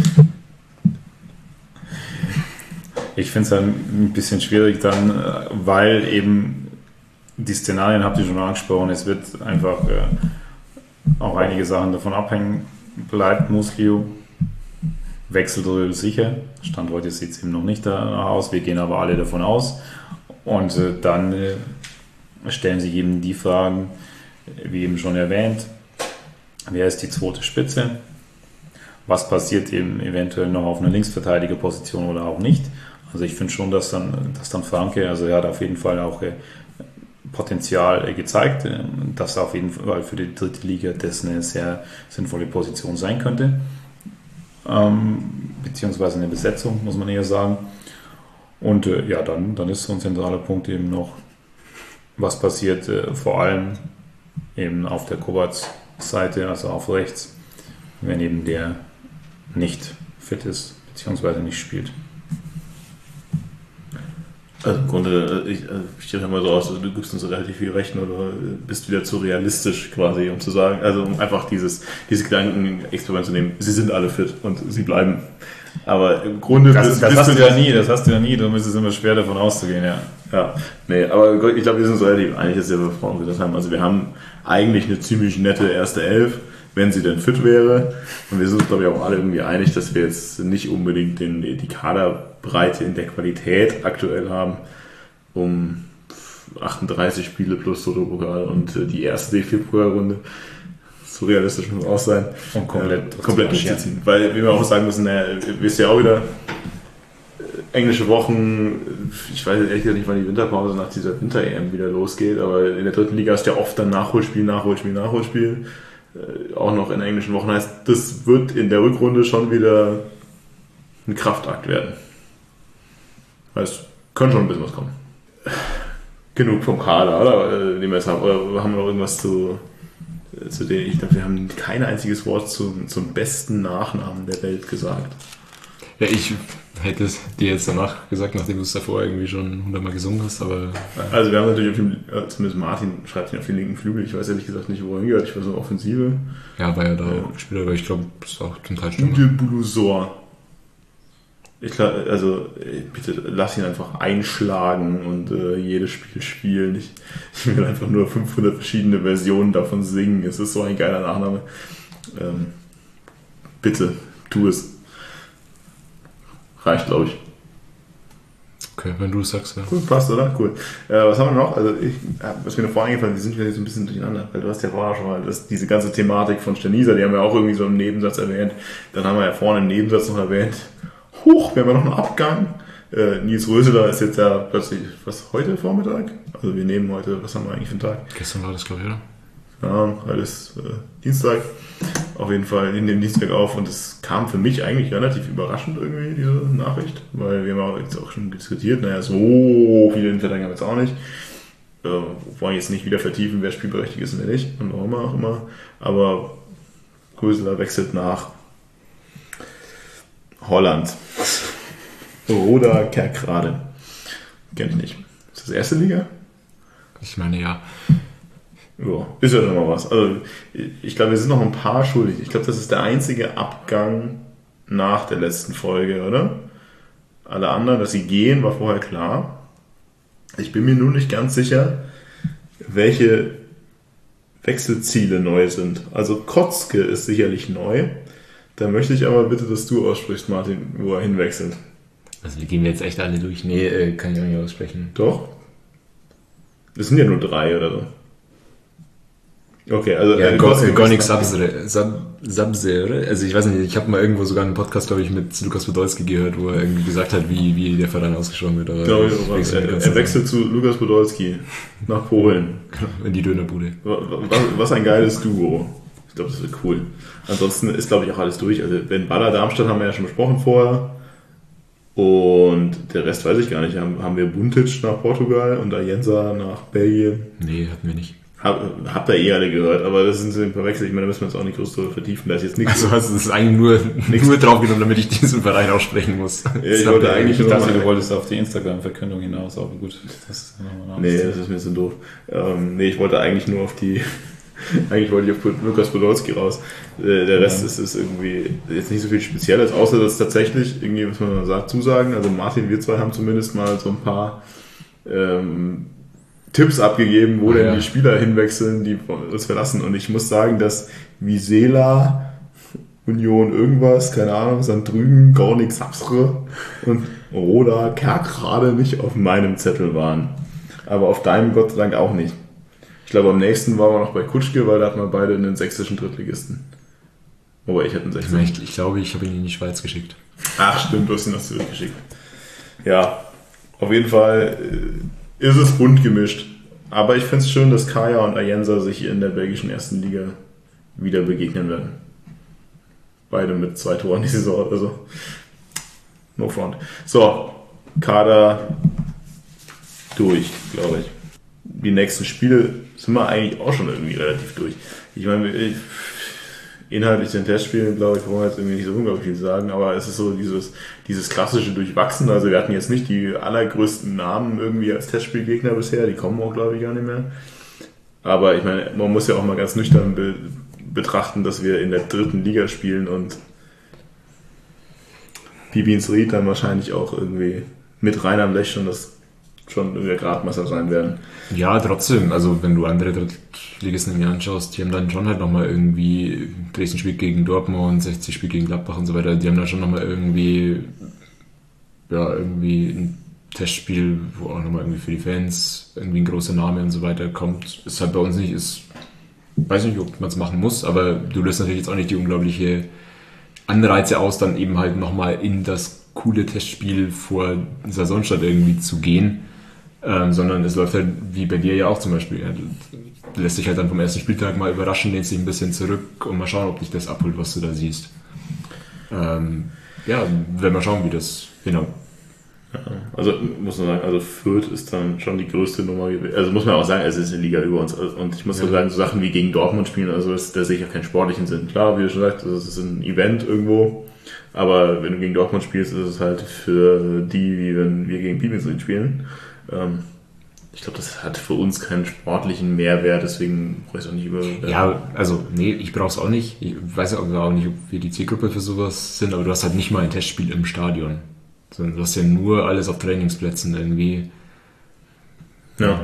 ich finde es halt ein bisschen schwierig dann, weil eben die Szenarien, habt ihr schon angesprochen, es wird einfach auch einige Sachen davon abhängen. Bleibt Musliu, wechselt Röhl sicher. Stand heute sieht es eben noch nicht danach aus. Wir gehen aber alle davon aus. Und dann stellen sich eben die Fragen, wie eben schon erwähnt, wer ist die zweite Spitze? Was passiert eben eventuell noch auf einer Linksverteidigerposition oder auch nicht? Also ich finde schon, dass dann Franke, also er hat auf jeden Fall auch Potenzial gezeigt, dass auf jeden Fall für die dritte Liga das eine sehr sinnvolle Position sein könnte. Beziehungsweise eine Besetzung, muss man eher sagen. Und ja, dann ist so ein zentraler Punkt eben noch, was passiert vor allem eben auf der Kovac-Seite, also auf rechts, wenn eben der nicht fit ist, beziehungsweise nicht spielt. Also im Grunde, ich stelle immer so aus, du gibst uns relativ viel Recht oder bist wieder zu realistisch quasi, um zu sagen, also um einfach dieses Gedankenexperiment zu nehmen, sie sind alle fit und sie bleiben. Aber im Grunde... Das hast du ja nie, darum ist es immer schwer davon auszugehen, ja. Ja, nee, aber ich glaube, wir sind uns relativ einig, dass wir vorhin gesagt haben. Also wir haben eigentlich eine ziemlich nette erste Elf, wenn sie denn fit wäre. Und wir sind uns, glaube ich, auch alle irgendwie einig, dass wir jetzt nicht unbedingt die Kaderbreite in der Qualität aktuell haben, um 38 Spiele plus Toto-Pokal und die erste DFB-Pokalrunde, so realistisch muss auch sein, und komplett durchzuziehen. Weil wir auch sagen müssen, naja, wisst ihr auch wieder, englische Wochen, ich weiß ehrlich gesagt nicht, wann die Winterpause nach dieser Winter-EM wieder losgeht, aber in der dritten Liga ist ja oft dann Nachholspiel. Auch noch in englischen Wochen heißt, das wird in der Rückrunde schon wieder ein Kraftakt werden. Heißt, könnte schon ein bisschen was kommen. Genug vom Kader, oder? Den wir jetzt haben. Oder haben wir noch irgendwas zu denen? Ich glaube, wir haben kein einziges Wort zum besten Nachnamen der Welt gesagt. Ja, ich hätte es dir jetzt danach gesagt, nachdem du es davor irgendwie schon 100-mal gesungen hast, aber... Also wir haben natürlich zumindest Martin schreibt ihn auf den linken Flügel, ich weiß ehrlich gesagt nicht, wo er hingehört, ich war so Offensive. Ja, war ja da Spieler, aber ich glaube, das ist auch zum Teil Stürmer. Ude Bulusor. Also bitte lass ihn einfach einschlagen und jedes Spiel spielen. Ich will einfach nur 500 verschiedene Versionen davon singen. Es ist so ein geiler Nachname. Bitte, tu es. Reicht, glaube ich. Okay, wenn du es sagst, ja. Cool, passt, oder? Cool. Was haben wir noch? Also, was mir noch vorhin eingefallen ist, wir sind wieder so ein bisschen durcheinander, weil du hast ja vorher schon mal diese ganze Thematik von Stenisa, die haben wir auch irgendwie so im Nebensatz erwähnt. Dann haben wir ja vorne im Nebensatz noch erwähnt, wir haben ja noch einen Abgang. Nils Röseler ist jetzt ja plötzlich, heute Vormittag? Also wir nehmen heute, was haben wir eigentlich für einen Tag? Gestern war das, glaube ich, oder? Ja, heute ist Dienstag. Auf jeden Fall in dem Dienstag auf und es kam für mich eigentlich relativ überraschend irgendwie, diese Nachricht, weil wir haben jetzt auch schon diskutiert, naja, so viele Innenverteidiger haben wir jetzt auch nicht. Wollen jetzt nicht wieder vertiefen, wer spielberechtigt ist und wer nicht und warum auch immer, aber Röseler wechselt nach Holland. Roda Kerkrade. Kenn ich nicht. Ist das erste Liga? Ich meine, ja. Ja, ist ja schon mal was. Also, ich glaube, wir sind noch ein paar schuldig. Ich glaube, das ist der einzige Abgang nach der letzten Folge, oder? Alle anderen, dass sie gehen, war vorher klar. Ich bin mir nur nicht ganz sicher, welche Wechselziele neu sind. Also Kotzke ist sicherlich neu. Da möchte ich aber bitte, dass du aussprichst, Martin, wo er hinwechselt. Also wir gehen jetzt echt alle durch. Nee, kann ich auch nicht aussprechen. Doch? Das sind ja nur 3 oder so. Okay, also ja, Gornik Sabze, oder? Also ich weiß nicht, ich habe mal irgendwo sogar einen Podcast, glaube ich, mit Lukas Podolski gehört, wo er irgendwie gesagt hat, wie der Verein ausgesprochen wird. Aber er wechselt zu Lukas Podolski nach Polen. In die Dönerbude. Was ein geiles Duo. Ich glaube, das wird cool. Ansonsten ist, glaube ich, auch alles durch. Also Ben Baller Darmstadt haben wir ja schon besprochen vorher. Und der Rest weiß ich gar nicht. Haben wir Buntic nach Portugal und Ayensa nach Belgien? Nee, hatten wir nicht. Habt ihr alle gehört, aber das sind ein paar Wechsel. Ich meine, da müssen wir uns auch nicht groß drüber vertiefen. Da ist jetzt nichts. Also hast du das eigentlich nur drauf genommen, damit ich diesen Verein aussprechen muss. Ja, ich wollte eigentlich ich dachte, du wolltest auf die Instagram-Verkündung hinaus, aber gut. Das ist mir so doof. Ich wollte eigentlich nur auf die... Eigentlich wollte ich auf Lukas Podolski raus. Der Rest ist irgendwie jetzt nicht so viel Spezielles, außer dass tatsächlich irgendwie, was man sagt, zusagen. Also Martin, wir zwei haben zumindest mal so ein paar Tipps abgegeben, wo denn die Spieler hinwechseln, die uns verlassen. Und ich muss sagen, dass Wisela, Union irgendwas, keine Ahnung, Sandrügen, Gornik Sapsre und Roda Kerkrade nicht auf meinem Zettel waren. Aber auf deinem Gott sei Dank auch nicht. Ich glaube, am nächsten waren wir noch bei Kutschke, weil da hatten wir beide einen sächsischen Drittligisten. Aber ich hätte einen sächsischen. Ich glaube, ich habe ihn in die Schweiz geschickt. Ach stimmt, du hast ihn noch zurückgeschickt. Ja, auf jeden Fall ist es bunt gemischt. Aber ich finde es schön, dass Kaya und Ayensa sich in der belgischen ersten Liga wieder begegnen werden. Beide mit 2 Toren die Saison, also no front. So, Kader durch, glaube ich. Die nächsten Spiele sind wir eigentlich auch schon irgendwie relativ durch. Ich meine, inhaltlich den Testspielen, glaube ich, wollen wir jetzt irgendwie nicht so unglaublich viel sagen, aber es ist so dieses klassische Durchwachsen. Also wir hatten jetzt nicht die allergrößten Namen irgendwie als Testspielgegner bisher, die kommen auch, glaube ich, gar nicht mehr. Aber ich meine, man muss ja auch mal ganz nüchtern betrachten, dass wir in der 3. Liga spielen und Bibinsried dann wahrscheinlich auch irgendwie mit Rainer Blech schon der Gradmesser sein werden. Ja, trotzdem, also wenn du andere Drittligisten mir anschaust, die haben dann schon halt nochmal irgendwie, Dresden spielt gegen Dortmund, 60 spielt gegen Gladbach und so weiter, die haben dann schon nochmal irgendwie ein Testspiel, wo auch nochmal irgendwie für die Fans irgendwie ein großer Name und so weiter kommt. Ist halt bei uns nicht, weiß nicht, ob man es machen muss, aber du löst natürlich jetzt auch nicht die unglaubliche Anreize aus, dann eben halt nochmal in das coole Testspiel vor Saisonstart irgendwie zu gehen. Sondern es läuft halt wie bei dir ja auch zum Beispiel. Ja, du lässt dich halt dann vom ersten Spieltag mal überraschen, lehnst dich ein bisschen zurück und mal schauen, ob dich das abholt, was du da siehst. Werden wir schauen, wie das genau. Ja, also muss man sagen, also Fürth ist dann schon die größte Nummer gewesen. Also muss man auch sagen, es ist eine Liga über uns. Und ich muss sagen, so Sachen wie gegen Dortmund spielen, also da sehe ich ja keinen sportlichen Sinn. Klar, wie du schon sagst, das ist ein Event irgendwo. Aber wenn du gegen Dortmund spielst, ist es halt für die, wie wenn wir gegen Bibinsried spielen. Ich glaube, das hat für uns keinen sportlichen Mehrwert, deswegen brauche ich es auch nicht über... Ja, also nee, ich brauche es auch nicht. Ich weiß ja auch nicht, ob wir die Zielgruppe für sowas sind, aber du hast halt nicht mal ein Testspiel im Stadion. Sondern du hast ja nur alles auf Trainingsplätzen irgendwie. Ja.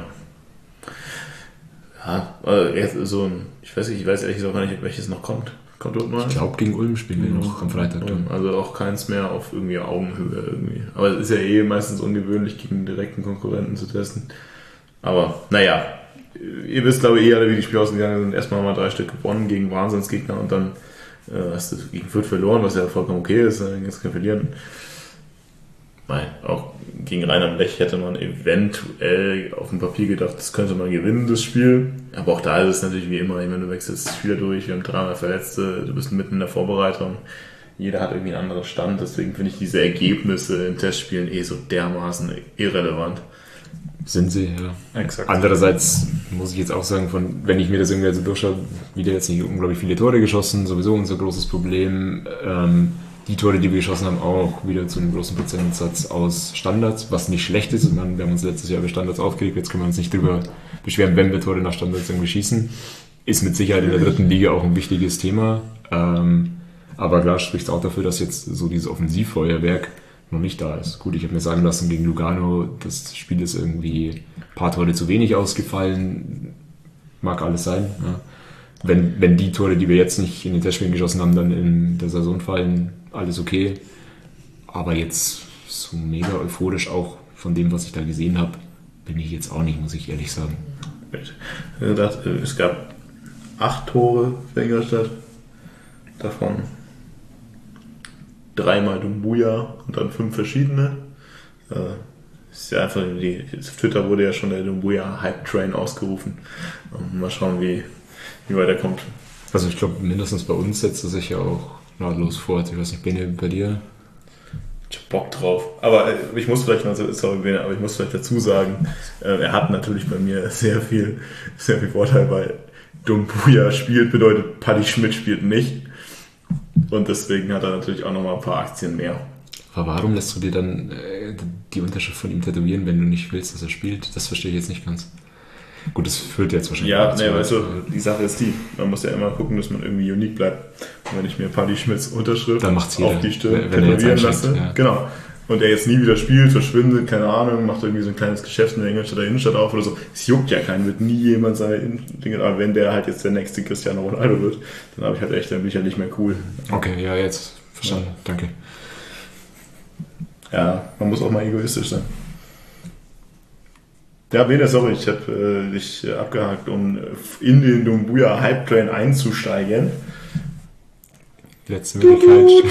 Ja, also ich weiß ehrlich gesagt gar nicht, welches noch kommt. Kommt dort mal? Ich glaube, gegen Ulm spielen wir noch am Freitag. Also auch keins mehr auf irgendwie Augenhöhe irgendwie. Aber es ist ja meistens ungewöhnlich, gegen direkten Konkurrenten zu testen. Aber naja, ihr wisst glaube ich wie die Spiele ausgegangen sind. Erstmal mal 3 Stück gewonnen gegen Wahnsinnsgegner und dann hast du gegen Fürth verloren, was ja vollkommen okay ist. Jetzt kann verlieren. Nein, auch gegen Rainer Blech hätte man eventuell auf dem Papier gedacht, das könnte man gewinnen, das Spiel. Aber auch da ist es natürlich wie immer, ich meine, du wechselst Spieler durch, wir haben 3 Verletzte, du bist mitten in der Vorbereitung. Jeder hat irgendwie einen anderen Stand, deswegen finde ich diese Ergebnisse in Testspielen so dermaßen irrelevant. Sind sie, ja. Exakt. Andererseits muss ich jetzt auch sagen, wenn ich mir das irgendwie so durchschaue, wieder jetzt nicht unglaublich viele Tore geschossen, sowieso unser großes Problem. Die Tore, die wir geschossen haben, auch wieder zu einem großen Prozentsatz aus Standards, was nicht schlecht ist. Wir haben uns letztes Jahr über Standards aufgeregt, jetzt können wir uns nicht drüber beschweren, wenn wir Tore nach Standards irgendwie schießen. Ist mit Sicherheit in der 3. Liga auch ein wichtiges Thema. Aber klar spricht es auch dafür, dass jetzt so dieses Offensivfeuerwerk noch nicht da ist. Gut, ich habe mir sagen lassen, gegen Lugano, das Spiel ist irgendwie ein paar Tore zu wenig ausgefallen. Mag alles sein. Ja. Wenn die Tore, die wir jetzt nicht in den Testspielen geschossen haben, dann in der Saison fallen, alles okay. Aber jetzt so mega euphorisch auch von dem, was ich da gesehen habe, bin ich jetzt auch nicht, muss ich ehrlich sagen. Es gab 8 Tore für Ingolstadt. Davon 3-mal Dumbuya und dann 5 verschiedene. Ist ja einfach auf Twitter wurde ja schon der Dumbuya Hype Train ausgerufen. Mal schauen, wie weit er kommt. Also ich glaube, mindestens bei uns setzt er sich ja auch nahtlos fort. Ich weiß nicht, Bene, bei dir? Ich hab Bock drauf. Aber ich muss vielleicht dazu sagen, er hat natürlich bei mir sehr viel Vorteil, weil Dumbuya spielt, bedeutet Paddy Schmidt spielt nicht. Und deswegen hat er natürlich auch nochmal ein paar Aktien mehr. Aber warum lässt du dir dann die Unterschrift von ihm tätowieren, wenn du nicht willst, dass er spielt? Das verstehe ich jetzt nicht ganz. Gut, das führt jetzt wahrscheinlich. Ja, weißt du, die Sache ist man muss ja immer gucken, dass man irgendwie unique bleibt. Und wenn ich mir Paddy Schmidts Unterschrift auf die Stirn tätowieren lasse, ja. Genau, und er jetzt nie wieder spielt, verschwindet, keine Ahnung, macht irgendwie so ein kleines Geschäft in der Ingolstädter Innenstadt auf oder so, es juckt ja keinen, wird nie jemand seine Dinge, aber wenn der halt jetzt der nächste Cristiano Ronaldo wird, dann bin ich halt nicht mehr cool. Okay, ja, jetzt verstanden, danke. Ja, man muss auch mal egoistisch sein. Ja, Bene, sorry, ich habe dich abgehakt, um in den Dumbuya Hype Train einzusteigen. Letzte Möglichkeit.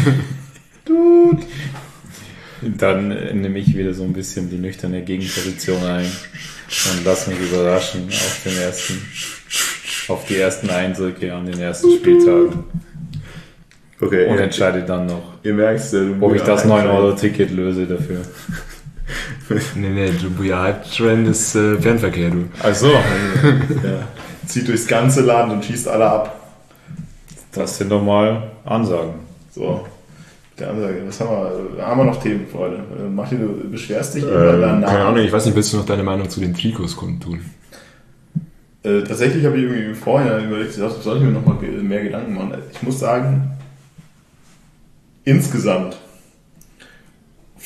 Dann nehme ich wieder so ein bisschen die nüchterne Gegenposition ein und lass mich überraschen auf die ersten Eindrücke an den ersten Spieltagen. Okay. Und entscheide dann noch, ihr merkt, ob ich das 9-Euro-Ticket löse dafür. Nee, Dumbuya Hype Train ist Fernverkehr, du. Ach so. Ja. Zieht durchs ganze Land und schießt alle ab. Das sind doch mal Ansagen. So. Der Ansage. Was haben wir? Haben wir noch Themen, Freunde? Martin, du beschwerst dich danach. Keine Ahnung, ich weiß nicht, willst du noch deine Meinung zu den Trikots kundtun? Tatsächlich habe ich irgendwie im Vorhinein überlegt, soll ich mir noch mal mehr Gedanken machen. Ich muss sagen, insgesamt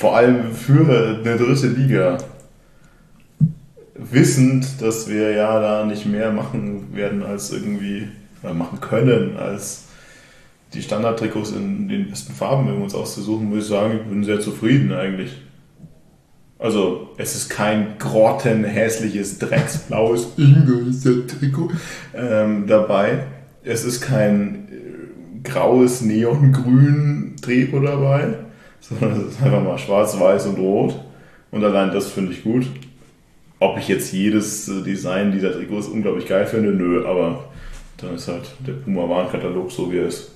Vor allem für eine dritte Liga. Wissend, dass wir ja da nicht mehr machen werden als irgendwie, oder machen können, als die Standardtrikots in den besten Farben uns auszusuchen, muss ich sagen, ich bin sehr zufrieden eigentlich. Also, es ist kein grottenhässliches, drecksblaues Ingolstadt-Trikot dabei. Es ist kein graues Neongrün Trikot dabei, sondern es ist einfach mal schwarz, weiß und rot. Und allein das finde ich gut. Ob ich jetzt jedes Design dieser Trikots unglaublich geil finde, nö, aber dann ist halt der Puma-Warenkatalog so, wie er ist.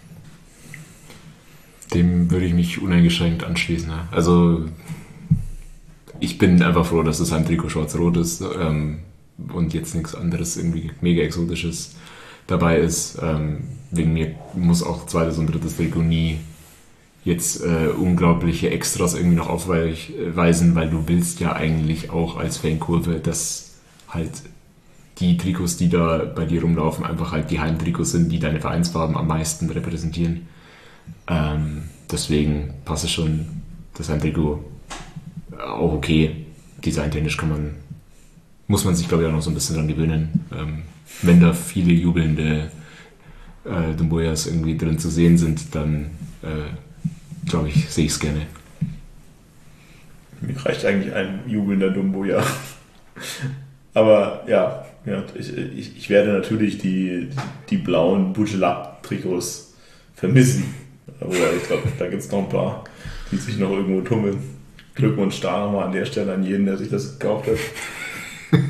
Dem würde ich mich uneingeschränkt anschließen. Ja. Also ich bin einfach froh, dass das Heimtrikot schwarz-rot ist und jetzt nichts anderes irgendwie mega Exotisches dabei ist. Wegen mir muss auch zweites und drittes Trikot nie jetzt unglaubliche Extras irgendwie noch aufweisen, weil du willst ja eigentlich auch als Fankurve, dass halt die Trikots, die da bei dir rumlaufen, einfach halt die Heimtrikots sind, die deine Vereinsfarben am meisten repräsentieren. Deswegen passt es schon, das Heimtrikot auch okay. Designtechnisch muss man sich glaube ich auch noch so ein bisschen dran gewöhnen. Wenn da viele jubelnde Dumboyas irgendwie drin zu sehen sind, dann glaube ich, sehe ich es gerne. Mir reicht eigentlich ein jubelnder Dumboya. Aber ja ich werde natürlich die blauen Bujelab-Trikots vermissen. Aber ich glaube, da gibt es noch ein paar, die sich noch irgendwo tummeln. Glückwunsch da nochmal an der Stelle an jeden, der sich das gekauft hat.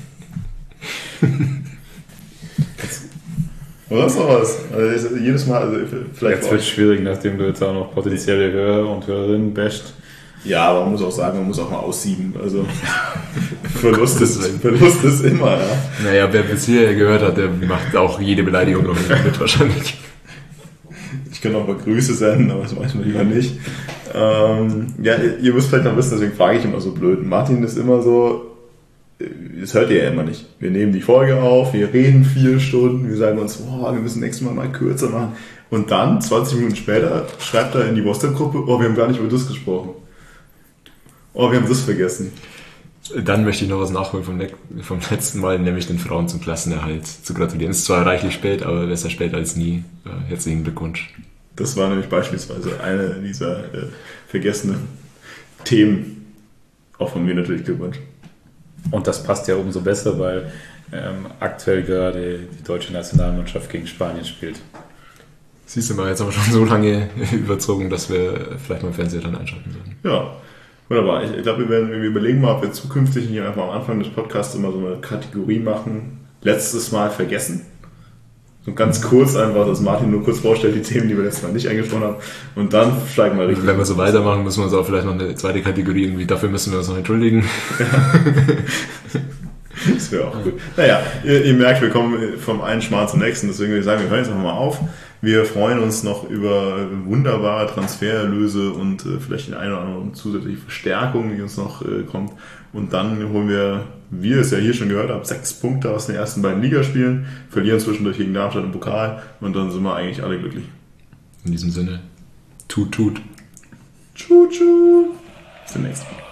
Oder ist noch was? Also jedes Mal, also vielleicht. Jetzt wird es schwierig, nachdem du jetzt auch noch potenzielle Hörer und Hörerinnen basht. Ja, aber man muss auch sagen, man muss auch mal aussieben. Also Verlust ist immer, ja. Naja, wer bis hierher gehört hat, der macht auch jede Beleidigung noch mit wahrscheinlich. Ich kann auch mal Grüße senden, aber das mache ich lieber nicht. Ja, ihr müsst vielleicht noch wissen, deswegen frage ich immer so blöd. Martin ist immer so, das hört ihr ja immer nicht. Wir nehmen die Folge auf, wir reden 4 Stunden, wir sagen uns, wir müssen nächstes Mal kürzer machen. Und dann, 20 Minuten später, schreibt er in die WhatsApp-Gruppe, wir haben gar nicht über das gesprochen. Wir haben das vergessen. Dann möchte ich noch was nachholen vom letzten Mal, nämlich den Frauen zum Klassenerhalt zu gratulieren. Ist zwar reichlich spät, aber besser spät als nie. Herzlichen Glückwunsch. Das war nämlich beispielsweise eine dieser vergessenen Themen. Auch von mir natürlich Glückwunsch. Und das passt ja umso besser, weil aktuell gerade die deutsche Nationalmannschaft gegen Spanien spielt. Siehst du mal, jetzt haben wir schon so lange überzogen, dass wir vielleicht mal im Fernseher dann einschalten sollen. Ja, wunderbar. Ich glaube, wir überlegen mal, ob wir zukünftig hier einfach am Anfang des Podcasts immer so eine Kategorie machen. Letztes Mal vergessen. So ganz kurz einfach, dass Martin nur kurz vorstellt, die Themen, die wir letztes Mal nicht angesprochen haben. Und dann steigen wir richtig. Wenn wir so weitermachen, müssen wir uns auch vielleicht noch eine zweite Kategorie irgendwie, dafür müssen wir uns noch entschuldigen. Das wäre auch gut. Naja, ihr merkt, wir kommen vom einen Schmarrn zum nächsten, deswegen würde ich sagen, wir hören jetzt einfach mal auf. Wir freuen uns noch über wunderbare Transfererlöse und vielleicht die eine oder andere zusätzliche Verstärkung, die uns noch kommt. Und dann holen wir, wie ihr es ja hier schon gehört habt, 6 Punkte aus den ersten beiden Ligaspielen, verlieren zwischendurch gegen Darmstadt im Pokal und dann sind wir eigentlich alle glücklich. In diesem Sinne, tut. Tschut, tschut. Bis zum nächsten Mal.